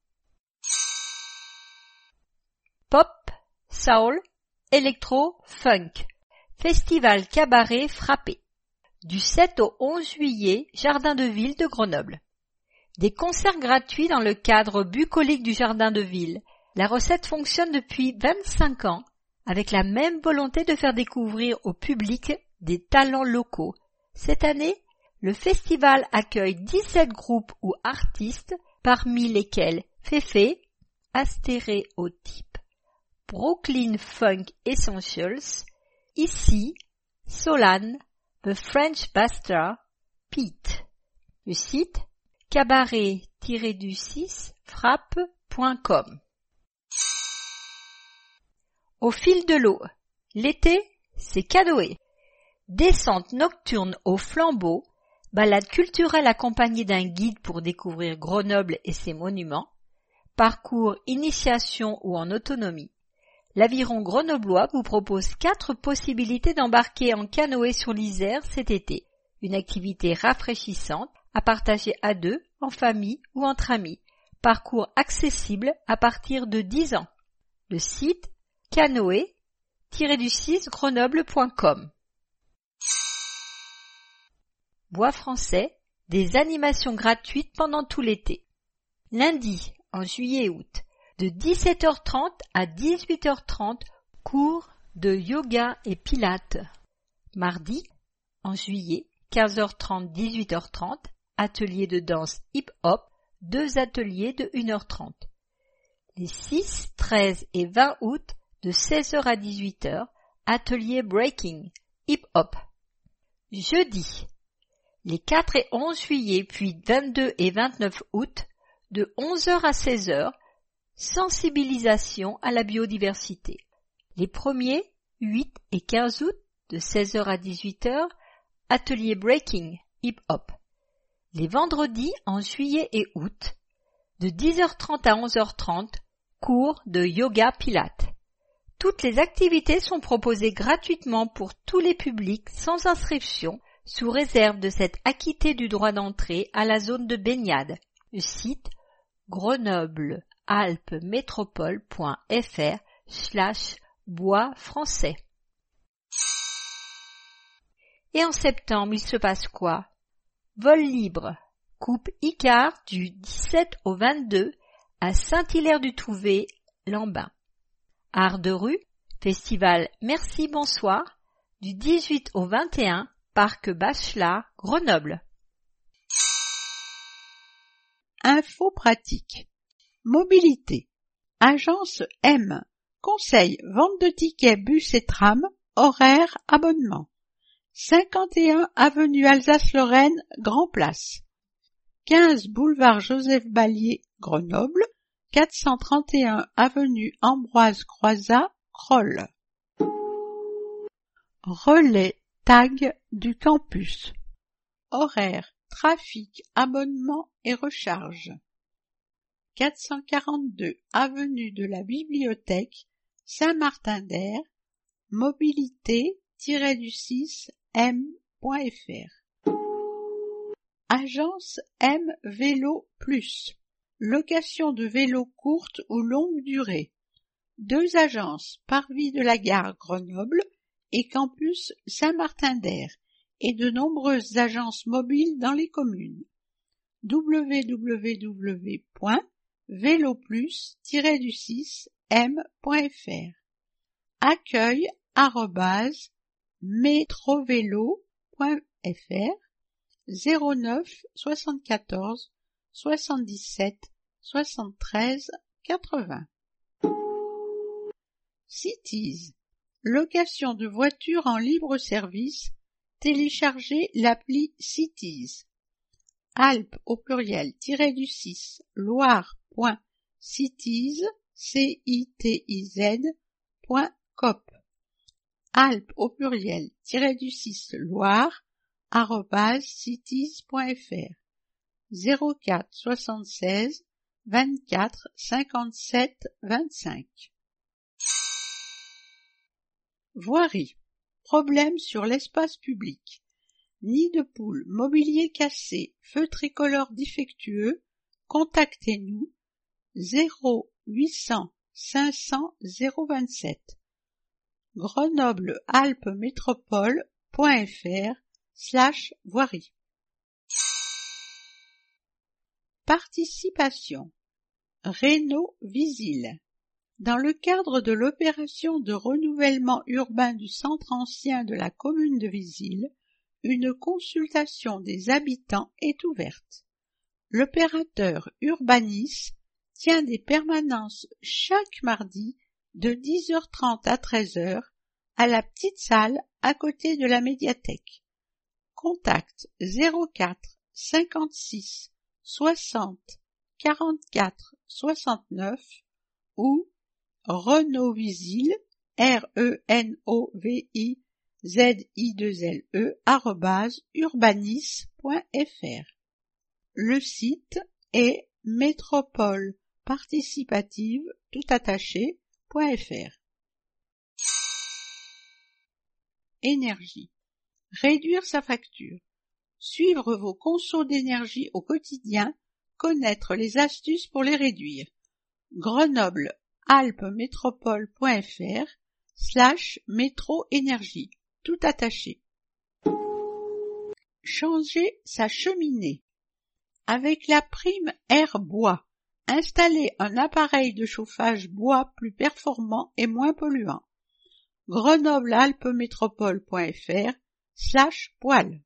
Pop, soul, électro, funk. Festival cabaret frappé. Du sept au onze juillet, Jardin de Ville de Grenoble. Des concerts gratuits dans le cadre bucolique du Jardin de Ville. La recette fonctionne depuis vingt-cinq ans, avec la même volonté de faire découvrir au public des talents locaux. Cette année, le festival accueille dix-sept groupes ou artistes, parmi lesquels Féfé, Astéréotype, Brooklyn Funk Essentials, Ici, Solane, The French Bastard, Pete. Le site cabaret tiret du six frappe point com. Au fil de l'eau. L'été, c'est cadeaué. Descente nocturne au flambeau, balade culturelle accompagnée d'un guide pour découvrir Grenoble et ses monuments, parcours initiation ou en autonomie. L'Aviron grenoblois vous propose quatre possibilités d'embarquer en canoë sur l'Isère cet été. Une activité rafraîchissante à partager à deux, en famille ou entre amis. Parcours accessible à partir de dix ans. Le site canoë tiret du six grenoble point com. Bois français, des animations gratuites pendant tout l'été. Lundi, en juillet et août, de dix-sept heures trente à dix-huit heures trente, cours de yoga et pilates. Mardi, en juillet, quinze heures trente, dix-huit heures trente, atelier de danse hip-hop, deux ateliers de une heure trente. Les six, treize et vingt août, de seize heures à dix-huit heures, atelier breaking, hip-hop. Jeudi, les quatre et onze juillet, puis vingt-deux et vingt-neuf août, de onze heures à seize heures, sensibilisation à la biodiversité. Les premiers, huit et quinze août, de seize heures à dix-huit heures, atelier breaking, hip-hop. Les vendredis en juillet et août, de dix heures trente à onze heures trente, cours de yoga pilates. Toutes les activités sont proposées gratuitement pour tous les publics sans inscription, sous réserve de s'être acquitté du droit d'entrée à la zone de baignade. Le site grenoble alpes métropole point f r slash bois français. Et en septembre, il se passe quoi? Vol libre, Coupe Icare du dix-sept au vingt-deux à Saint-Hilaire-du-Touvet, Lambin. Art de rue, Festival Merci Bonsoir du dix-huit au vingt et un, Parc Bachelard, Grenoble. Info pratique. Mobilité. Agence M. Conseil, vente de tickets bus et tram, horaire, abonnement. cinquante et un avenue Alsace-Lorraine, Grand Place. quinze boulevard Joseph Ballier, Grenoble. quatre cent trente et un avenue Ambroise Croizat, Crolles. Relais tag du campus. Horaire, trafic, abonnement et recharge. quatre cent quarante-deux avenue de la Bibliothèque, Saint-Martin-d'Air, mobilité-du-six m point f r. Agence M Vélo Plus. Location de vélos courte ou longue durée. Deux agences, Parvis de la Gare Grenoble et Campus Saint-Martin-d'Air, et de nombreuses agences mobiles dans les communes. w w w point vélo plus tiret du six m point f r. Accueil arobase métrovélo point f r zéro neuf soixante-quatorze soixante-dix-sept soixante-treize quatre-vingts. Cities. Location de voitures en libre service. Téléchargez l'appli Cities. Alpes au pluriel tiret du six loire.cities c i t i z point cop. Alpes au pluriel tiret du six loire arobase cities point f r. zéro quatre soixante-seize vingt-quatre cinquante-sept vingt-cinq. Voirie. Problème sur l'espace public. Nid de poule, mobilier cassé, feu tricolore défectueux, contactez-nous zéro huit cents cinq cents zéro vingt-sept. Grenoble Alpes Métropole point f r slash voirie. Participation. Réno Visil. Dans le cadre de l'opération de renouvellement urbain du centre ancien de la commune de Visil, une consultation des habitants est ouverte. L'opérateur Urbanis tient des permanences chaque mardi de dix heures trente à treize heures à la petite salle à côté de la médiathèque. Contact zéro quatre cinquante-six soixante quarante-quatre soixante-neuf ou Renovisil, R E N O V I Z I deux L E, arrobase urbanis point f r. Le site est métropole participative tout attaché point f r. Énergie. Réduire sa facture. Suivre vos consos d'énergie au quotidien connaître les astuces pour les réduire. Grenoble Alpes Métropole.fr slash métro énergie, tout attaché. Changer sa cheminée. Avec la prime Air Bois, installer un appareil de chauffage bois plus performant et moins polluant. Grenoble Alpes Métropole.fr slash poêle.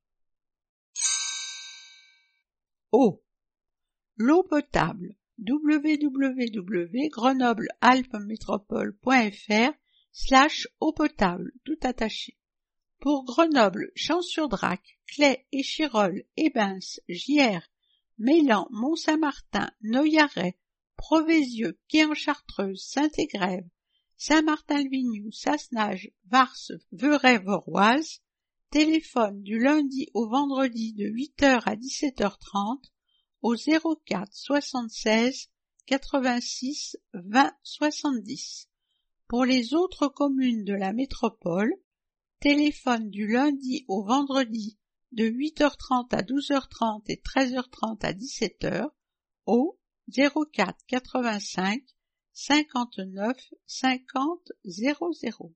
Eau. L'eau potable. w w w point grenoble alpes métropole.fr slash eau potable, tout attaché. Pour Grenoble, Champs-sur-Drac, Claye, Échirolles, Ebens, Gières, Mélan, Mont-Saint-Martin, Noyaret, Proveysieux, Quai-en-Chartreuse, Saint-Égrève, Saint-Martin-le-Vignoux, Sassenage, Vars, Veurey-Voroise, téléphone du lundi au vendredi de huit heures à dix-sept heures trente au zéro quatre soixante-seize quatre-vingt-six vingt soixante-dix. Pour les autres communes de la métropole, téléphone du lundi au vendredi de huit heures trente à douze heures trente et treize heures trente à dix-sept heures au zéro quatre quatre-vingt-cinq cinquante-neuf cinquante zéro zéro.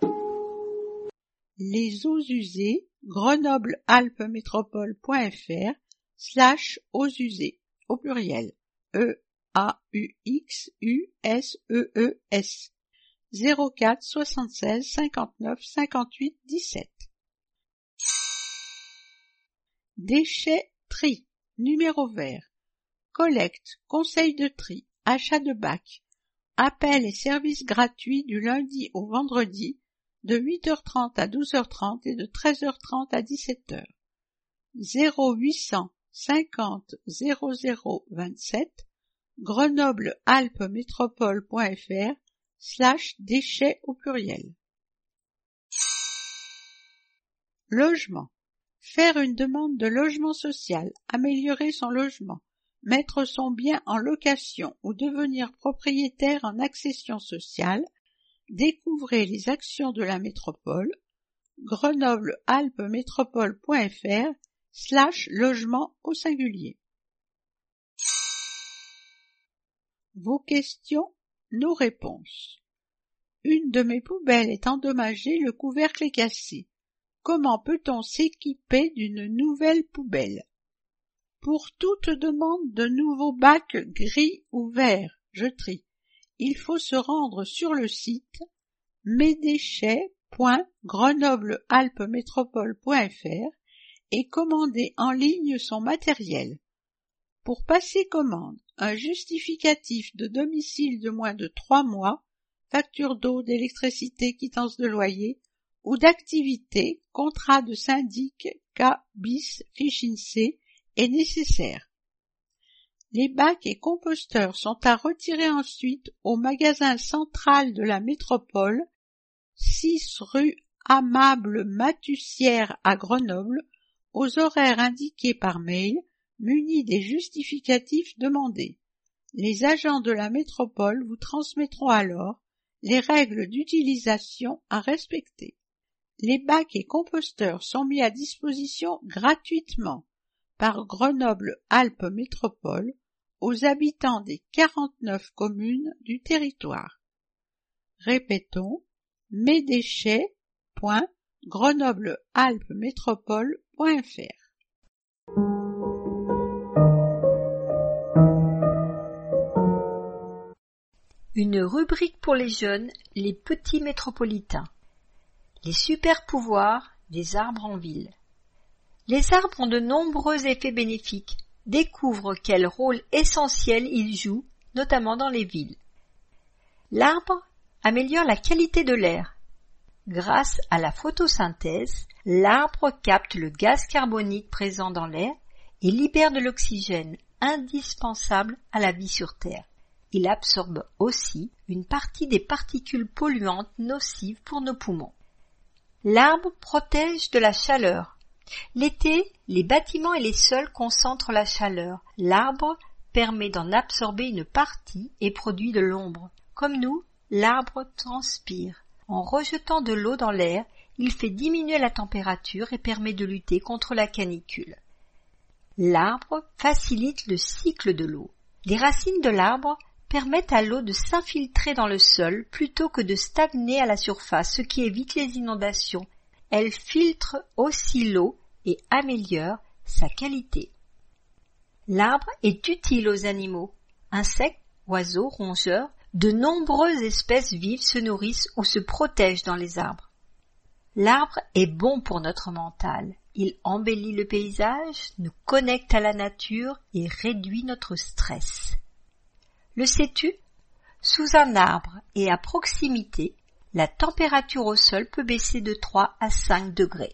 Les eaux usées, Grenoble Alpes Métropole.fr slash eaux usées, au pluriel, E A U X U S E E S, zéro quatre soixante-seize cinquante-neuf cinquante-huit dix-sept. Déchets tri, numéro vert, collecte, conseil de tri, achat de bacs, appel et services gratuits du lundi au vendredi de huit heures trente à douze heures trente et de treize heures trente à dix-sept heures. zéro huit cents cinquante zéro zéro vingt-sept, Grenoble Alpes Métropole.fr slash déchets au pluriel. Logement. Faire une demande de logement social, améliorer son logement, mettre son bien en location ou devenir propriétaire en accession sociale, découvrez les actions de la métropole, Grenoble Alpes Métropole.fr slash logement au singulier. Vos questions, nos réponses. Une de mes poubelles est endommagée, le couvercle est cassé. Comment peut-on s'équiper d'une nouvelle poubelle? Pour toute demande de nouveaux bacs gris ou verts, je trie, il faut se rendre sur le site mesdéchets point grenoble alpes métropole point f r et commander en ligne son matériel. Pour passer commande, un justificatif de domicile de moins de trois mois, facture d'eau, d'électricité, quittance de loyer, ou d'activité, contrat de syndic, cas bis, fiche I N S E E, est nécessaire. Les bacs et composteurs sont à retirer ensuite au magasin central de la métropole, six rue Amable Matussière à Grenoble, aux horaires indiqués par mail, munis des justificatifs demandés. Les agents de la métropole vous transmettront alors les règles d'utilisation à respecter. Les bacs et composteurs sont mis à disposition gratuitement par Grenoble Alpes Métropole aux habitants des quarante-neuf communes du territoire. Répétons, mesdéchets point grenoble alpes métropole point f r. Une rubrique pour les jeunes, les petits métropolitains. Les super pouvoirs des arbres en ville. Les arbres ont de nombreux effets bénéfiques. Découvre quel rôle essentiel ils jouent, notamment dans les villes. L'arbre améliore la qualité de l'air. Grâce à la photosynthèse, l'arbre capte le gaz carbonique présent dans l'air et libère de l'oxygène indispensable à la vie sur Terre. Il absorbe aussi une partie des particules polluantes nocives pour nos poumons. L'arbre protège de la chaleur. L'été, les bâtiments et les sols concentrent la chaleur. L'arbre permet d'en absorber une partie et produit de l'ombre. Comme nous, l'arbre transpire. En rejetant de l'eau dans l'air, il fait diminuer la température et permet de lutter contre la canicule. L'arbre facilite le cycle de l'eau. Les racines de l'arbre permettent à l'eau de s'infiltrer dans le sol plutôt que de stagner à la surface, ce qui évite les inondations. Elle filtre aussi l'eau et améliore sa qualité. L'arbre est utile aux animaux. Insectes, oiseaux, rongeurs, de nombreuses espèces vives se nourrissent ou se protègent dans les arbres. L'arbre est bon pour notre mental. Il embellit le paysage, nous connecte à la nature et réduit notre stress. Le sais-tu? Sous un arbre et à proximité, la température au sol peut baisser de trois à cinq degrés.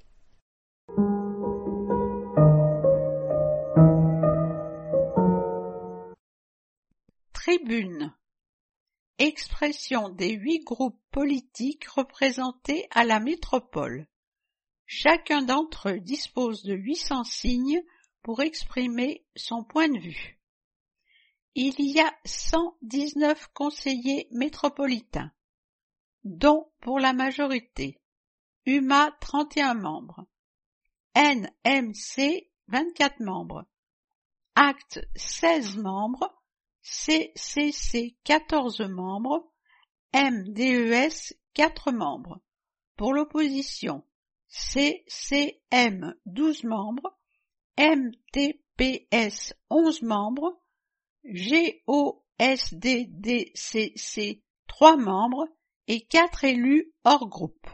Tribune. Expression des huit groupes politiques représentés à la métropole. Chacun d'entre eux dispose de huit cents signes pour exprimer son point de vue. Il y a cent dix-neuf conseillers métropolitains, dont pour la majorité U M A trente et un membres, N M C vingt-quatre membres, A C T seize membres, C C C quatorze membres, M D E S quatre membres. Pour l'opposition, C C M douze membres, M T P S onze membres, G O S D D C C trois membres et quatre élus hors groupe.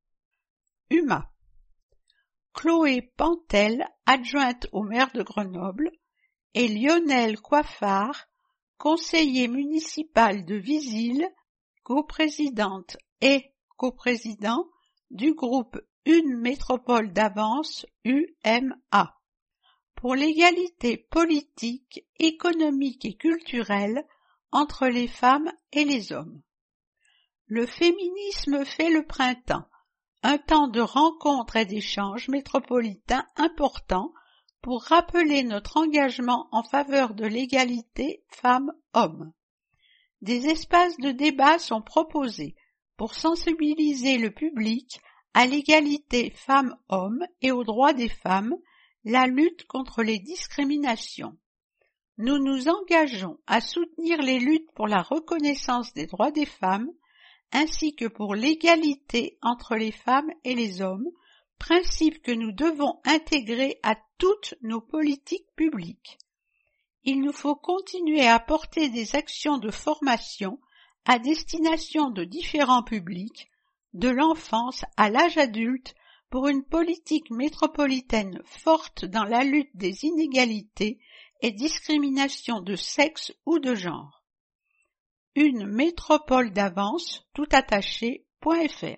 U M A. Chloé Pantel, adjointe au maire de Grenoble, et Lionel Coiffard, conseiller municipal de Visil, coprésidente et coprésident du groupe Une Métropole d'Avance U M A. Pour l'égalité politique, économique et culturelle entre les femmes et les hommes. Le féminisme fait le printemps, un temps de rencontres et d'échanges métropolitains importants pour rappeler notre engagement en faveur de l'égalité femmes-hommes. Des espaces de débat sont proposés pour sensibiliser le public à l'égalité femmes-hommes et aux droits des femmes, la lutte contre les discriminations. Nous nous engageons à soutenir les luttes pour la reconnaissance des droits des femmes, ainsi que pour l'égalité entre les femmes et les hommes, principe que nous devons intégrer à toutes nos politiques publiques. Il nous faut continuer à porter des actions de formation à destination de différents publics, de l'enfance à l'âge adulte, pour une politique métropolitaine forte dans la lutte des inégalités et discriminations de sexe ou de genre. Une métropole d'avance, tout attaché, .fr.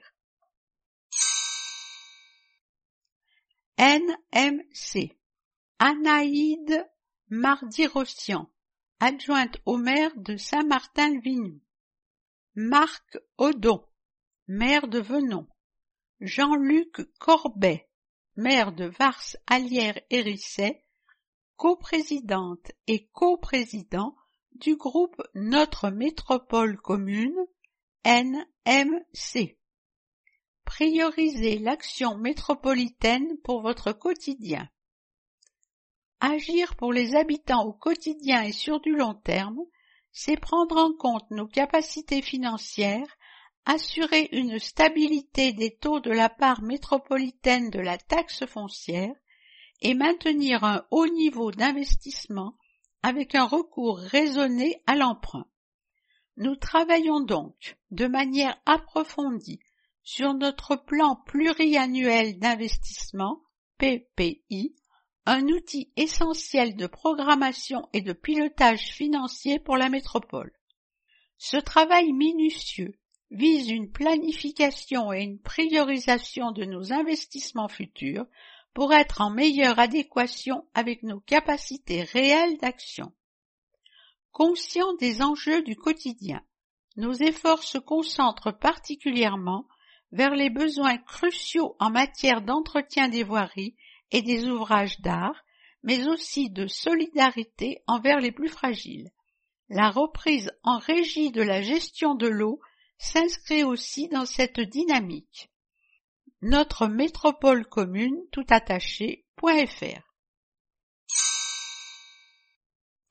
N M C. Anaïde Mardi-Rossian, adjointe au maire de Saint-Martin-le-Vignoux. Marc Odon, maire de Venon. Jean-Luc Corbet, maire de Vars-Allières-Hérisset, coprésidente et coprésident du groupe Notre Métropole Commune, N M C. Priorisez l'action métropolitaine pour votre quotidien. Agir pour les habitants au quotidien et sur du long terme, c'est prendre en compte nos capacités financières, assurer une stabilité des taux de la part métropolitaine de la taxe foncière et maintenir un haut niveau d'investissement avec un recours raisonné à l'emprunt. Nous travaillons donc de manière approfondie sur notre plan pluriannuel d'investissement, P P I, un outil essentiel de programmation et de pilotage financier pour la métropole. Ce travail minutieux vise une planification et une priorisation de nos investissements futurs pour être en meilleure adéquation avec nos capacités réelles d'action. Conscients des enjeux du quotidien, nos efforts se concentrent particulièrement vers les besoins cruciaux en matière d'entretien des voiries et des ouvrages d'art, mais aussi de solidarité envers les plus fragiles. La reprise en régie de la gestion de l'eau s'inscrit aussi dans cette dynamique. Notre métropole commune tout attaché.fr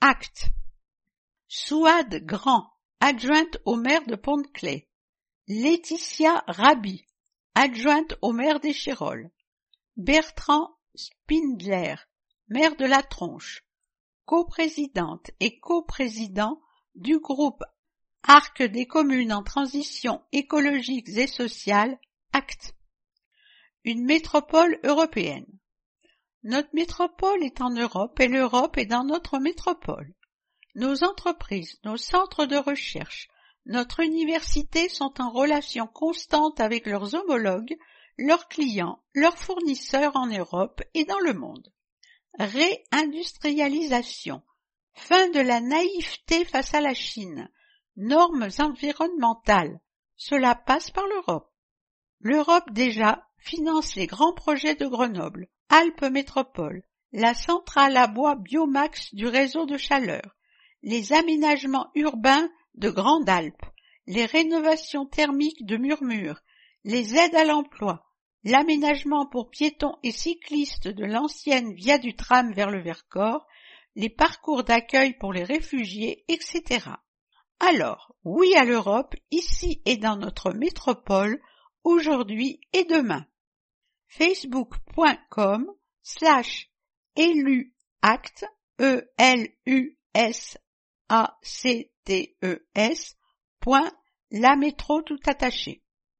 Acte. Souad Grand, adjointe au maire de Pont-de-Clay. Laetitia Rabi, adjointe au maire d'Échirolles. Bertrand Spindler, maire de La Tronche, coprésidente et coprésident du groupe Arc des communes en transition écologique et sociale, Acte. Une métropole européenne. Notre métropole est en Europe et l'Europe est dans notre métropole. Nos entreprises, nos centres de recherche, notre université sont en relation constante avec leurs homologues, leurs clients, leurs fournisseurs en Europe et dans le monde. Réindustrialisation. Fin de la naïveté face à la Chine. Normes environnementales. Cela passe par l'Europe. L'Europe déjà finance les grands projets de Grenoble, Alpes Métropole, la centrale à bois Biomax du réseau de chaleur, les aménagements urbains de Grande Alpes, les rénovations thermiques de Murmure, les aides à l'emploi, l'aménagement pour piétons et cyclistes de l'ancienne via du tram vers le Vercors, les parcours d'accueil pour les réfugiés, et cetera. Alors, oui à l'Europe, ici et dans notre métropole, aujourd'hui et demain. Facebook.com slash éluacte, E L U S A C T E S, point, la métro tout attaché.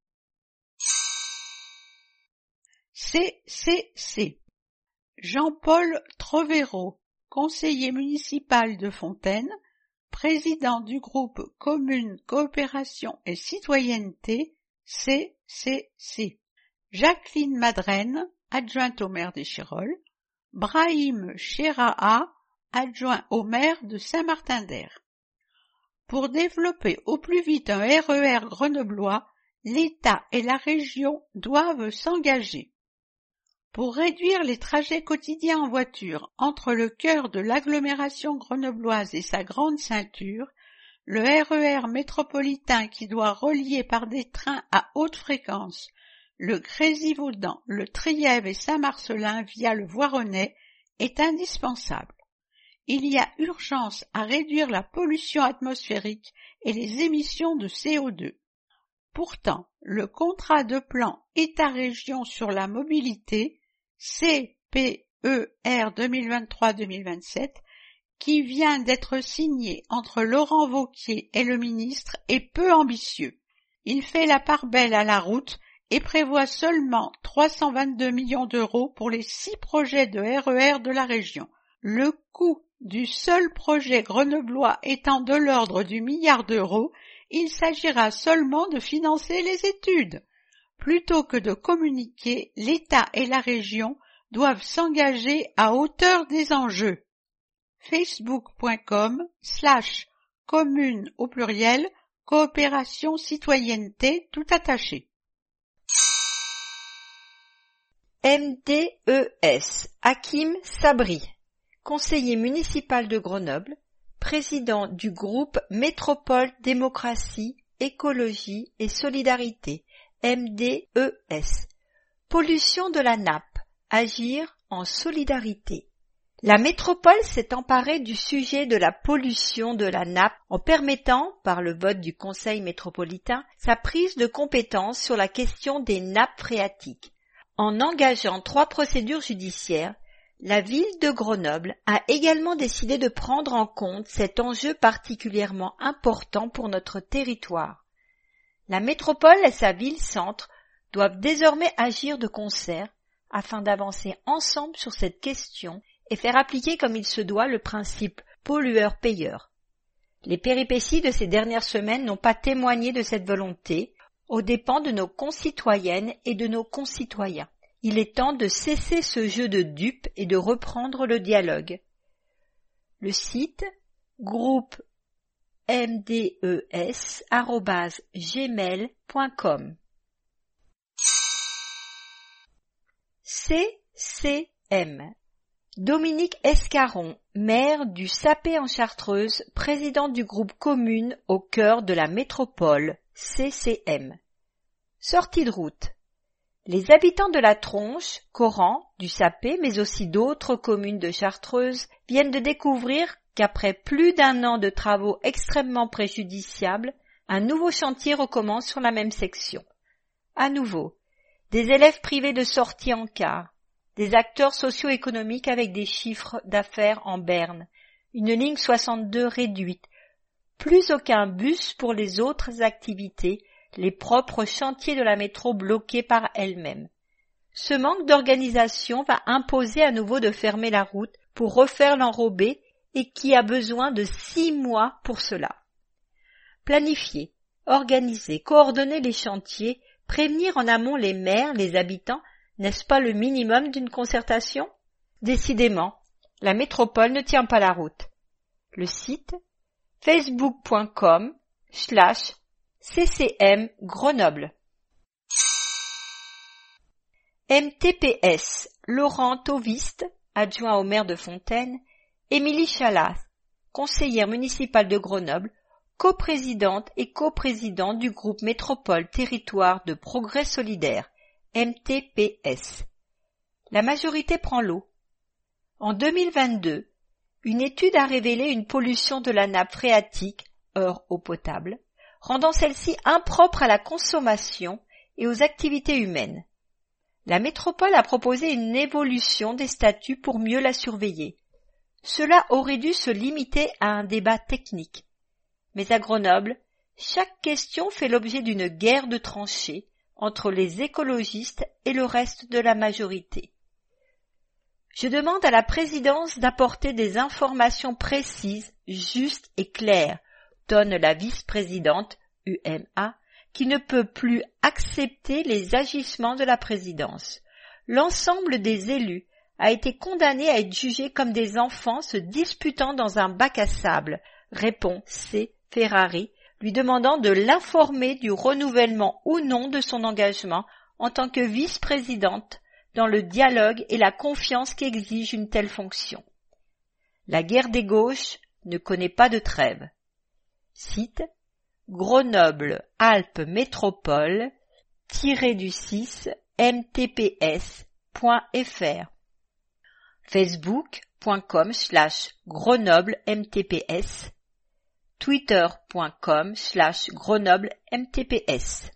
C C C. Jean-Paul Trovero, conseiller municipal de Fontaine, président du groupe Communes, Coopération et Citoyenneté, C C C. Jacqueline Madrenne, adjointe au maire d'Échirolles, Brahim Cheraha, adjoint au maire de Saint-Martin-d'Hères. Pour développer au plus vite un R E R grenoblois, l'État et la région doivent s'engager. Pour réduire les trajets quotidiens en voiture entre le cœur de l'agglomération grenobloise et sa grande ceinture, le R E R métropolitain qui doit relier par des trains à haute fréquence le Grésivaudan, le Trièves et Saint-Marcellin via le Voironnais est indispensable. Il y a urgence à réduire la pollution atmosphérique et les émissions de C O deux. Pourtant, le contrat de plan État-région sur la mobilité, C P E R deux mille vingt-trois deux mille vingt-sept, qui vient d'être signé entre Laurent Wauquiez et le ministre, est peu ambitieux. Il fait la part belle à la route et prévoit seulement trois cent vingt-deux millions d'euros pour les six projets de R E R de la région. Le coût du seul projet grenoblois étant de l'ordre du milliard d'euros, il s'agira seulement de financer les études. Plutôt que de communiquer, l'État et la région doivent s'engager à hauteur des enjeux. Facebook.com slash commune au pluriel, coopération citoyenneté tout attaché. M D E S, Hakim Sabri, conseiller municipal de Grenoble, président du groupe Métropole Démocratie, Écologie et Solidarité, M D E S. Pollution de la nappe, agir en solidarité. La métropole s'est emparée du sujet de la pollution de la nappe en permettant, par le vote du Conseil métropolitain, sa prise de compétence sur la question des nappes phréatiques. En engageant trois procédures judiciaires, la ville de Grenoble a également décidé de prendre en compte cet enjeu particulièrement important pour notre territoire. La métropole et sa ville-centre doivent désormais agir de concert afin d'avancer ensemble sur cette question et faire appliquer comme il se doit le principe pollueur-payeur. Les péripéties de ces dernières semaines n'ont pas témoigné de cette volonté, aux dépens de nos concitoyennes et de nos concitoyens. Il est temps de cesser ce jeu de dupes et de reprendre le dialogue. Le site groupe m d e s arobase gmail point com. C C M. Dominique Escaron, maire du Sapé en Chartreuse, président du groupe Communes au cœur de la métropole, C C M. Sortie de route. Les habitants de la Tronche, Coran, du Sapé, mais aussi d'autres communes de Chartreuse, viennent de découvrir qu'après plus d'un an de travaux extrêmement préjudiciables, un nouveau chantier recommence sur la même section. À nouveau, des élèves privés de sortie en quart, des acteurs socio-économiques avec des chiffres d'affaires en berne, une ligne soixante-deux réduite, plus aucun bus pour les autres activités, les propres chantiers de la métro bloqués par elles-mêmes. Ce manque d'organisation va imposer à nouveau de fermer la route pour refaire l'enrobé et qui a besoin de six mois pour cela. Planifier, organiser, coordonner les chantiers, prévenir en amont les maires, les habitants, n'est-ce pas le minimum d'une concertation? Décidément, la métropole ne tient pas la route. Le site facebook.com slash ccm Grenoble. M T P S, Laurent Tauviste, adjoint au maire de Fontaine, Émilie Chalas, conseillère municipale de Grenoble, coprésidente et coprésidente du groupe Métropole Territoire de Progrès Solidaire, M T P S. La majorité prend l'eau. En deux mille vingt-deux, une étude a révélé une pollution de la nappe phréatique, hors eau potable, rendant celle-ci impropre à la consommation et aux activités humaines. La métropole a proposé une évolution des statuts pour mieux la surveiller. Cela aurait dû se limiter à un débat technique. Mais à Grenoble, chaque question fait l'objet d'une guerre de tranchées entre les écologistes et le reste de la majorité. Je demande à la présidence d'apporter des informations précises, justes et claires, donne la vice-présidente, U M A, qui ne peut plus accepter les agissements de la présidence. L'ensemble des élus a été condamné à être jugé comme des enfants se disputant dans un bac à sable, répond C. Ferrari, lui demandant de l'informer du renouvellement ou non de son engagement en tant que vice-présidente dans le dialogue et la confiance qu'exige une telle fonction. La guerre des gauches ne connaît pas de trêve. Site Grenoble-Alpes-Métropole du six m t p s point f r facebook.com slash Grenoble MTPS twitter.com slash Grenoble MTPS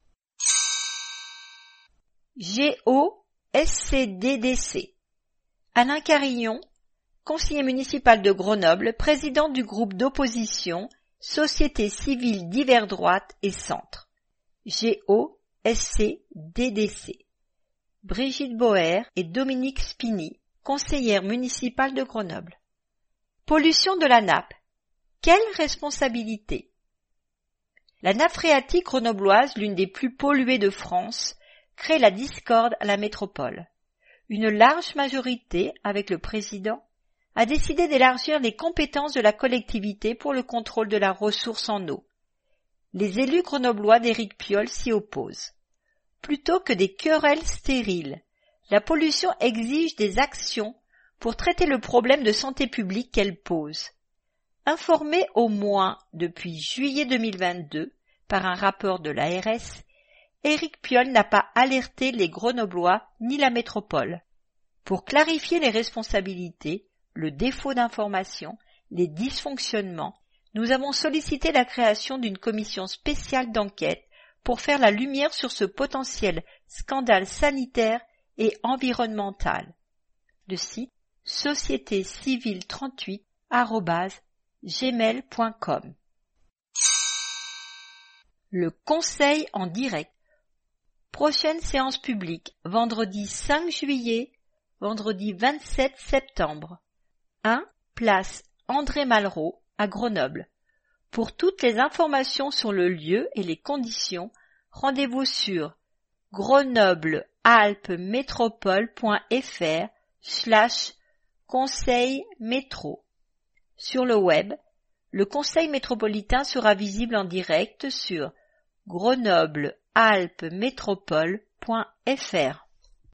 G O S C D D C Alain Carillon, conseiller municipal de Grenoble, président du groupe d'opposition Société civile divers droite et centre. G O S C D D C Brigitte Boer et Dominique Spini, conseillère municipale de Grenoble. Pollution de la nappe. Quelle responsabilité? La nappe phréatique grenobloise, l'une des plus polluées de France, crée la discorde à la métropole. Une large majorité, avec le président, a décidé d'élargir les compétences de la collectivité pour le contrôle de la ressource en eau. Les élus grenoblois d'Éric Piolle s'y opposent. Plutôt que des querelles stériles, la pollution exige des actions pour traiter le problème de santé publique qu'elle pose. Informé au moins depuis juillet deux mille vingt-deux par un rapport de l'A R S, Éric Piolle n'a pas alerté les Grenoblois ni la métropole. Pour clarifier les responsabilités, le défaut d'information, les dysfonctionnements, nous avons sollicité la création d'une commission spéciale d'enquête pour faire la lumière sur ce potentiel scandale sanitaire et environnemental. Le site société civile trente-huit arobase gmail point com. Le conseil en direct. Prochaine séance publique, vendredi cinq juillet, vendredi vingt-sept septembre. un Place André Malraux à Grenoble. Pour toutes les informations sur le lieu et les conditions, rendez-vous sur grenoblealpesmétropole.fr slash conseil métro. Sur le web, le conseil métropolitain sera visible en direct sur grenoblealpesmétropole.fr.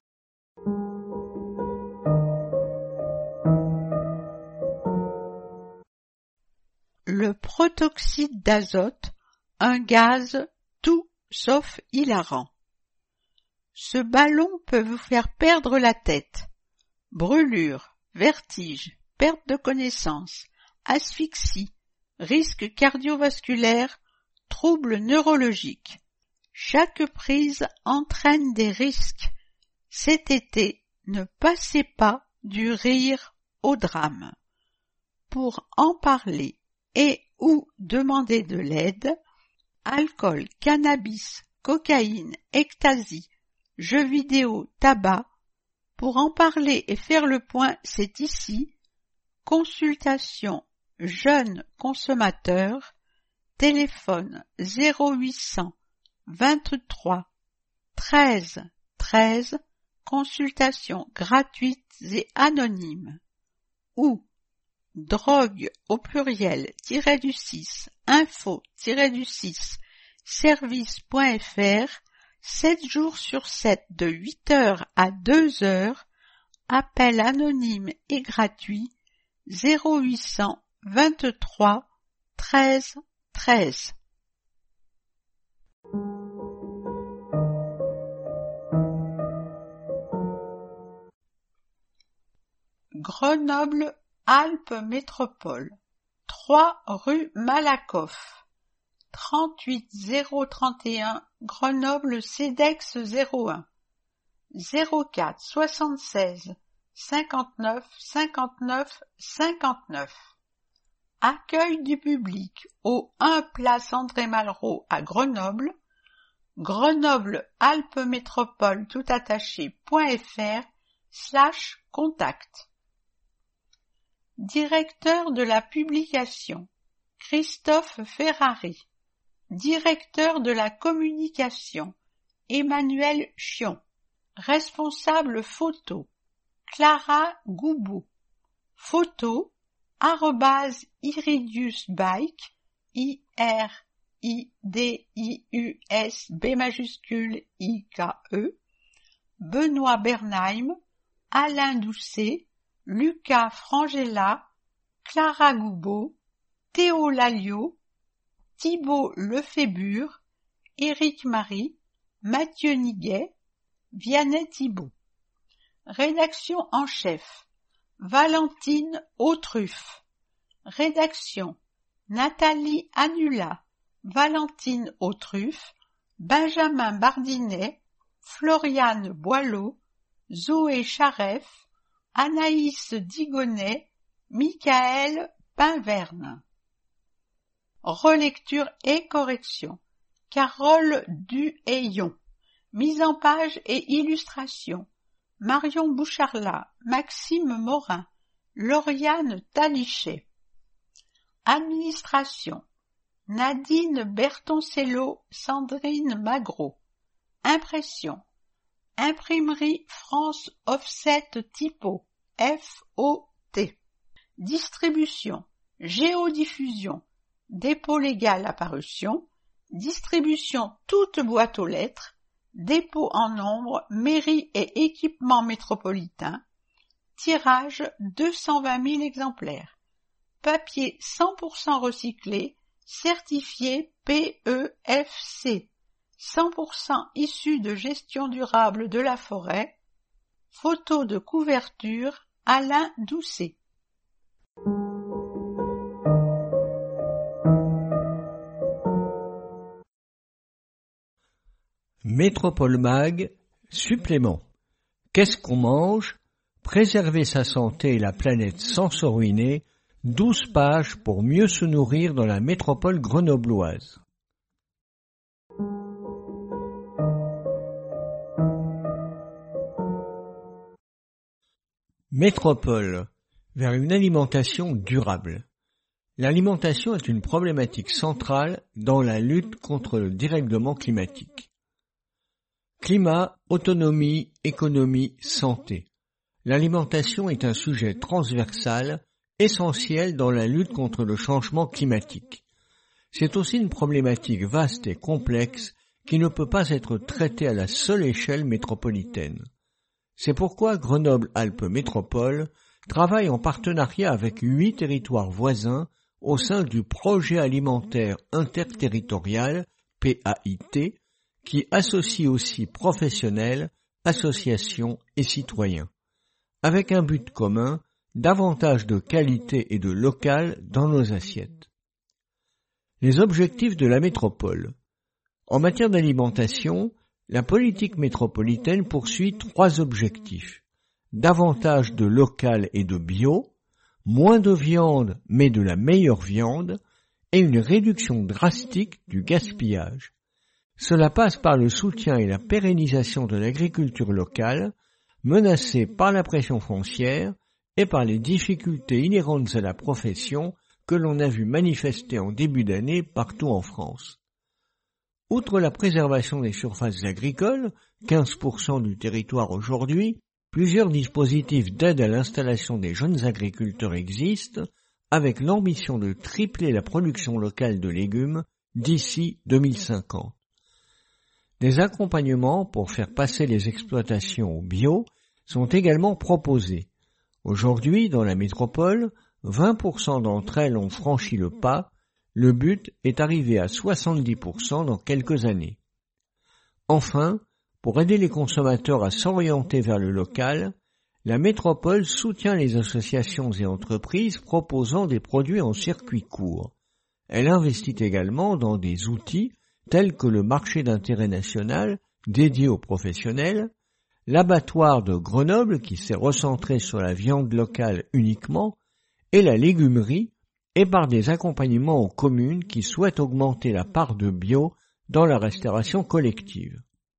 Le protoxyde d'azote, un gaz tout sauf hilarant. Ce ballon peut vous faire perdre la tête. Brûlure, vertige, perte de connaissance, asphyxie, risque cardiovasculaire, troubles neurologiques. Chaque prise entraîne des risques. Cet été, ne passez pas du rire au drame. Pour en parler et ou demander de l'aide, alcool, cannabis, cocaïne, ecstasy, jeux vidéo, tabac. Pour en parler et faire le point, c'est ici. Consultation jeunes consommateurs, téléphone zéro huit cents vingt-trois treize treize, consultation gratuite et anonyme. Ou drogue au pluriel tiré du six info tiré du six service.fr sept jours sur sept de huit heures à deux heures, appel anonyme et gratuit zéro huit cents vingt-trois treize treize. Grenoble Alpes Métropole, trois rue Malakoff, trente-huit zéro trente et un Grenoble Cedex zéro un, zéro quatre soixante-seize cinquante-neuf cinquante-neuf cinquante-neuf. Accueil du public au un place André Malraux à Grenoble, Grenoble Alpes Métropole tout attaché.fr slash contact. Directeur de la publication, Christophe Ferrari. Directeur de la communication, Emmanuel Chion. Responsable photo, Clara Goubou. Photo, arrobase iridiusbike, I R I D I U S B majuscule I K E, Benoît Bernheim, Alain Doucet, Lucas Frangella, Clara Goubot, Théo Lalliot, Thibault Lefébure, Éric Marie, Mathieu Niguet, Vianney Thibault. Rédaction en chef, Valentine Autruff. Rédaction, Nathalie Annula, Valentine Autruff, Benjamin Bardinet, Floriane Boileau, Zoé Charef, Anaïs Digonnet, Michael Pinverne. Relecture et correction, Carole Duhayon. Mise en page et illustration, Marion Boucharlat, Maxime Morin, Lauriane Talichet. Administration, Nadine Bertoncello, Sandrine Magro. Impression, Imprimerie France Offset Typo, F O T. Distribution, Géodiffusion, dépôt légal à parution, distribution toute boîte aux lettres, dépôt en nombre, mairie et équipement métropolitain, tirage deux cent vingt mille exemplaires, papier cent pour cent recyclé, certifié P E F C, cent pour cent issu de gestion durable de la forêt, photo de couverture, Alain Doucet. Métropole Mag, supplément. Qu'est-ce qu'on mange? Préserver sa santé et la planète sans se ruiner. douze pages pour mieux se nourrir dans la métropole grenobloise. Métropole, vers une alimentation durable. L'alimentation est une problématique centrale dans la lutte contre le dérèglement climatique. Climat, autonomie, économie, santé. L'alimentation est un sujet transversal, essentiel dans la lutte contre le changement climatique. C'est aussi une problématique vaste et complexe qui ne peut pas être traitée à la seule échelle métropolitaine. C'est pourquoi Grenoble-Alpes Métropole travaille en partenariat avec huit territoires voisins au sein du projet alimentaire interterritorial, P A I T, qui associe aussi professionnels, associations et citoyens, avec un but commun, davantage de qualité et de local dans nos assiettes. Les objectifs de la métropole. En matière d'alimentation, la politique métropolitaine poursuit trois objectifs. Davantage de local et de bio, moins de viande mais de la meilleure viande, et une réduction drastique du gaspillage. Cela passe par le soutien et la pérennisation de l'agriculture locale, menacée par la pression foncière et par les difficultés inhérentes à la profession que l'on a vu manifester en début d'année partout en France. Outre la préservation des surfaces agricoles, quinze pour cent du territoire aujourd'hui, plusieurs dispositifs d'aide à l'installation des jeunes agriculteurs existent, avec l'ambition de tripler la production locale de légumes d'ici deux mille cinquante. Des accompagnements pour faire passer les exploitations au bio sont également proposés. Aujourd'hui, dans la métropole, vingt pour cent d'entre elles ont franchi le pas. Le but est arrivé à soixante-dix pour cent dans quelques années. Enfin, pour aider les consommateurs à s'orienter vers le local, la métropole soutient les associations et entreprises proposant des produits en circuit court. Elle investit également dans des outils tels que le marché d'intérêt national dédié aux professionnels, l'abattoir de Grenoble qui s'est recentré sur la viande locale uniquement, et la légumerie, et par des accompagnements aux communes qui souhaitent augmenter la part de bio dans la restauration collective.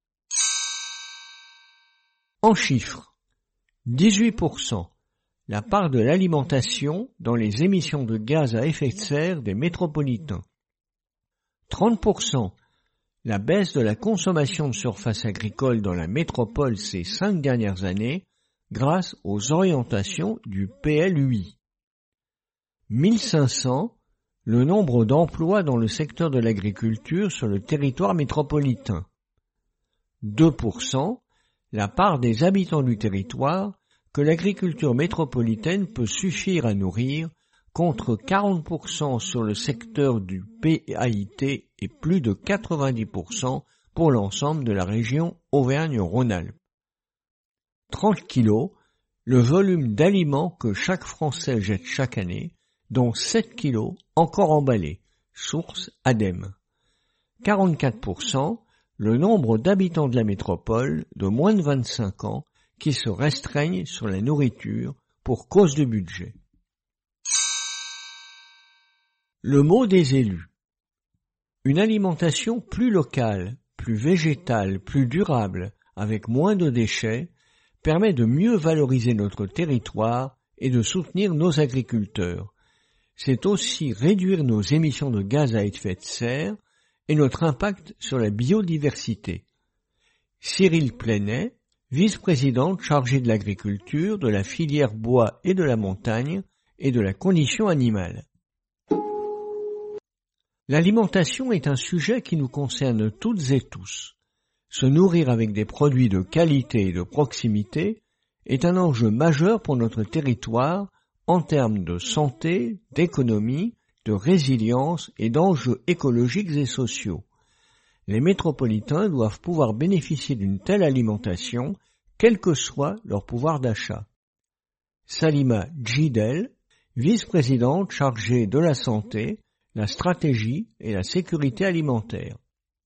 En chiffres, dix-huit pour cent, la part de l'alimentation dans les émissions de gaz à effet de serre des métropolitains. trente pour cent, la baisse de la consommation de surface agricole dans la métropole ces cinq dernières années grâce aux orientations du P L U I. mille cinq cents, le nombre d'emplois dans le secteur de l'agriculture sur le territoire métropolitain. deux pour cent, la part des habitants du territoire que l'agriculture métropolitaine peut suffire à nourrir, contre quarante pour cent sur le secteur du P A I T et plus de quatre-vingt-dix pour cent pour l'ensemble de la région Auvergne-Rhône-Alpes. trente kilos, le volume d'aliments que chaque Français jette chaque année, dont sept kilos encore emballés, source ADEME. quarante-quatre pour cent, le nombre d'habitants de la métropole de moins de vingt-cinq ans qui se restreignent sur la nourriture pour cause de budget. Le mot des élus. Une alimentation plus locale, plus végétale, plus durable, avec moins de déchets, permet de mieux valoriser notre territoire et de soutenir nos agriculteurs. C'est aussi réduire nos émissions de gaz à effet de serre et notre impact sur la biodiversité. Cyril Plenay, vice-présidente chargée de l'agriculture, de la filière bois et de la montagne et de la condition animale. L'alimentation est un sujet qui nous concerne toutes et tous. Se nourrir avec des produits de qualité et de proximité est un enjeu majeur pour notre territoire en termes de santé, d'économie, de résilience et d'enjeux écologiques et sociaux. Les métropolitains doivent pouvoir bénéficier d'une telle alimentation, quel que soit leur pouvoir d'achat. Salima Djidel, vice-présidente chargée de la santé, la stratégie et la sécurité alimentaire.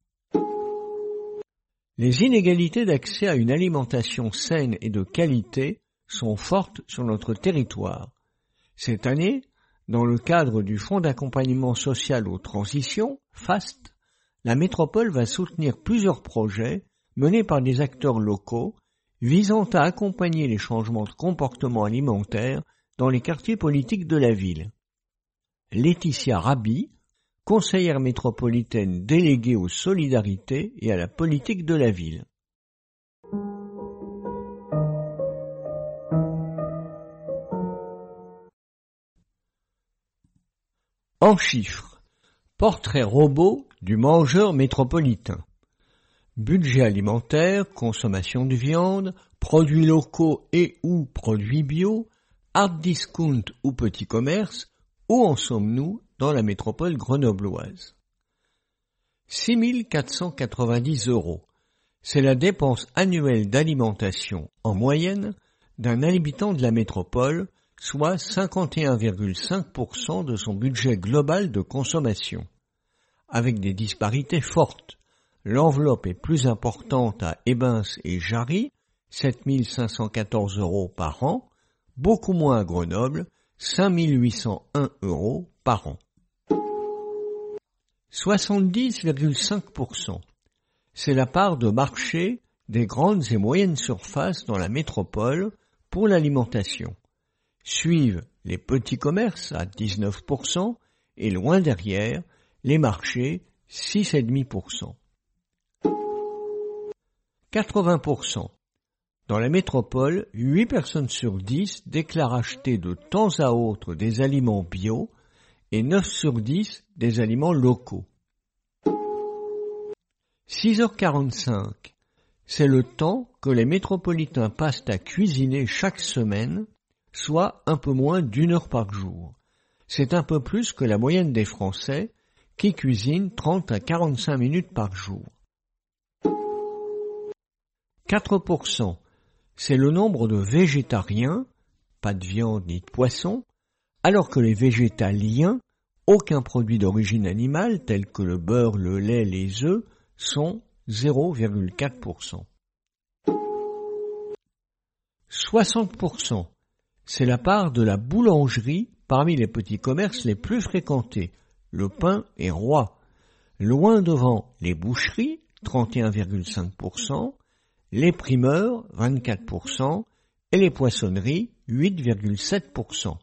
Les inégalités d'accès à une alimentation saine et de qualité sont fortes sur notre territoire. Cette année, dans le cadre du Fonds d'accompagnement social aux transitions, FAST, la métropole va soutenir plusieurs projets menés par des acteurs locaux visant à accompagner les changements de comportement alimentaire dans les quartiers politiques de la ville. Laetitia Rabi, conseillère métropolitaine déléguée aux solidarités et à la politique de la ville. En chiffres, portrait robot du mangeur métropolitain. Budget alimentaire, consommation de viande, produits locaux et ou produits bio, hard discount ou petit commerce, où en sommes-nous dans la métropole grenobloise? six mille quatre cent quatre-vingt-dix euros. C'est la dépense annuelle d'alimentation, en moyenne, d'un habitant de la métropole soit cinquante et un virgule cinq pour cent de son budget global de consommation, avec des disparités fortes. L'enveloppe est plus importante à Ebens et Jarry, sept mille cinq cent quatorze euros par an, beaucoup moins à Grenoble, cinq mille huit cent un euros par an. soixante-dix virgule cinq pour cent, c'est la part de marché des grandes et moyennes surfaces dans la métropole pour l'alimentation. Suivent les petits commerces à dix-neuf pour cent et loin derrière, les marchés six virgule cinq pour cent. quatre-vingts pour cent. Dans la métropole, huit personnes sur dix déclarent acheter de temps à autre des aliments bio et neuf sur dix des aliments locaux. six heures quarante-cinq. C'est le temps que les métropolitains passent à cuisiner chaque semaine, soit un peu moins d'une heure par jour. C'est un peu plus que la moyenne des Français qui cuisinent trente à quarante-cinq minutes par jour. quatre pour cent. C'est le nombre de végétariens, pas de viande ni de poisson, alors que les végétaliens, aucun produit d'origine animale tel que le beurre, le lait, les œufs, sont zéro virgule quatre pour cent. soixante pour cent. C'est la part de la boulangerie parmi les petits commerces les plus fréquentés. Le pain est roi. Loin devant les boucheries, trente et un virgule cinq pour cent, les primeurs, vingt-quatre pour cent, et les poissonneries, huit virgule sept pour cent.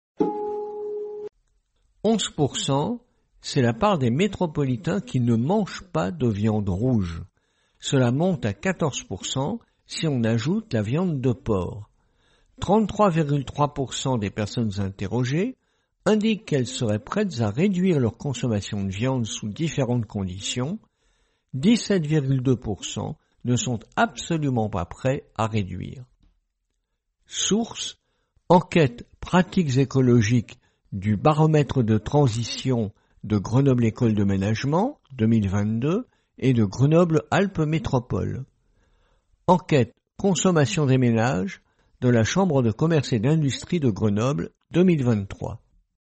onze pour cent, c'est la part des métropolitains qui ne mangent pas de viande rouge. Cela monte à quatorze pour cent si on ajoute la viande de porc. trente-trois virgule trois pour cent des personnes interrogées indiquent qu'elles seraient prêtes à réduire leur consommation de viande sous différentes conditions. dix-sept virgule deux pour cent ne sont absolument pas prêts à réduire. Source: enquête pratiques écologiques du baromètre de transition de Grenoble École de Ménagement deux mille vingt-deux et de Grenoble Alpes Métropole. Enquête consommation des ménages de la Chambre de commerce et d'industrie de Grenoble deux mille vingt-trois.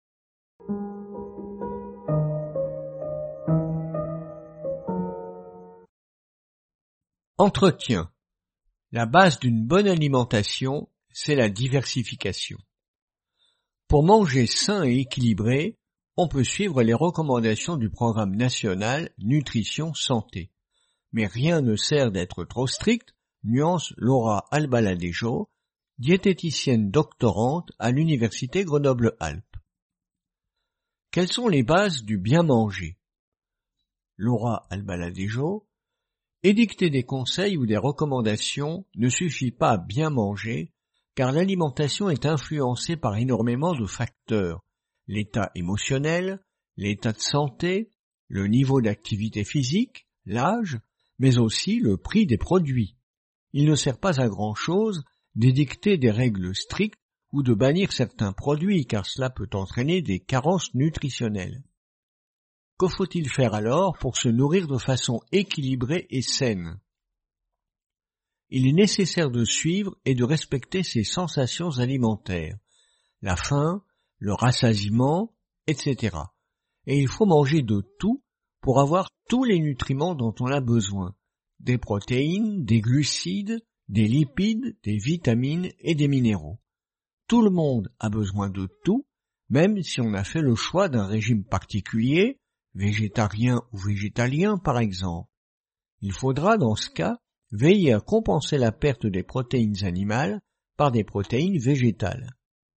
Entretien. La base d'une bonne alimentation, c'est la diversification. Pour manger sain et équilibré, on peut suivre les recommandations du programme national Nutrition Santé. Mais rien ne sert d'être trop strict, nuance Laura Albaladejo, diététicienne doctorante à l'Université Grenoble-Alpes. Quelles sont les bases du bien manger? Laura Albaladejo: édicter des conseils ou des recommandations ne suffit pas à bien manger, car l'alimentation est influencée par énormément de facteurs: l'état émotionnel, l'état de santé, le niveau d'activité physique, l'âge, mais aussi le prix des produits. Il ne sert pas à grand-chose d'édicter des règles strictes ou de bannir certains produits, car cela peut entraîner des carences nutritionnelles. Que faut-il faire alors pour se nourrir de façon équilibrée et saine? Il est nécessaire de suivre et de respecter ses sensations alimentaires, la faim, le rassasiement, et cetera. Et il faut manger de tout pour avoir tous les nutriments dont on a besoin, des protéines, des glucides, des lipides, des vitamines et des minéraux. Tout le monde a besoin de tout, même si on a fait le choix d'un régime particulier, végétarien ou végétalien par exemple. Il faudra dans ce cas veiller à compenser la perte des protéines animales par des protéines végétales.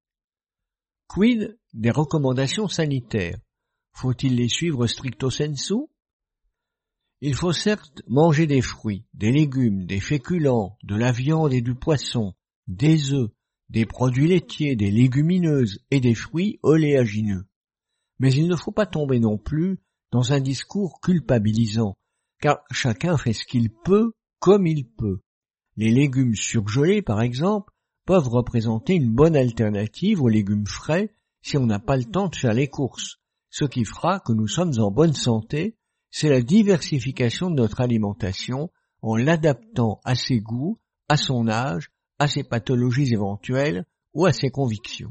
Quid des recommandations sanitaires? Faut-il les suivre stricto sensu? Il faut certes manger des fruits, des légumes, des féculents, de la viande et du poisson, des œufs, des produits laitiers, des légumineuses et des fruits oléagineux. Mais il ne faut pas tomber non plus dans un discours culpabilisant, car chacun fait ce qu'il peut comme il peut. Les légumes surgelés, par exemple, peuvent représenter une bonne alternative aux légumes frais si on n'a pas le temps de faire les courses. Ce qui fera que nous sommes en bonne santé, c'est la diversification de notre alimentation en l'adaptant à ses goûts, à son âge, à ses pathologies éventuelles ou à ses convictions.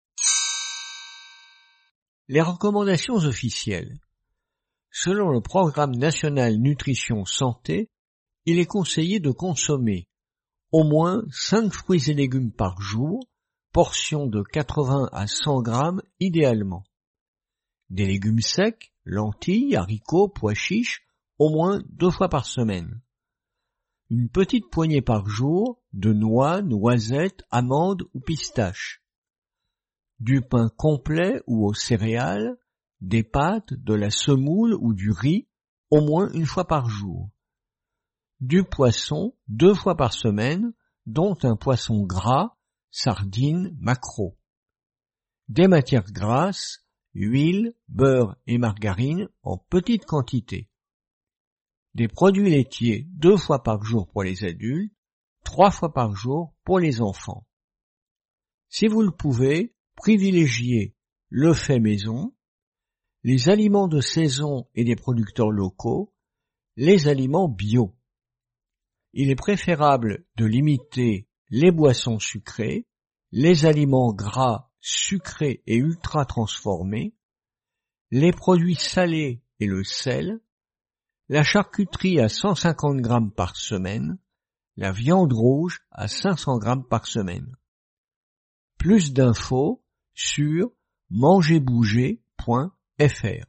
Les recommandations officielles. Selon le Programme national nutrition santé, il est conseillé de consommer au moins cinq fruits et légumes par jour, portion de quatre-vingts à cent grammes idéalement. Des légumes secs, lentilles, haricots, pois chiches, au moins deux fois par semaine. Une petite poignée par jour de noix, noisettes, amandes ou pistaches. Du pain complet ou aux céréales, des pâtes, de la semoule ou du riz, au moins une fois par jour. Du poisson, deux fois par semaine, dont un poisson gras, sardines, maquereaux. Des matières grasses, huile, beurre et margarine en petite quantité. Des produits laitiers deux fois par jour pour les adultes, trois fois par jour pour les enfants. Si vous le pouvez, privilégiez le fait maison, les aliments de saison et des producteurs locaux, les aliments bio. Il est préférable de limiter les boissons sucrées, les aliments gras, sucrés et ultra transformés, les produits salés et le sel, la charcuterie à cent cinquante grammes par semaine, la viande rouge à cinq cents grammes par semaine. Plus d'infos sur manger bouger point f r.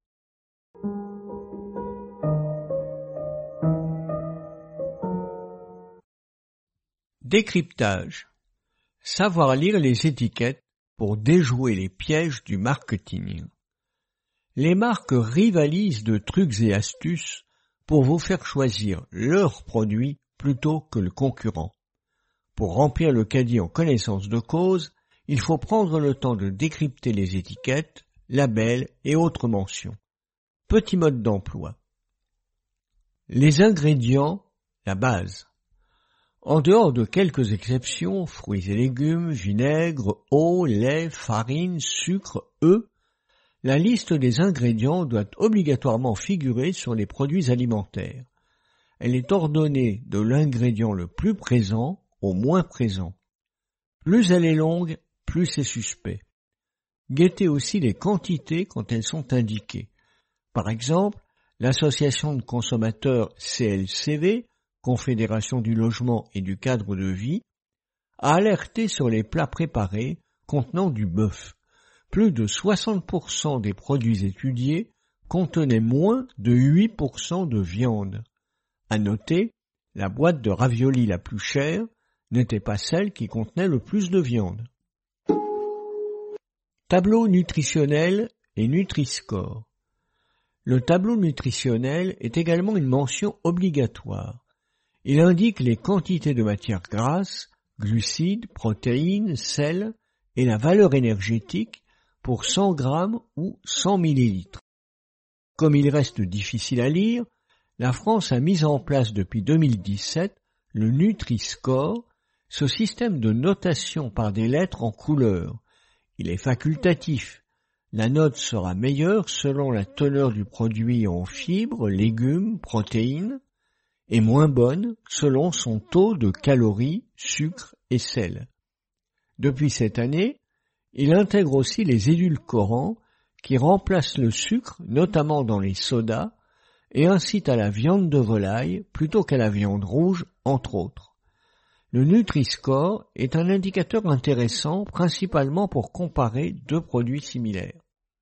Décryptage. Savoir lire les étiquettes pour déjouer les pièges du marketing. Les marques rivalisent de trucs et astuces pour vous faire choisir leur produit plutôt que le concurrent. Pour remplir le caddie en connaissance de cause, il faut prendre le temps de décrypter les étiquettes, labels et autres mentions. Petit mode d'emploi. Les ingrédients, la base. En dehors de quelques exceptions, fruits et légumes, vinaigre, eau, lait, farine, sucre, œufs, la liste des ingrédients doit obligatoirement figurer sur les produits alimentaires. Elle est ordonnée de l'ingrédient le plus présent au moins présent. Plus elle est longue, plus c'est suspect. Guettez aussi les quantités quand elles sont indiquées. Par exemple, l'association de consommateurs C L C V, Confédération du logement et du cadre de vie, a alerté sur les plats préparés contenant du bœuf. Plus de soixante pour cent des produits étudiés contenaient moins de huit pour cent de viande. À noter, la boîte de raviolis la plus chère n'était pas celle qui contenait le plus de viande. Tableau nutritionnel et Nutri-Score. Le tableau nutritionnel est également une mention obligatoire. Il indique les quantités de matières grasses, glucides, protéines, sel et la valeur énergétique pour cent grammes ou cent millilitres. Comme il reste difficile à lire, la France a mis en place depuis deux mille dix-sept le Nutri-Score, ce système de notation par des lettres en couleur. Il est facultatif. La note sera meilleure selon la teneur du produit en fibres, légumes, protéines, et moins bonne selon son taux de calories, sucre et sel. Depuis cette année, il intègre aussi les édulcorants qui remplacent le sucre, notamment dans les sodas, et incitent à la viande de volaille plutôt qu'à la viande rouge, entre autres. Le Nutri-Score est un indicateur intéressant principalement pour comparer deux produits similaires.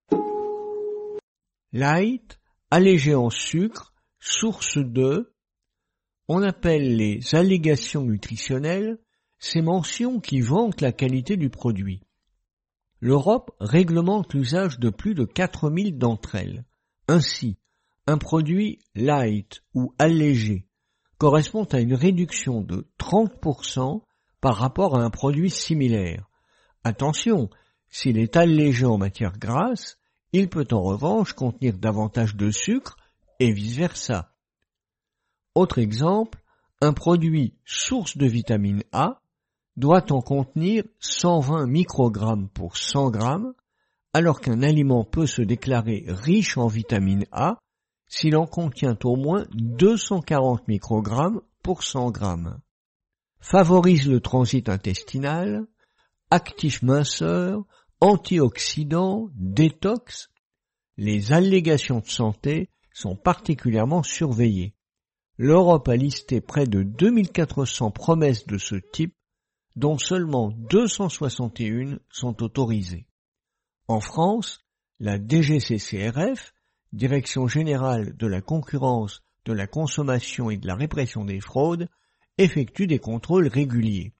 Light, allégé en sucre, source de. On appelle les allégations nutritionnelles ces mentions qui vantent la qualité du produit. L'Europe réglemente l'usage de plus de quatre mille d'entre elles. Ainsi, un produit light ou allégé correspond à une réduction de trente pour cent par rapport à un produit similaire. Attention, s'il est allégé en matière grasse, il peut en revanche contenir davantage de sucre et vice-versa. Autre exemple, un produit source de vitamine A doit en contenir cent vingt microgrammes pour cent grammes, alors qu'un aliment peut se déclarer riche en vitamine A s'il en contient au moins deux cent quarante microgrammes pour cent grammes. Favorise le transit intestinal, actifs minceurs, antioxydants, détox. Les allégations de santé sont particulièrement surveillées. L'Europe a listé près de deux mille quatre cents promesses de ce type, dont seulement deux cent soixante et un sont autorisées. En France, la D G C C R F, Direction générale de la concurrence, de la consommation et de la répression des fraudes, effectue des contrôles réguliers.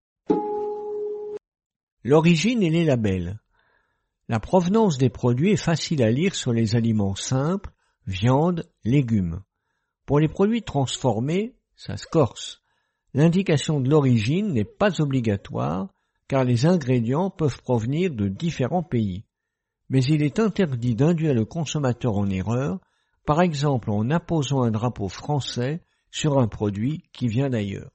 L'origine et les labels. La provenance des produits est facile à lire sur les aliments simples, viande, légumes. Pour les produits transformés, ça se corse. L'indication de l'origine n'est pas obligatoire car les ingrédients peuvent provenir de différents pays. Mais il est interdit d'induire le consommateur en erreur, par exemple en apposant un drapeau français sur un produit qui vient d'ailleurs.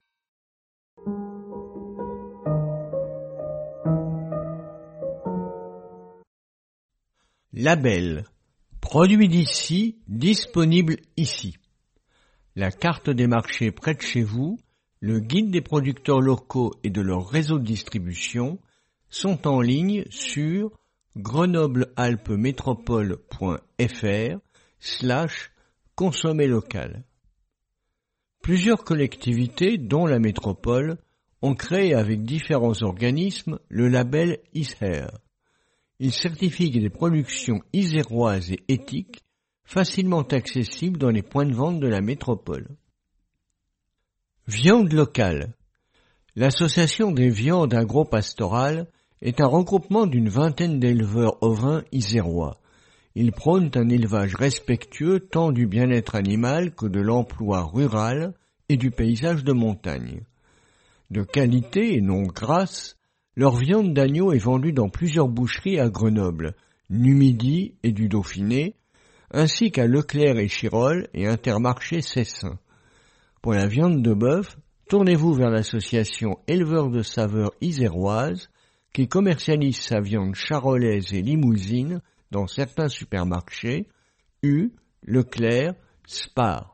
Label. Produit d'ici, disponible ici. La carte des marchés près de chez vous, le guide des producteurs locaux et de leur réseau de distribution sont en ligne sur grenoble-alpes-métropole.fr slash consommer local. Plusieurs collectivités, dont la métropole, ont créé avec différents organismes le label ISER. Il certifie des productions iséroises et éthiques facilement accessibles dans les points de vente de la métropole. Viande locale. L'Association des viandes agro-pastorales est un regroupement d'une vingtaine d'éleveurs ovins isérois. Ils prônent un élevage respectueux tant du bien-être animal que de l'emploi rural et du paysage de montagne. De qualité et non grasse, leur viande d'agneau est vendue dans plusieurs boucheries à Grenoble, Numidie et du Dauphiné, ainsi qu'à Leclerc et Chirol et Intermarché Cessin. Pour la viande de bœuf, tournez-vous vers l'association Éleveurs de saveurs iséroises qui commercialise sa viande charolaise et limousine dans certains supermarchés, U, Leclerc, Spar.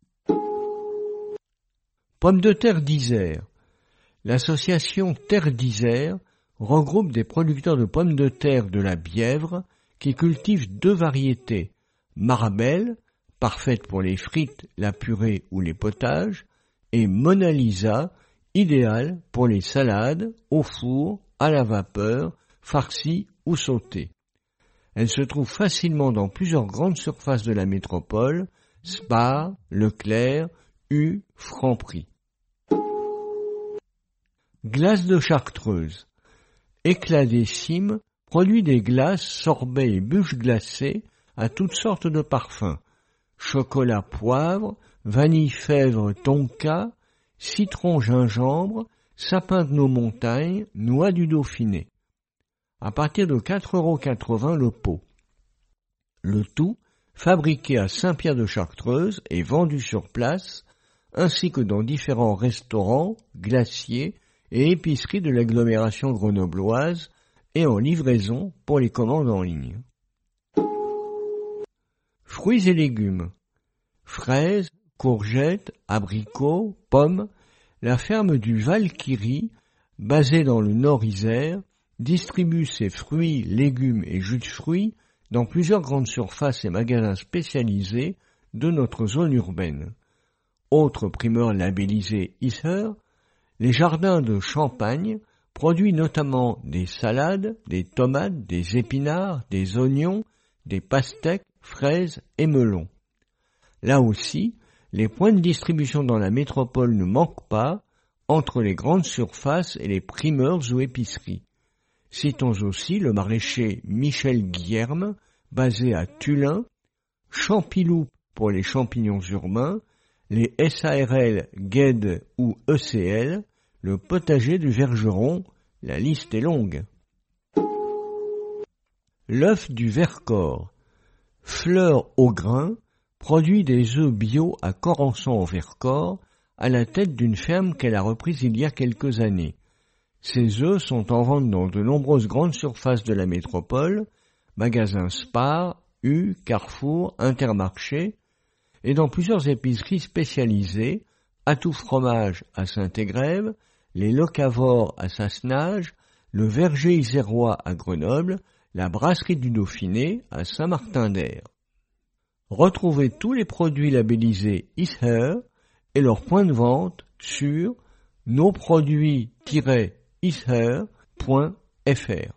Pommes de terre d'Isère. L'association Terre d'Isère regroupe des producteurs de pommes de terre de la Bièvre qui cultivent deux variétés, Marabelle, parfaite pour les frites, la purée ou les potages, et Mona Lisa, idéale pour les salades, au four, à la vapeur, farcies ou sautées. Elle se trouve facilement dans plusieurs grandes surfaces de la métropole, Spar, Leclerc, U, Franprix. Glace de Chartreuse. Éclat des cimes produit des glaces, sorbets et bûches glacées à toutes sortes de parfums. Chocolat poivre, vanille fèvre tonka, citron gingembre, sapin de nos montagnes, noix du Dauphiné. À partir de quatre euros quatre-vingts le pot. Le tout fabriqué à Saint-Pierre de Chartreuse et vendu sur place, ainsi que dans différents restaurants, glaciers et épiceries de l'agglomération grenobloise et en livraison pour les commandes en ligne. Fruits et légumes. Fraises, courgettes, abricots, pommes, la ferme du Valkyrie, basée dans le Nord Isère, distribue ses fruits, légumes et jus de fruits dans plusieurs grandes surfaces et magasins spécialisés de notre zone urbaine. Autre primeur labellisé Isère, les jardins de Champagne produisent notamment des salades, des tomates, des épinards, des oignons, des pastèques, fraises et melons. Là aussi, les points de distribution dans la métropole ne manquent pas entre les grandes surfaces et les primeurs ou épiceries. Citons aussi le maraîcher Michel Guillerme, basé à Tullin, Champilou pour les champignons urbains, les S A R L Gued ou E C L, le potager du Vergeron, la liste est longue. L'œuf du Vercors. Fleur au grain produit des œufs bio à Corançon au Vercors, à la tête d'une ferme qu'elle a reprise il y a quelques années. Ces œufs sont en vente dans de nombreuses grandes surfaces de la métropole, magasins Spar, U, Carrefour, Intermarché, et dans plusieurs épiceries spécialisées, Atout Fromage à Saint-Égrève, les Locavores à Sassenage, le verger isérois à Grenoble, la brasserie du Dauphiné à Saint-Martin-d'Air. Retrouvez tous les produits labellisés Isher et leurs points de vente sur nosproduits tiret isher point f r.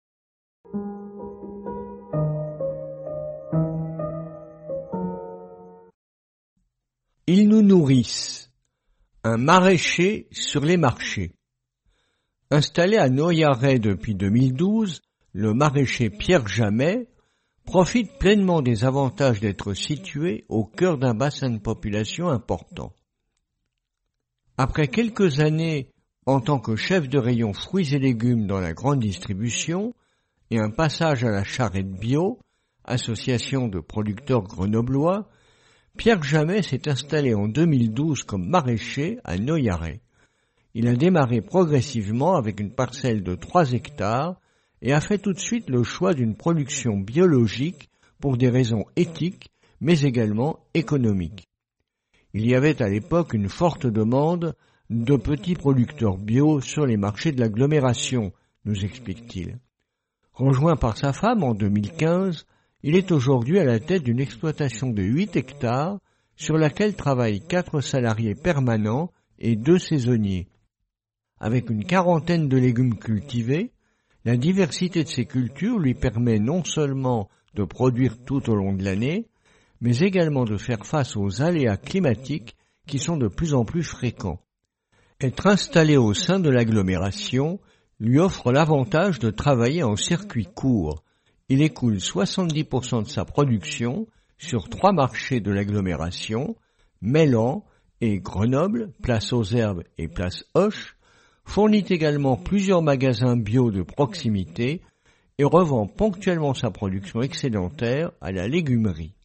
Ils nous nourrissent. Un maraîcher sur les marchés. Installé à Noyaret depuis deux mille douze, le maraîcher Pierre Jamet profite pleinement des avantages d'être situé au cœur d'un bassin de population important. Après quelques années en tant que chef de rayon fruits et légumes dans la grande distribution et un passage à la Charrette Bio, association de producteurs grenoblois, Pierre Jamet s'est installé en deux mille douze comme maraîcher à Noyaret. Il a démarré progressivement avec une parcelle de trois hectares et a fait tout de suite le choix d'une production biologique pour des raisons éthiques, mais également économiques. Il y avait à l'époque une forte demande de petits producteurs bio sur les marchés de l'agglomération, nous explique-t-il. Rejoint par sa femme en deux mille quinze, il est aujourd'hui à la tête d'une exploitation de huit hectares sur laquelle travaillent quatre salariés permanents et deux saisonniers. Avec une quarantaine de légumes cultivés, la diversité de ces cultures lui permet non seulement de produire tout au long de l'année, mais également de faire face aux aléas climatiques qui sont de plus en plus fréquents. Être installé au sein de l'agglomération lui offre l'avantage de travailler en circuit court. Il écoule soixante-dix pour cent de sa production sur trois marchés de l'agglomération, Mélan et Grenoble, place aux Herbes et place Hoche, fournit également plusieurs magasins bio de proximité et revend ponctuellement sa production excédentaire à la légumerie.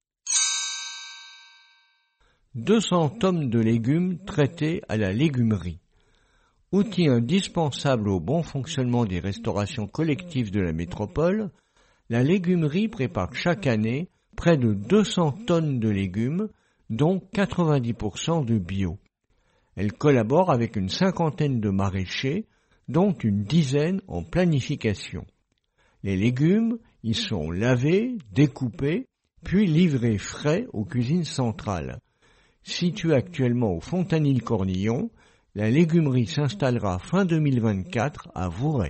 deux cents tonnes de légumes traités à la légumerie. Outil indispensable au bon fonctionnement des restaurations collectives de la métropole, la légumerie prépare chaque année près de deux cents tonnes de légumes, dont quatre-vingt-dix pour cent de bio. Elle collabore avec une cinquantaine de maraîchers, dont une dizaine en planification. Les légumes y sont lavés, découpés, puis livrés frais aux cuisines centrales. Située actuellement au Fontanil-Cornillon, la légumerie s'installera fin deux mille vingt-quatre à Vourey.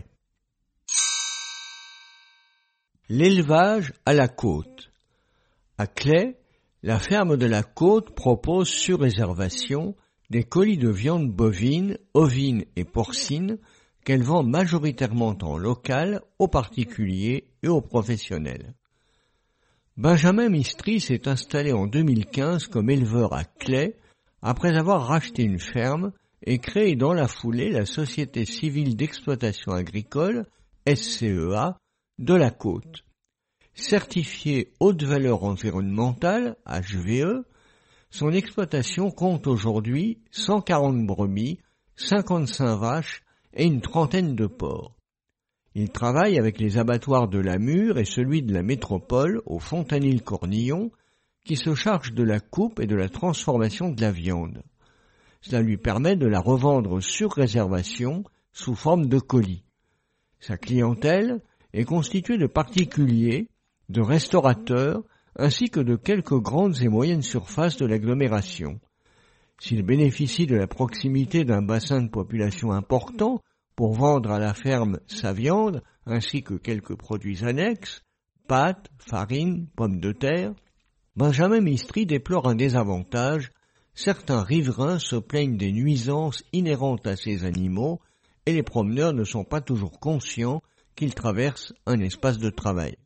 L'élevage à la côte. À Claye, la ferme de la côte propose sur réservation des colis de viande bovine, ovine et porcine qu'elle vend majoritairement en local aux particuliers et aux professionnels. Benjamin Mistry s'est installé en deux mille quinze comme éleveur à Claye après avoir racheté une ferme et créé dans la foulée la Société civile d'exploitation agricole, S C E A, de la côte. Certifiée haute valeur environnementale, H V E, son exploitation compte aujourd'hui cent quarante brebis, cinquante-cinq vaches et une trentaine de porcs. Il travaille avec les abattoirs de la Mure et celui de la métropole au Fontanil-Cornillon qui se charge de la coupe et de la transformation de la viande. Cela lui permet de la revendre sur réservation sous forme de colis. Sa clientèle est constituée de particuliers, de restaurateurs, ainsi que de quelques grandes et moyennes surfaces de l'agglomération. S'il bénéficie de la proximité d'un bassin de population important pour vendre à la ferme sa viande, ainsi que quelques produits annexes, pâtes, farine, pommes de terre, Benjamin Mistry déplore un désavantage. Certains riverains se plaignent des nuisances inhérentes à ces animaux et les promeneurs ne sont pas toujours conscients qu'ils traversent un espace de travail.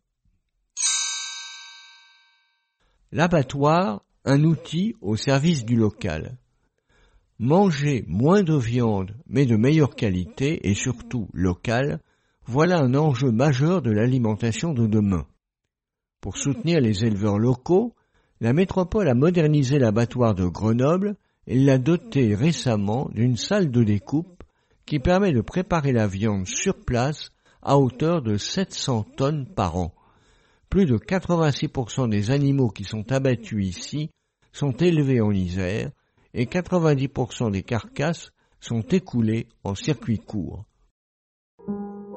L'abattoir, un outil au service du local. Manger moins de viande, mais de meilleure qualité et surtout locale, voilà un enjeu majeur de l'alimentation de demain. Pour soutenir les éleveurs locaux, la métropole a modernisé l'abattoir de Grenoble et l'a doté récemment d'une salle de découpe qui permet de préparer la viande sur place à hauteur de sept cents tonnes par an. Plus de quatre-vingt-six pour cent des animaux qui sont abattus ici sont élevés en Isère et quatre-vingt-dix pour cent des carcasses sont écoulées en circuit court.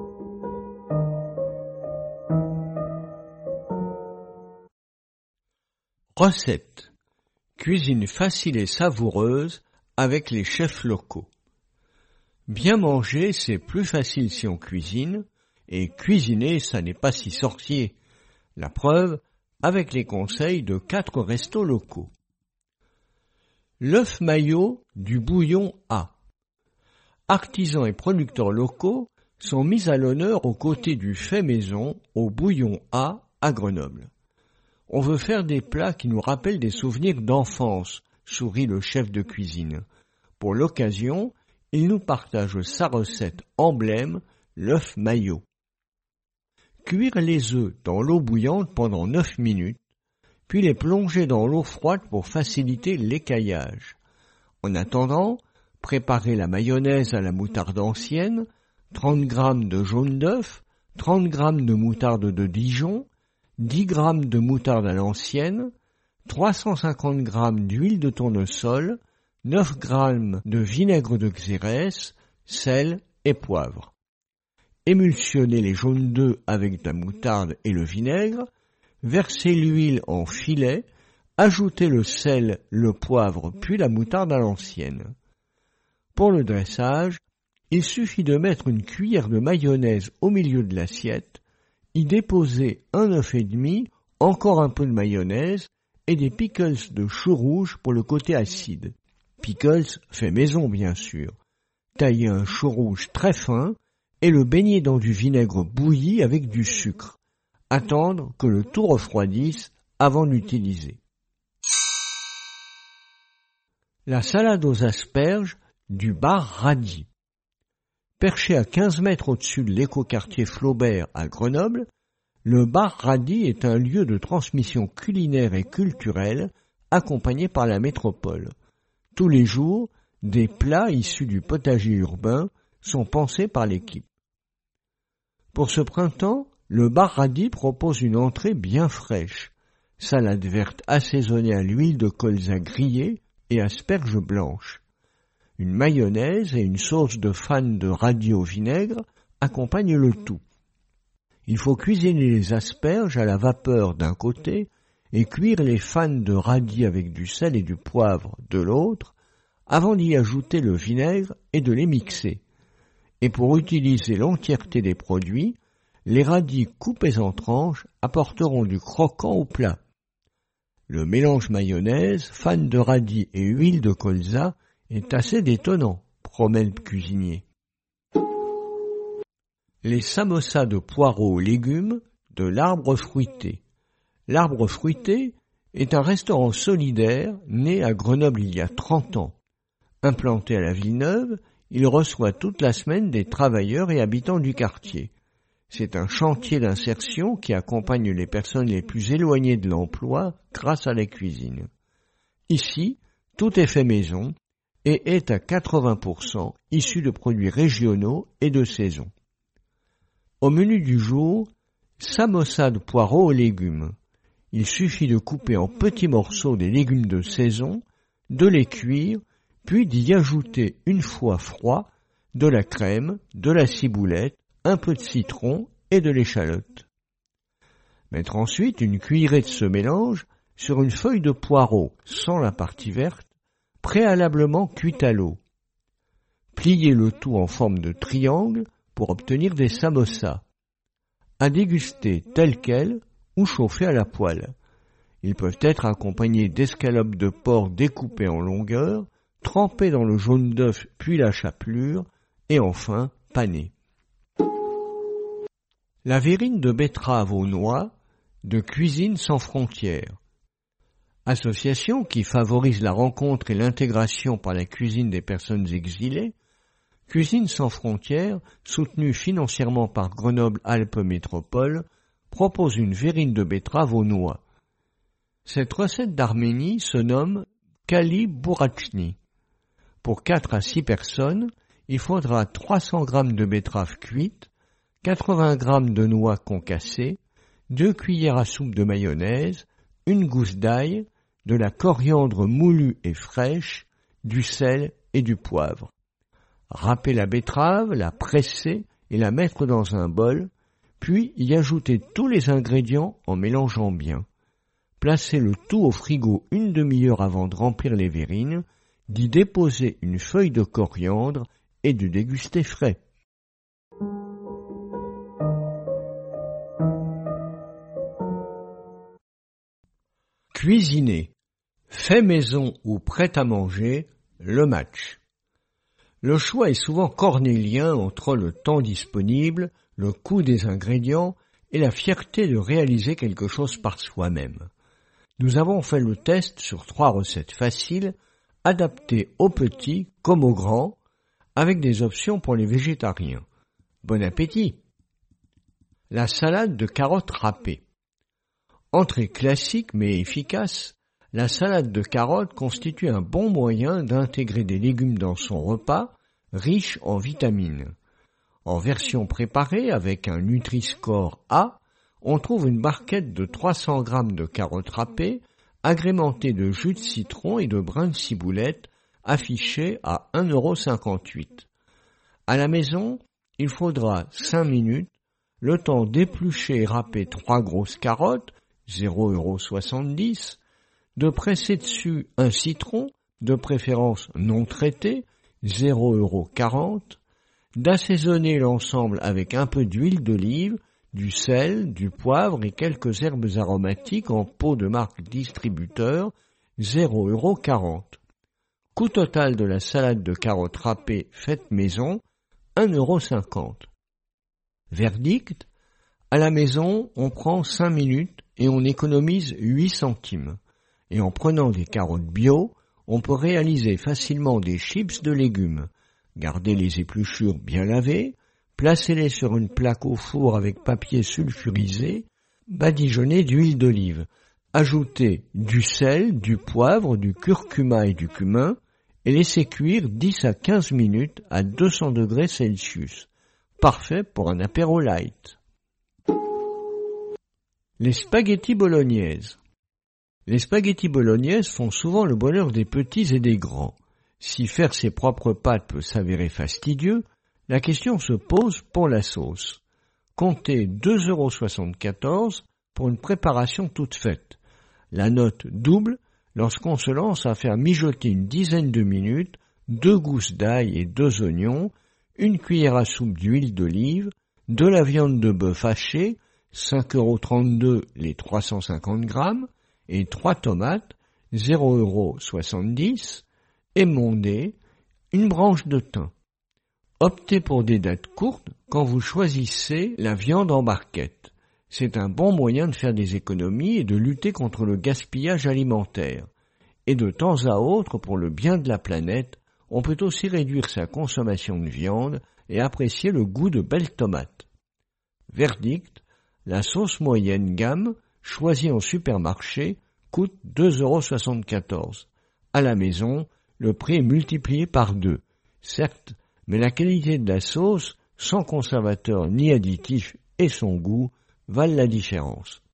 Recette. Cuisine facile et savoureuse avec les chefs locaux. Bien manger, c'est plus facile si on cuisine, et cuisiner, ça n'est pas si sorcier. La preuve, avec les conseils de quatre restos locaux. L'œuf maillot du bouillon A. Artisans et producteurs locaux sont mis à l'honneur aux côtés du fait maison au bouillon A à Grenoble. On veut faire des plats qui nous rappellent des souvenirs d'enfance, sourit le chef de cuisine. Pour l'occasion, il nous partage sa recette emblème, l'œuf maillot. Cuire les œufs dans l'eau bouillante pendant neuf minutes, puis les plonger dans l'eau froide pour faciliter l'écaillage. En attendant, préparez la mayonnaise à la moutarde ancienne, trente grammes de jaune d'œuf, trente grammes de moutarde de Dijon, dix grammes de moutarde à l'ancienne, trois cent cinquante grammes d'huile de tournesol, neuf grammes de vinaigre de Xérès, sel et poivre. Émulsionnez les jaunes d'œufs avec la moutarde et le vinaigre, versez l'huile en filet, ajoutez le sel, le poivre puis la moutarde à l'ancienne. Pour le dressage, il suffit de mettre une cuillère de mayonnaise au milieu de l'assiette, y déposer un œuf et demi, encore un peu de mayonnaise et des pickles de chou rouge pour le côté acide. Pickles fait maison bien sûr. Taillez un chou rouge très fin et le baigner dans du vinaigre bouilli avec du sucre. Attendre que le tout refroidisse avant d'utiliser. La salade aux asperges du bar Radis. Perché à quinze mètres au-dessus de l'écoquartier Flaubert à Grenoble, le bar Radis est un lieu de transmission culinaire et culturelle accompagné par la métropole. Tous les jours, des plats issus du potager urbain sont pensés par l'équipe. Pour ce printemps, le bar Radis propose une entrée bien fraîche, salade verte assaisonnée à l'huile de colza grillée et asperges blanches. Une mayonnaise et une sauce de fan de radis au vinaigre accompagnent le tout. Il faut cuisiner les asperges à la vapeur d'un côté et cuire les fans de radis avec du sel et du poivre de l'autre, avant d'y ajouter le vinaigre et de les mixer. Et pour utiliser l'entièreté des produits, les radis coupés en tranches apporteront du croquant au plat. Le mélange mayonnaise, fan de radis et huile de colza est assez détonnant, promet le cuisinier. Les samosas de poireaux aux légumes de l'Arbre Fruité. L'Arbre Fruité est un restaurant solidaire né à Grenoble il y a trente ans. Implanté à la Villeneuve, il reçoit toute la semaine des travailleurs et habitants du quartier. C'est un chantier d'insertion qui accompagne les personnes les plus éloignées de l'emploi grâce à la cuisine. Ici, tout est fait maison et est à quatre-vingts pour cent issu de produits régionaux et de saison. Au menu du jour, samosa de poireaux aux légumes. Il suffit de couper en petits morceaux des légumes de saison, de les cuire, puis d'y ajouter une fois froid de la crème, de la ciboulette, un peu de citron et de l'échalote. Mettre ensuite une cuillerée de ce mélange sur une feuille de poireau sans la partie verte, préalablement cuite à l'eau. Pliez le tout en forme de triangle pour obtenir des samosas. À déguster tels quels ou chauffés à la poêle. Ils peuvent être accompagnés d'escalopes de porc découpées en longueur, trempées dans le jaune d'œuf puis la chapelure, et enfin panés. La verrine de betterave aux noix de Cuisine sans frontières. Association qui favorise la rencontre et l'intégration par la cuisine des personnes exilées, Cuisine sans frontières, soutenue financièrement par Grenoble-Alpes Métropole, propose une verrine de betterave aux noix. Cette recette d'Arménie se nomme Kali Bourachni. Pour quatre à six personnes, il faudra trois cents grammes de betterave cuite, quatre-vingts grammes de noix concassées, deux cuillères à soupe de mayonnaise, une gousse d'ail, de la coriandre moulue et fraîche, du sel et du poivre. Râper la betterave, la presser et la mettre dans un bol, puis y ajouter tous les ingrédients en mélangeant bien. Placez le tout au frigo une demi-heure avant de remplir les verrines, d'y déposer une feuille de coriandre et de déguster frais. Cuisiner, fait maison ou prêt à manger, le match. Le choix est souvent cornélien entre le temps disponible, le coût des ingrédients et la fierté de réaliser quelque chose par soi-même. Nous avons fait le test sur trois recettes faciles, adaptées aux petits comme aux grands, avec des options pour les végétariens. Bon appétit! La salade de carottes râpées. Entrée classique mais efficace, la salade de carottes constitue un bon moyen d'intégrer des légumes dans son repas, riche en vitamines. En version préparée avec un Nutri-Score A, on trouve une barquette de trois cents grammes de carottes râpées, agrémentée de jus de citron et de brins de ciboulette, affichée à un euro cinquante-huit. À la maison, il faudra cinq minutes, le temps d'éplucher et râper trois grosses carottes, zéro virgule soixante-dix euros, de presser dessus un citron, de préférence non traité, zéro virgule quarante euros, d'assaisonner l'ensemble avec un peu d'huile d'olive, du sel, du poivre et quelques herbes aromatiques en pot de marque distributeur, zéro virgule quarante euros. Coût total de la salade de carottes râpées faite maison, un euro cinquante. Verdict, à la maison, on prend cinq minutes et on économise huit centimes. Et en prenant des carottes bio, on peut réaliser facilement des chips de légumes. Gardez les épluchures bien lavées, placez-les sur une plaque au four avec papier sulfurisé, badigeonnez d'huile d'olive. Ajoutez du sel, du poivre, du curcuma et du cumin et laissez cuire dix à quinze minutes à deux cents degrés Celsius. Parfait pour un apéro light. Les spaghettis bolognaises. Les spaghettis bolognaises font souvent le bonheur des petits et des grands. Si faire ses propres pâtes peut s'avérer fastidieux, la question se pose pour la sauce. Comptez deux euros soixante-quatorze pour une préparation toute faite. La note double lorsqu'on se lance à faire mijoter une dizaine de minutes, deux gousses d'ail et deux oignons, une cuillère à soupe d'huile d'olive, de la viande de bœuf hachée, cinq euros trente-deux les trois cent cinquante grammes, et trois tomates, zéro virgule soixante-dix, émondées, une branche de thym. Optez pour des dates courtes quand vous choisissez la viande en barquette. C'est un bon moyen de faire des économies et de lutter contre le gaspillage alimentaire. Et de temps à autre, pour le bien de la planète, on peut aussi réduire sa consommation de viande et apprécier le goût de belles tomates. Verdict, la sauce moyenne gamme, choisie en supermarché, coûte deux euros soixante-quatorze. À la maison, le prix est multiplié par deux. Certes, mais la qualité de la sauce, sans conservateur ni additif et son goût, valent la différence.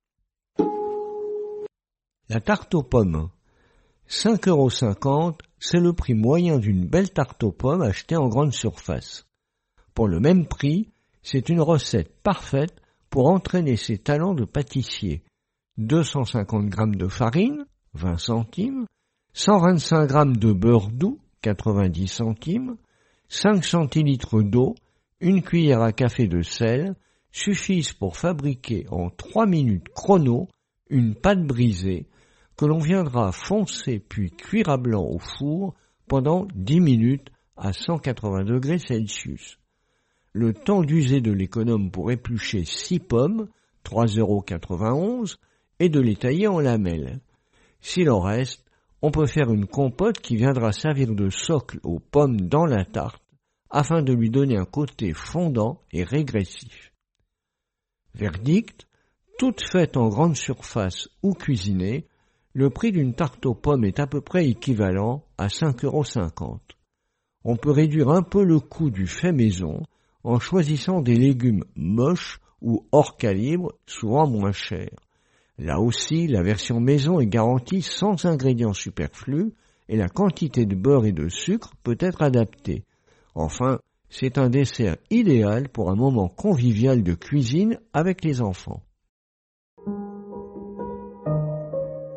La tarte aux pommes. cinq euros cinquante, c'est le prix moyen d'une belle tarte aux pommes achetée en grande surface. Pour le même prix, c'est une recette parfaite pour entraîner ses talents de pâtissier. deux cent cinquante grammes de farine, vingt centimes, cent vingt-cinq grammes de beurre doux, quatre-vingt-dix centimes, cinq centilitres d'eau, une cuillère à café de sel, suffisent pour fabriquer en trois minutes chrono une pâte brisée que l'on viendra foncer puis cuire à blanc au four pendant dix minutes à cent quatre-vingts degrés Celsius. Le temps d'user de l'économe pour éplucher six pommes, trois euros quatre-vingt-onze, et de les tailler en lamelles. S'il en reste, on peut faire une compote qui viendra servir de socle aux pommes dans la tarte, afin de lui donner un côté fondant et régressif. Verdict, toute faite en grande surface ou cuisinée, le prix d'une tarte aux pommes est à peu près équivalent à cinq euros cinquante. On peut réduire un peu le coût du fait maison en choisissant des légumes moches ou hors calibre, souvent moins chers. Là aussi, la version maison est garantie sans ingrédients superflus et la quantité de beurre et de sucre peut être adaptée. Enfin, c'est un dessert idéal pour un moment convivial de cuisine avec les enfants.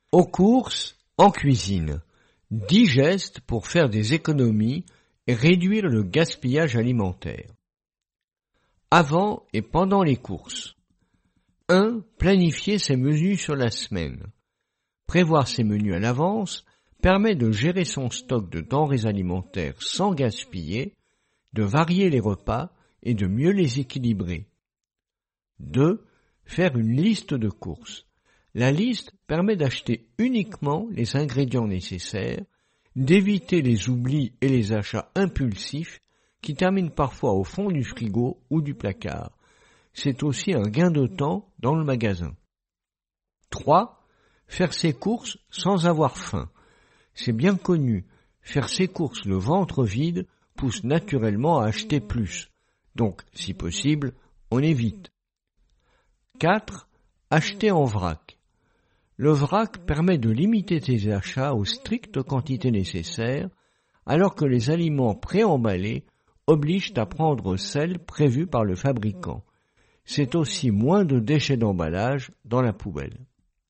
Aux courses, en cuisine, dix gestes pour faire des économies et réduire le gaspillage alimentaire. Avant et pendant les courses. un. Planifier ses menus sur la semaine. Prévoir ses menus à l'avance permet de gérer son stock de denrées alimentaires sans gaspiller, de varier les repas et de mieux les équilibrer. deux. Faire une liste de courses. La liste permet d'acheter uniquement les ingrédients nécessaires, d'éviter les oublis et les achats impulsifs qui terminent parfois au fond du frigo ou du placard. C'est aussi un gain de temps dans le magasin. trois. Faire ses courses sans avoir faim. C'est bien connu, faire ses courses le ventre vide pousse naturellement à acheter plus. Donc, si possible, on évite. quatre. Acheter en vrac. Le vrac permet de limiter tes achats aux strictes quantités nécessaires, alors que les aliments préemballés obligent à prendre celles prévues par le fabricant. C'est aussi moins de déchets d'emballage dans la poubelle.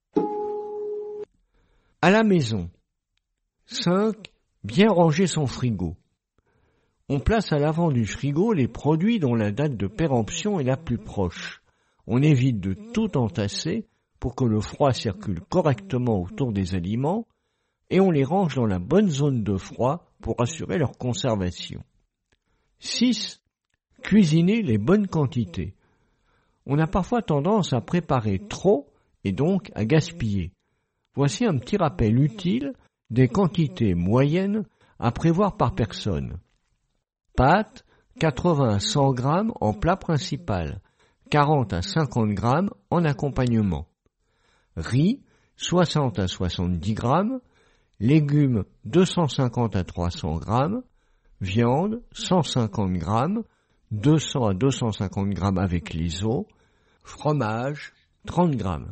À la maison. cinq. Bien ranger son frigo. On place à l'avant du frigo les produits dont la date de péremption est la plus proche. On évite de tout entasser pour que le froid circule correctement autour des aliments et on les range dans la bonne zone de froid pour assurer leur conservation. six. Cuisiner les bonnes quantités. On a parfois tendance à préparer trop et donc à gaspiller. Voici un petit rappel utile des quantités moyennes à prévoir par personne. Pâtes, quatre-vingts à cent grammes en plat principal, quarante à cinquante grammes en accompagnement. Riz, soixante à soixante-dix grammes, légumes, deux cent cinquante à trois cents grammes, viande, cent cinquante grammes, deux cents à deux cent cinquante grammes avec les os, fromage, trente grammes.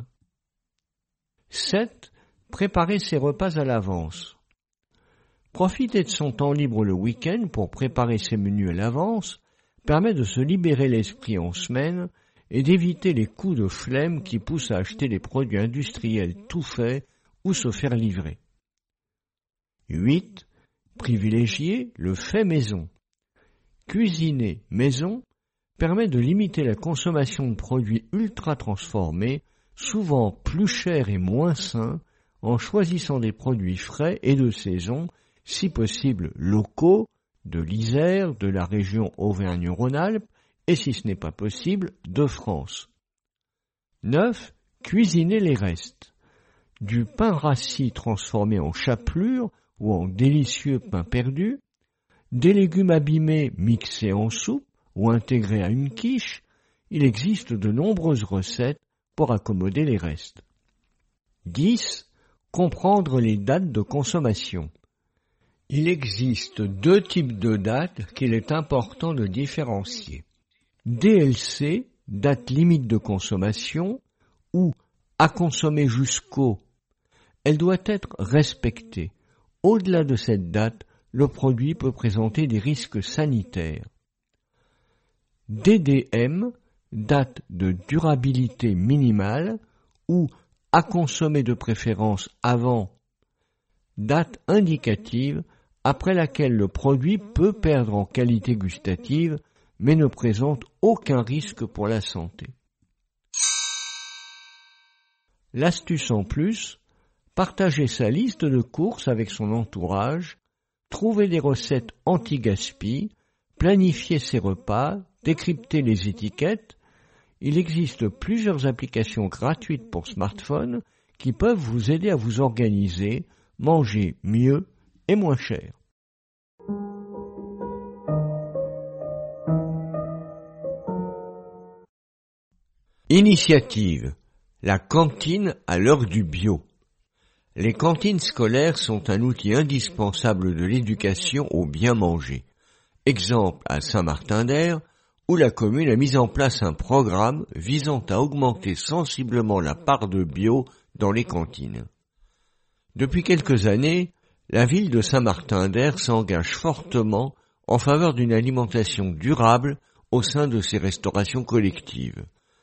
sept. Préparer ses repas à l'avance. Profiter de son temps libre le week-end pour préparer ses menus à l'avance permet de se libérer l'esprit en semaine et d'éviter les coups de flemme qui poussent à acheter des produits industriels tout faits ou se faire livrer. huit. Privilégier le fait maison. Cuisiner maison permet de limiter la consommation de produits ultra transformés, souvent plus chers et moins sains, en choisissant des produits frais et de saison, si possible locaux, de l'Isère, de la région Auvergne-Rhône-Alpes, et si ce n'est pas possible, de France. neuf. Cuisiner les restes. Du pain rassis transformé en chapelure ou en délicieux pain perdu, des légumes abîmés mixés en soupe ou intégrés à une quiche, il existe de nombreuses recettes pour accommoder les restes. dix. Comprendre les dates de consommation. Il existe deux types de dates qu'il est important de différencier. D L C, date limite de consommation, ou à consommer jusqu'au. Elle doit être respectée. Au-delà de cette date, le produit peut présenter des risques sanitaires. D D M, date de durabilité minimale, ou à consommer de préférence avant, date indicative après laquelle le produit peut perdre en qualité gustative mais ne présente aucun risque pour la santé. L'astuce en plus, partager sa liste de courses avec son entourage, trouver des recettes anti-gaspi, planifier ses repas, décrypter les étiquettes. Il existe plusieurs applications gratuites pour smartphone qui peuvent vous aider à vous organiser, manger mieux et moins cher. Initiative. La cantine à l'heure du bio. Les cantines scolaires sont un outil indispensable de l'éducation au bien manger. Exemple à Saint-Martin-d'Hères, où la commune a mis en place un programme visant à augmenter sensiblement la part de bio dans les cantines. Depuis quelques années, la ville de Saint-Martin-d'Hères s'engage fortement en faveur d'une alimentation durable au sein de ses restaurations collectives.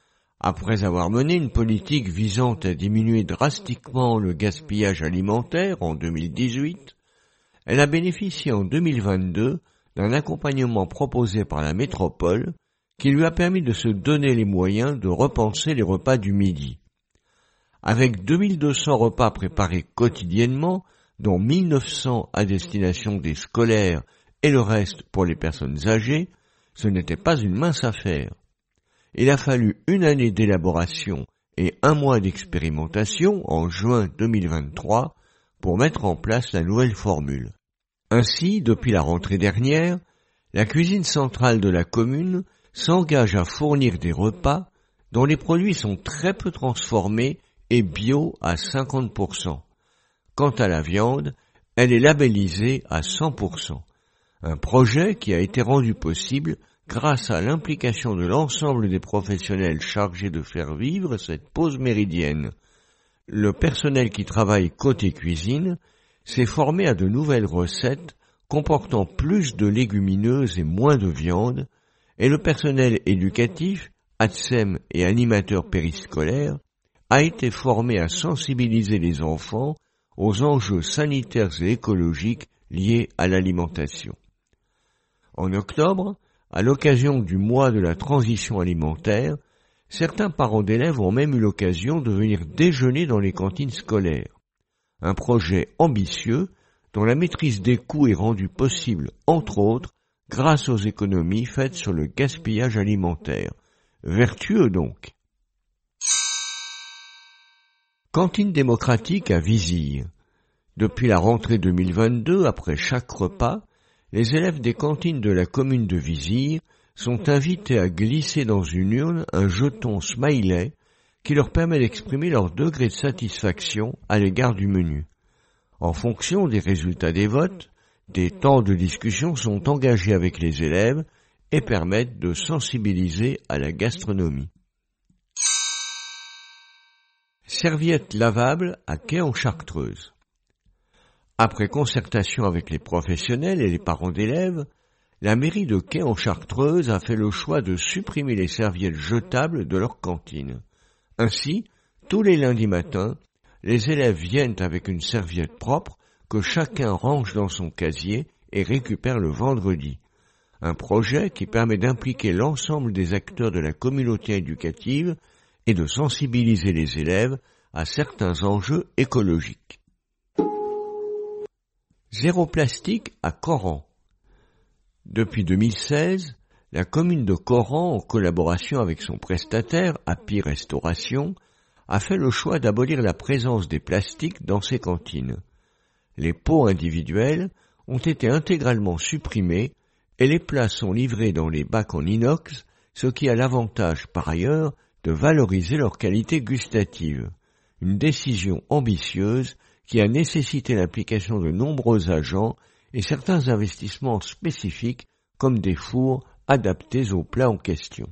Après avoir mené une politique visant à diminuer drastiquement le gaspillage alimentaire en deux mille dix-huit, elle a bénéficié en deux mille vingt-deux d'un accompagnement proposé par la métropole qui lui a permis de se donner les moyens de repenser les repas du midi. Avec deux mille deux cents repas préparés quotidiennement, dont mille neuf cents à destination des scolaires et le reste pour les personnes âgées, ce n'était pas une mince affaire. Il a fallu une année d'élaboration et un mois d'expérimentation en juin deux mille vingt-trois pour mettre en place la nouvelle formule. Ainsi, depuis la rentrée dernière, la cuisine centrale de la commune s'engage à fournir des repas dont les produits sont très peu transformés et bio à cinquante pour cent. Quant à la viande, elle est labellisée à cent pour cent. Un projet qui a été rendu possible grâce à l'implication de l'ensemble des professionnels chargés de faire vivre cette pause méridienne. Le personnel qui travaille côté cuisine s'est formé à de nouvelles recettes comportant plus de légumineuses et moins de viande, et le personnel éducatif, A T S E M et animateur périscolaire, a été formé à sensibiliser les enfants aux enjeux sanitaires et écologiques liés à l'alimentation. En octobre, à l'occasion du mois de la transition alimentaire, certains parents d'élèves ont même eu l'occasion de venir déjeuner dans les cantines scolaires. Un projet ambitieux dont la maîtrise des coûts est rendue possible, entre autres, grâce aux économies faites sur le gaspillage alimentaire. Vertueux donc. Cantine démocratique à Vizille. Depuis la rentrée deux mille vingt-deux, après chaque repas, les élèves des cantines de la commune de Vizille sont invités à glisser dans une urne un jeton smiley qui leur permet d'exprimer leur degré de satisfaction à l'égard du menu. En fonction des résultats des votes, des temps de discussion sont engagés avec les élèves et permettent de sensibiliser à la gastronomie. Serviettes lavables à Quai-en-Chartreuse. Après concertation avec les professionnels et les parents d'élèves, la mairie de Quai-en-Chartreuse a fait le choix de supprimer les serviettes jetables de leur cantine. Ainsi, tous les lundis matins, les élèves viennent avec une serviette propre que chacun range dans son casier et récupère le vendredi. Un projet qui permet d'impliquer l'ensemble des acteurs de la communauté éducative et de sensibiliser les élèves à certains enjeux écologiques. Zéro plastique à Coran. Depuis deux mille seize, la commune de Coran, en collaboration avec son prestataire, Happy Restauration, a fait le choix d'abolir la présence des plastiques dans ses cantines. Les pots individuels ont été intégralement supprimés et les plats sont livrés dans les bacs en inox, ce qui a l'avantage, par ailleurs, de valoriser leur qualité gustative. Une décision ambitieuse qui a nécessité l'implication de nombreux agents et certains investissements spécifiques comme des fours adaptés aux plats en question.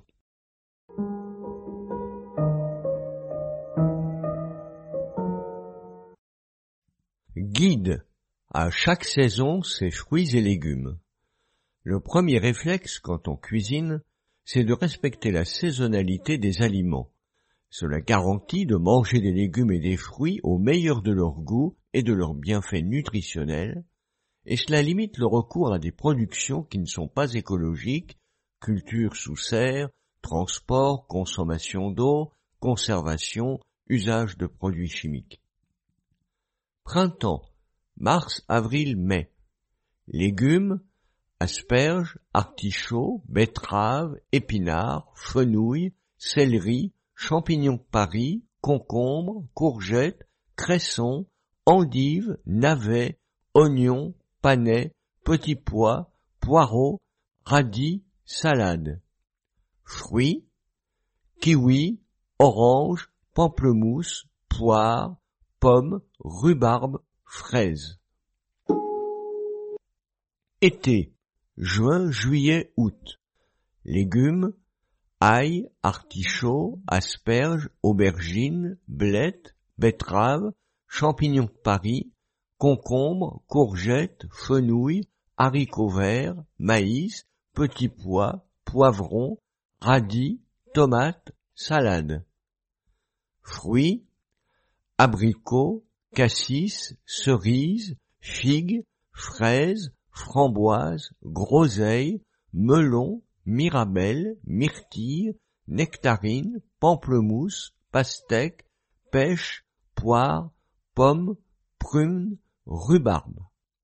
Guide. À chaque saison, ses fruits et légumes. Le premier réflexe quand on cuisine, c'est de respecter la saisonnalité des aliments. Cela garantit de manger des légumes et des fruits au meilleur de leur goût et de leurs bienfaits nutritionnels, et cela limite le recours à des productions qui ne sont pas écologiques, culture sous serre, transport, consommation d'eau, conservation, usage de produits chimiques. Printemps, mars, avril, mai. Légumes, asperges, artichauts, betteraves, épinards, fenouil, céleri, champignons de Paris, concombres, courgettes, cressons, endives, navets, oignons, panais, petits pois, poireaux, radis, salades. Fruits, kiwis, oranges, pamplemousse, poires, pommes, rhubarbe, fraises. Été, juin, juillet, août. Légumes, ail, artichauts, asperges, aubergines, blettes, betteraves, champignons de Paris, concombres, courgettes, fenouil, haricots verts, maïs, petits pois, poivrons, radis, tomates, salade. Fruits, abricots, cassis, cerises, figues, fraises, framboises, groseilles, melons, mirabelles, myrtilles, nectarines, pamplemousses, pastèques, pêches, poires, pommes, prunes, rhubarbe.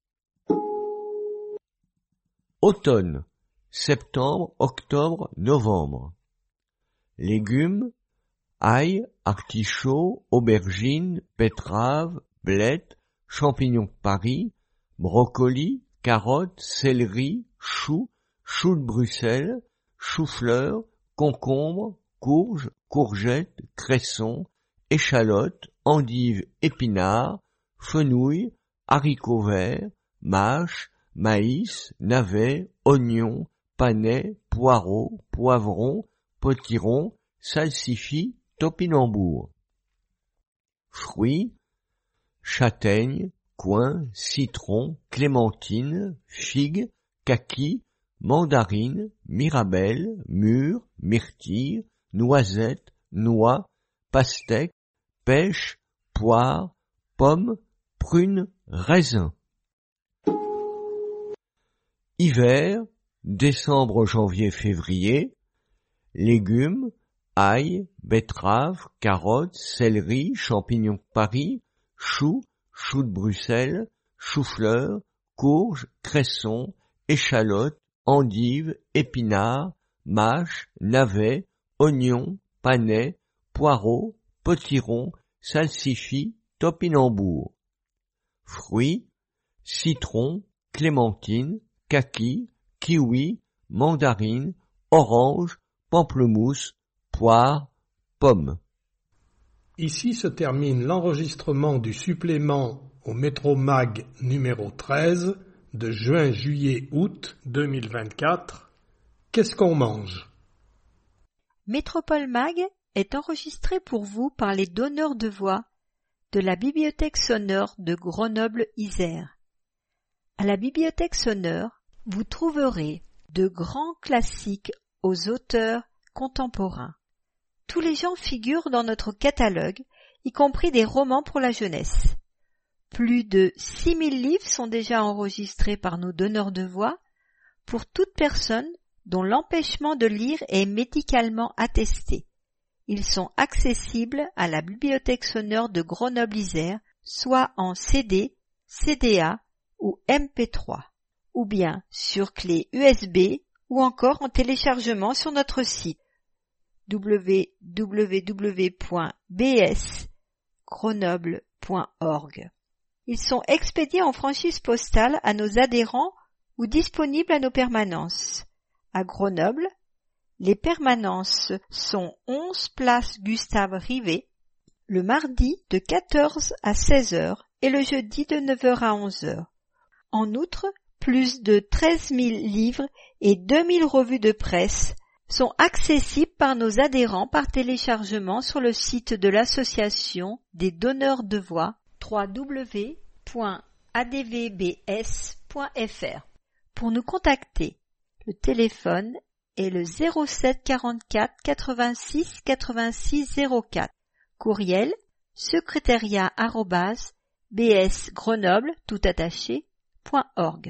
Automne, septembre, octobre, novembre. Légumes, ail, artichaut, aubergines, betteraves, blettes, champignons de Paris, brocolis, carottes, céleri, choux, choux de Bruxelles, chou-fleur, concombres, courges, courgettes, cressons, échalotes, endives, épinards, fenouil, haricots verts, mâches, maïs, navets, oignons, panais, poireaux, poivrons, potirons, salsifis, topinambours. Fruits, châtaignes, coings, citrons, clémentines, figues, kakis, mandarines, mirabelles, mûres, myrtilles, noisettes, noix, pastèques, pêches, poires, pommes, prunes, raisins. Hiver, décembre, janvier, février. Légumes, ail, betteraves, carottes, céleri, champignons de Paris, choux, choux de Bruxelles, chou-fleur, courges, cressons, échalotes, endives, épinards, mâches, navets, oignons, panais, poireaux, potirons, salsifis, topinambours. Fruits, citrons, clémentines, kakis, kiwis, mandarines, oranges, pamplemousse, poires, pommes. Ici se termine l'enregistrement du supplément au Métro Mag numéro treize de juin, juillet, août deux mille vingt-quatre. Qu'est-ce qu'on mange? Métropole Mag est enregistré pour vous par les donneurs de voix de la Bibliothèque sonore de Grenoble-Isère. À la Bibliothèque sonore, vous trouverez de grands classiques aux auteurs contemporains. Tous les genres figurent dans notre catalogue, y compris des romans pour la jeunesse. Plus de six mille livres sont déjà enregistrés par nos donneurs de voix pour toute personne dont l'empêchement de lire est médicalement attesté. Ils sont accessibles à la Bibliothèque sonore de Grenoble-Isère, soit en C D, C D A ou M P trois, ou bien sur clé U S B ou encore en téléchargement sur notre site w w w point b s grenoble point org. Ils sont expédiés en franchise postale à nos adhérents ou disponibles à nos permanences. À Grenoble, les permanences sont onze place Gustave Rivet, le mardi de quatorze à seize heures et le jeudi de neuf heures à onze heures. En outre, plus de treize mille livres et deux mille revues de presse sont accessibles par nos adhérents par téléchargement sur le site de l'association des donneurs de voix w w w point a d v b s point f r. Pour nous contacter, le téléphone est le zéro sept quarante-quatre quatre-vingt-six quatre-vingt-six zéro quatre. Courriel secrétariat arobase bsgrenoble tout attaché point org.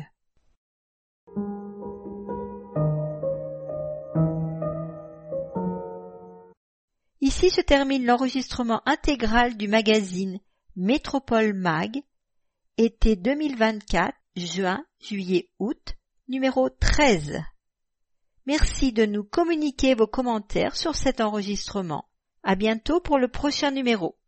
Ici se termine l'enregistrement intégral du magazine Métropole Mag, été deux mille vingt-quatre, juin, juillet, août, numéro treize. Merci de nous communiquer vos commentaires sur cet enregistrement. À bientôt pour le prochain numéro.